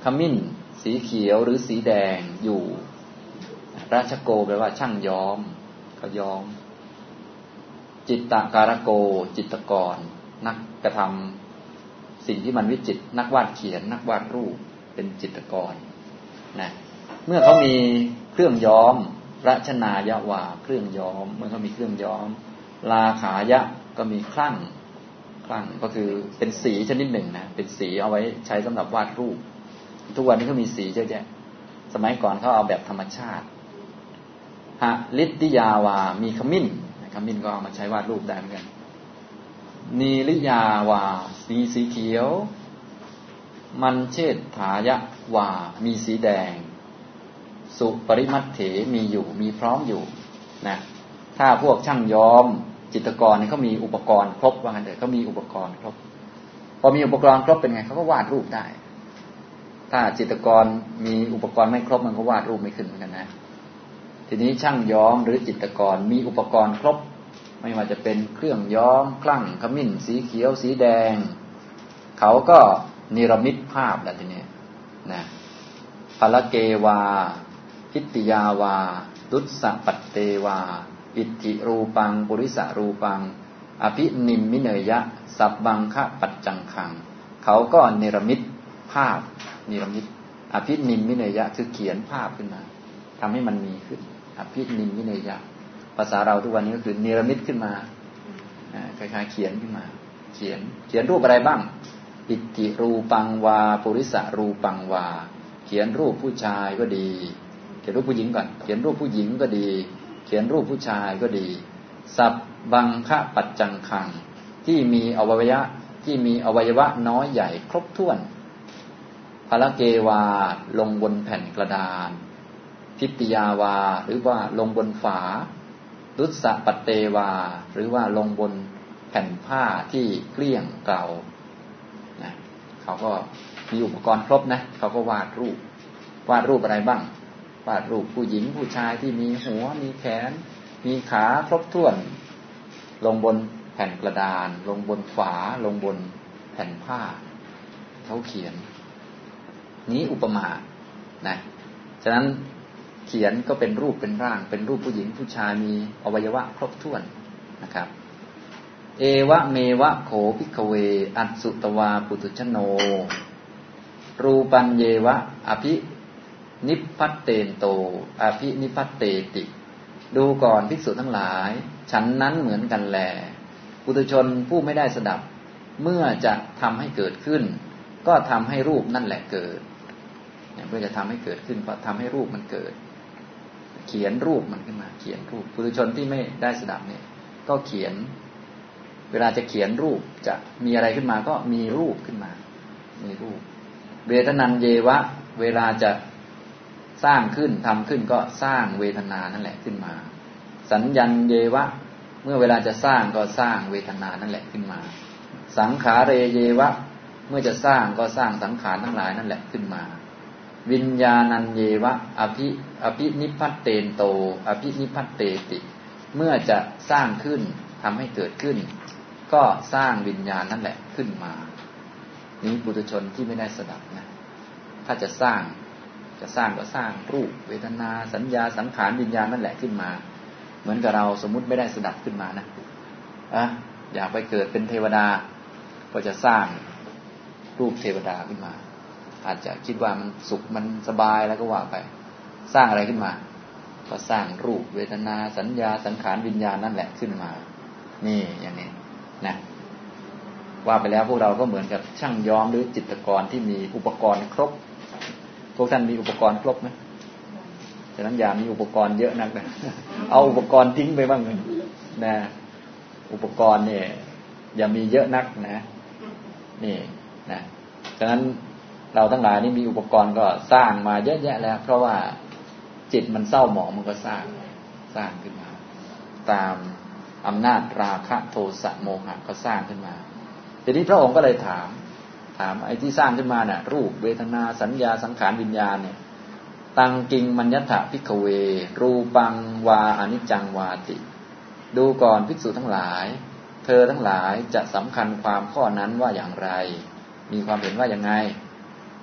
ขมิ้นสีเขียวหรือสีแดงอยู่ราชโกแปลว่าช่างย้อมเขาย้อมจิตตการโกจิตรกรนักกระทำสิ่งที่มันวิจิตรนักวาดเขียนนักวาดรูปเป็นจิตรกรนะเมื่อเขามีเครื่องย้อมรชนายะวาเครื่องย้อมเมื่อเขามีเครื่องย้อมลาขายะก็มีคลั่งคลั่งก็คือเป็นสีชนิดหนึ่งนะเป็นสีเอาไว้ใช้สำหรับวาดรูปทุกวันนี้ก็มีสีเยอะแยะสมัยก่อนเขาเอาแบบธรรมชาติหะลิติยาวามีขมิ้นขมิ้นก็เอามาใช้วาดรูปได้เหมือนกันนีลิยาวาสีสีเขียวมันเชษฐายะวามีสีแดงสุปริมัตเถมีอยู่มีพร้อมอยู่นะถ้าพวกช่างย้อมจิตรกรเนี่ยเขามีอุปกรณ์ครบว่างั้นเถอะเขามีอุปกรณ์ครบพอมีอุปกรณ์ครบเป็นไงเขาก็วาดรูปได้ถ้าจิตรกรมีอุปกรณ์ไม่ครบมันก็วาดรูปไม่ขึ้นเหมือนกันนะทีนี้ช่างย้อมหรือจิตรกรมีอุปกรณ์ครบไม่ว่าจะเป็นเครื่องย้อมคลั่งขมิ้นสีเขียวสีแดงเขาก็นิรมิตภาพแล้วทีนี้นะภลเกวาพิตติยาวาดุสสะปัตเตวาอิทธิรูปังปุริสะรูปังอภินิมมิเนยะสับบังคะปัจจังคังเขาก็เนรมิตภาพเนรมิตอภินิมมิเนยะคือเขียนภาพขึ้นมาทำให้มันมีขึ้นอภินิมมิเนยะภาษาเราทุกวันนี้ก็คือเนรมิตขึ้นมาคล้ายๆเขียนขึ้นมาเขียนเขียนรูปอะไรบ้างอิทธิรูปังวาปุริสะรูปังวาเขียนรูปผู้ชายก็ดีเขียนรูปผู้หญิงก่อนเขียนรูปผู้หญิงก็ดีเขียนรูปผู้ชายก็ดีสับบังคะปัจจังคังที่มีอวัยวะที่มีอวัยวะน้อยใหญ่ครบถ้วนภลเกวาลงบนแผ่นกระดานพิตติยาวาหรือว่าลงบนฝาดุสสะปัตเตวาหรือว่าลงบนแผ่นผ้าที่เกลี้ยงเกลานะเขาก็มีอุปกรณ์ครบนะเขาก็วาดรูปวาดรูปอะไรบ้างวาดรูปผู้หญิงผู้ชายที่มีหัวมีแขนมีขาครบถ้วนลงบนแผ่นกระดานลงบนฝาลงบนแผ่นผ้าเขาเขียนนี้อุปมานะฉะนั้นเขียนก็เป็นรูปเป็นร่างเป็นรูปผู้หญิงผู้ชายมีอวัยวะครบถ้วนนะครับเอวะเมวะโขภิกขเวอัสสุตวาปุถุชโนรูปัญเยวะอภินิพพัตเตนโตอภินิพพัตเตติดูก่อนภิกษุทั้งหลายฉันนั้นเหมือนกันแลปุถุชนผู้ไม่ได้สดับเมื่อจะทำให้เกิดขึ้นก็ทำให้รูปนั่นแหละเกิดเพื่อจะทำให้เกิดขึ้นก็ทำให้รูปมันเกิดเขียนรูปมันขึ้นมาเขียนรูปปุถุชนที่ไม่ได้สดับเนี่ยก็เขียนเวลาจะเขียนรูปจะมีอะไรขึ้นมาก็มีรูปขึ้นมามีรูปเวทนันเยวะเวลาจะสร้างขึ้นทำขึ้นก็สร้างเวทนานั่นแหละขึ้นมาสัญญันเยวะเมื่อเวลาจะสร้างก็สร้างเวทนานั่นแหละขึ้นมาสังขาเรเยวะเมื่อจะสร้างก็สร้างสังขารทั้งหลายนั่นแหละขึ้นมาวิญญาณัญเยวะอภิอภินิพพัตเตนโตอภินิพพัตเตติเมื่อจะสร้างขึ้นทำให้เกิดขึ้นก็สร้างวิญญาณนั่นแหละขึ้นมานี้ปุถุชนที่ไม่ได้สดับนะถ้าจะสร้างจะสร้างก็สร้างรูปเวทนาสัญญาสังขารวิญญาณนั่นแหละขึ้นมาเหมือนกับเราสมมุติไม่ได้สดับขึ้นมานะอ่ะอยากไปเกิดเป็นเทวดาก็จะสร้างรูปเทวดาขึ้นมาอาจจะคิดว่ามันสุขมันสบายแล้วก็ว่าไปสร้างอะไรขึ้นมาก็สร้างรูปเวทนาสัญญาสังขารวิญญาณนั่นแหละขึ้นมานี่อย่างนี้นะว่าไปแล้วพวกเราก็เหมือนกับช่างย้อมหรือจิตรกรที่มีอุปกรณ์ครบพวกท่านมีอุปกรณ์ครบไหมฉะนั้นอย่ามีอุปกรณ์เยอะนักนะเอาอุปกรณ์ทิ้งไปบ้างนะอุปกรณ์เนี่ยอย่ามีเยอะนักนะนี่นะฉะนั้นเราทั้งหลายนี่มีอุปกรณ์ก็สร้างมาเยอะแยะแล้วเพราะว่าจิตมันเศร้าหมองมันก็สร้างสร้างขึ้นมาตามอำนาจราคะโทสะโมหะก็สร้างขึ้นมาทีนี้พระองค์ก็เลยถามถามไอ้ที่สร้างขึ้นมาเนี่ยรูปเวทนาสัญญาสังขารวิญญาณเนี่ยตังกิงมัญญถะภิกขเวรูปังวาอนิจจังวาติดูก่อนภิกษุทั้งหลายเธอทั้งหลายจะสำคัญความข้อนั้นว่าอย่างไรมีความเห็นว่าอย่างไง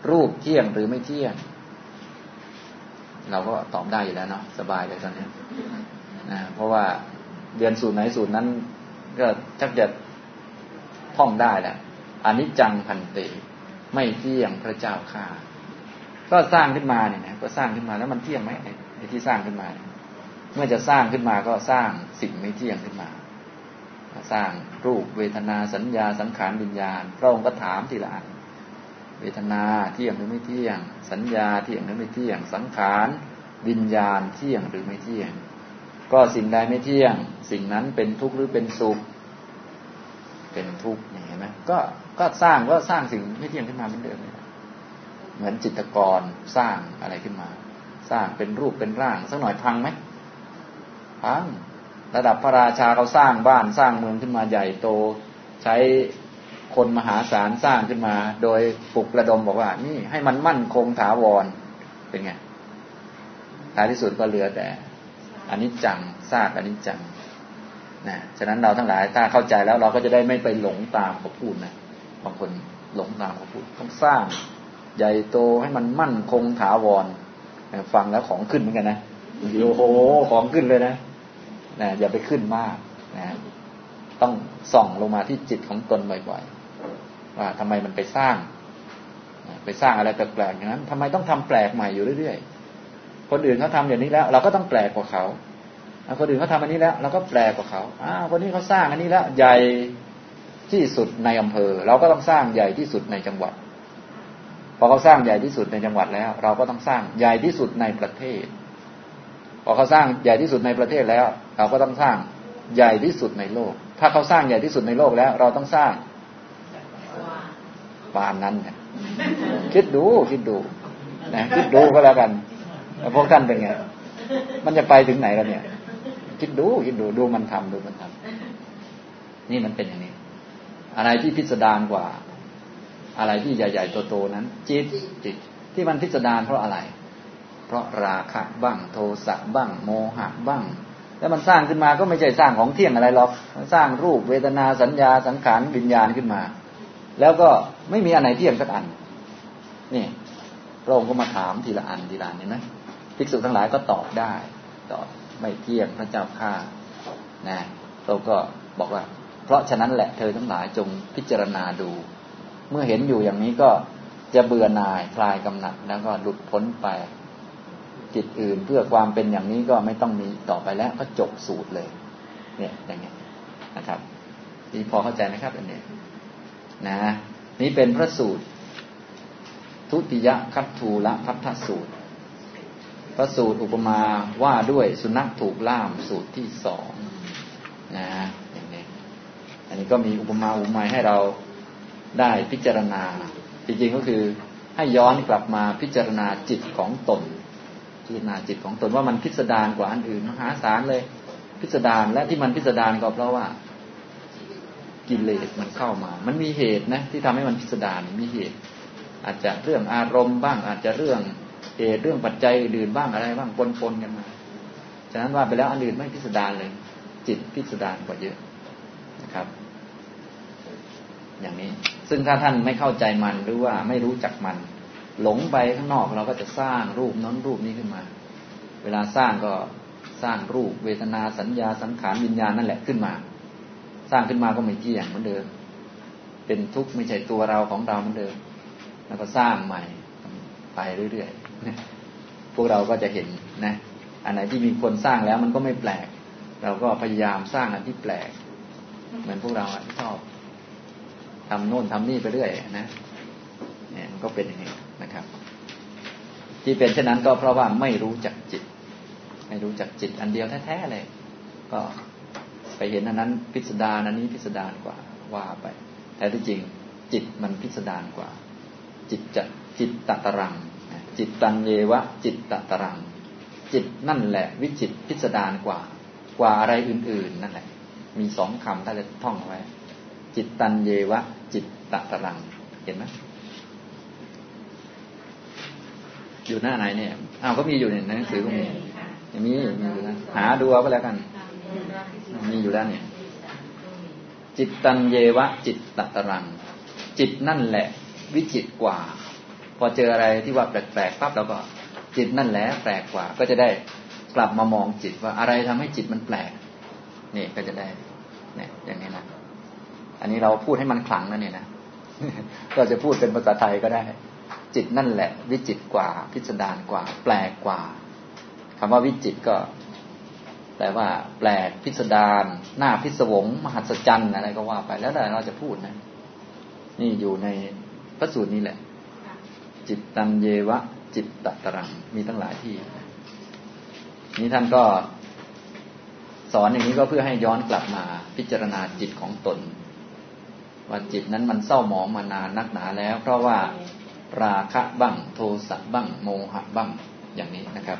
รูปเที่ยงหรือไม่เที่ยงเราก็ตอบได้อยู่แล้วเนาะสบายเลยตอนนี้นะเพราะว่าเรียนสูตรไหนสูตรนั้นก็ชักจะท่องได้แหละอนิจจังพันเตไม่เที่ยงพระเจ้าข้าก็สร้างขึ้นมาเนี่ยนะก็สร้างขึ้นมาแล้วมันเที่ยงไหมไอ้ที่สร้างขึ้นมาเมื่อจะสร้างขึ้นมาก็สร้างสิ่งไม่เที่ยงขึ้นมาสร้างรูปเวทนาสัญญาสังขารวิญญาณพระองค์ก็ถามทีละอันเวทนาเที่ยงหรือไม่เที่ยงสัญญาเที่ยงหรือไม่เที่ยงสังขารวิญญาณเที่ยงหรือไม่เที่ยงก็สิ่งใดไม่เที่ยงสิ่งนั้นเป็นทุกข์หรือเป็นสุขเป็นทุกข์เห็นไหมก็ก็สร้างก็สร้างสิ่งไม่เที่ยงขึ้นมาเหมือนเดิมเลยเหมือนจิตรกรสร้างอะไรขึ้นมาสร้างเป็นรูปเป็นร่างสักหน่อยพังไหมพังระดับพระราชาเขาสร้างบ้านสร้างเมืองขึ้นมาใหญ่โตใช้คนมหาศาลสร้างขึ้นมาโดยปลุกระดมบอกว่านี่ให้มันมั่นคงถาวรเป็นไงท้ายที่สุดก็เหลือแต่อนิจจังซากอนิจจังนะฉะนั้นเราทั้งหลายถ้าเข้าใจแล้วเราก็จะได้ไม่ไปหลงตามเขาพูดนะบางคนหลงตามเขาพูดต้องสร้างใหญ่โตให้มันมั่นคงถาวรฟังแล้วของขึ้นเหมือนกันนะโอ้โหของขึ้นเลยนะนะอย่าไปขึ้นมากนะต้องส่องลงมาที่จิตของตนบ่อยๆว่าทำไมมันไปสร้างไปสร้างอะไรแปลกๆอย่างนั้นทำไมต้องทำแปลกใหม่อยู่เรื่อยๆคนอื่นเขาทำอย่างนี้แล้วเราก็ต้องแปลกกว่าเขาคนอื่นเขาทำอันนี้แล้วเราก็แปลกกว่าเขาอ้าวคนนี้เขาสร้างอันนี้แล้วใหญ่ที่สุดในอำเภอเราก็ต้องสร้างใหญ่ที่สุดในจังหวัดพอเขาสร้างใหญ่ที่สุดในจังหวัดแล้วเราก็ต้องสร้างใหญ่ที่สุดในประเทศพอเขาสร้างใหญ่ที่สุดในประเทศแล้วเราก็ต้องสร้างใหญ่ที่สุดในโลกถ้าเขาสร้างใหญ่ที่สุดในโลกแล้วเราต้องสร้างปานนั้นเนี่ยคิดดูคิดดูนะคิดดูก็แล้วกันแล้วพวกท่านเป็นไงมันจะไปถึงไหนกันเนี่ยคิดดูคิดดูดูมันทำดูมันทำนี่มันเป็นอย่างนี้อะไรที่พิสดารกว่าอะไรที่ใหญ่ๆโตๆนั้นจิตจิตที่มันพิสดารเพราะอะไรเพราะราคะบ้างโทสะบ้างโมหะบ้างแล้วมันสร้างขึ้นมาก็ไม่ใช่สร้างของเที่ยงอะไรหรอกมันสร้างรูปเวทนาสัญญาสังขารวิญญาณขึ้นมาแล้วก็ไม่มีอันไหนเที่ยงสักอันนี่พระองค์ก็มาถามทีละอันทีละอันเห็นไหมภิกษุทั้งหลายก็ตอบได้ตอบไม่เที่ยงพระเจ้าข้านะเราก็บอกว่าเพราะฉะนั้นแหละเธอทั้งหลายจงพิจารณาดูเมื่อเห็นอยู่อย่างนี้ก็จะเบื่อหน่ายคลายกำหนัดแล้วก็หลุดพ้นไปจิตอื่นเพื่อความเป็นอย่างนี้ก็ไม่ต้องมีต่อไปแล้วก็จบสูตรเลยเนี่ยอย่างเงี้ยนะครับนี่พอเข้าใจนะครับอันนี้นะนี่เป็นพระสูตรทุติยคัตถูลภัททสูตรพระสูตรอุปมาว่าด้วยสุนัขถูกล่ามสูตรที่สองนะอย่างนี้อันนี้ก็มีอุปมาอุปไมยให้เราได้พิจารณาจริงๆก็คือให้ย้อนกลับมาพิจารณาจิตของตนพิจารณาจิตของตนว่ามันพิสดารกว่าอันอื่นมหาศาลเลยพิสดารและที่มันพิสดารก็เพราะว่ากิเลสมันเข้ามามันมีเหตุนะที่ทำให้มันพิสดารมีเหตุอาจจะเรื่องอารมณ์บ้างอาจจะเรื่องเหตุเรื่องปัจจัยอื่นบ้างอะไรบ้างปนๆกันมาฉะนั้นว่าไปแล้วอันอื่นไม่พิสดารเลยจิตพิสดารกว่าเยอะนะครับอย่างนี้ซึ่งถ้าท่านไม่เข้าใจมันหรือว่าไม่รู้จักมันหลงไปข้างนอกเราก็จะสร้างรูปนั้นรูปนี้ขึ้นมาเวลาสร้างก็สร้างรูปเวทนาสัญญาสังขารวิญญาณนั่นแหละขึ้นมาสร้างขึ้นมาก็ไม่เที่ยงเหมือนเดิมเป็นทุกข์ไม่ใช่ตัวเราของเราเหมือนเดิมแล้วก็สร้างใหม่ไปเรื่อยๆพวกเราก็จะเห็นนะอันไหนที่มีคนสร้างแล้วมันก็ไม่แปลกเราก็พยายามสร้างอันที่แปลกเหมือนพวกเราชอบทำโน่นทำนี่ไปเรื่อยนะเนี่ยมันก็เป็นอย่างนี้นะครับที่เป็นเช่นนั้นก็เพราะว่าไม่รู้จักจิตไม่รู้จักจิตอันเดียวแท้ๆเลยก็ไปเห็นอันนั้นพิสดารอันนี้พิสดารกว่าว่าไปแต่ที่จริงจิตมันพิสดารกว่าจิตจะจิตตตรังจิตตังเยวะจิตตตรังจิตนั่นแหละวิจิตพิสดารกว่ากว่าอะไรอื่นๆนั่นแหละมีสองคำถ้าจะท่องเอาไว้จิตตังเยวะจิตตตรังเห็นไหมอยู่หน้าไหนเนี่ยอ้าวก็มีอยู่ในหนังสือก็มีอย่างนี้มีอยู่นะหาดูเอาก็แล้วกันมีอยู่แล้วเนี่ยจิตตังเยวะจิตตตรังจิตนั่นแหละวิจิตกว่าพอเจออะไรที่ว่าแปลกๆปั๊บเราก็จิตนั่นแหละแปลกกว่าก็จะได้กลับมามองจิตว่าอะไรทำให้จิตมันแปลกนี่ก็จะได้เนี่ยอย่างนี้นะอันนี้เราพูดให้มันขลังนะเนี่ยนะ ก็จะพูดเป็นภาษาไทยก็ได้จิตนั่นแหละวิจิตรกว่าพิสดารกว่าแปลกกว่าคำว่าวิจิตรก็แปลว่าแปลกพิสดารหน้าพิศวงมหัศจรรย์อะไรก็ว่าไปแล้วแต่เราจะพูดนะนี่อยู่ในพระสูตรนี้แหละจิตตัญเยวะจิตตตรังมีทั้งหลายที่นี้ท่านก็สอนอย่างนี้ก็เพื่อให้ย้อนกลับมาพิจารณาจิตของตนว่าจิตนั้นมันเศร้าหมองมานานนักหนาแล้วเพราะว่าราคะบ้างโทสะบ้างโมหะบ้างอย่างนี้นะครับ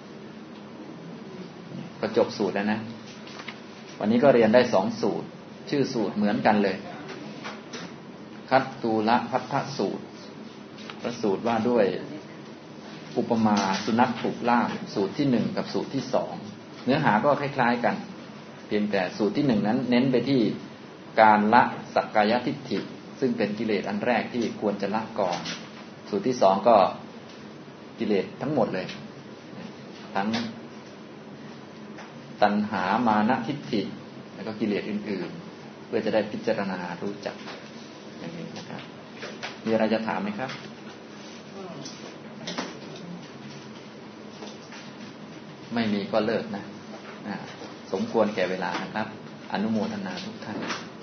ก็จบสูตรแล้วนะวันนี้ก็เรียนได้สองสูตรชื่อสูตรเหมือนกันเลยคัตตูละพัทธสูตรพระสูตรว่าด้วยอุปมาสุนัขถูกล่ามสูตรที่หนึ่งกับสูตรที่สองเนื้อหาก็คล้ายๆกันเพียงแต่สูตรที่หนึ่งนั้นเน้นไปที่การละสักกายทิฏฐิซึ่งเป็นกิเลสอันแรกที่ควรจะละก่อนสูตรที่สองก็กิเลสทั้งหมดเลยทั้งตัณหามานะทิฏฐิแล้วก็กิเลสอื่นๆเพื่อจะได้พิจารณารู้จักอย่างนี้นะครับมีอะไรจะถามไหมครับไม่มีก็เลิกนะสมควรแก่เวลานะครับอนุโมทนาทุกท่าน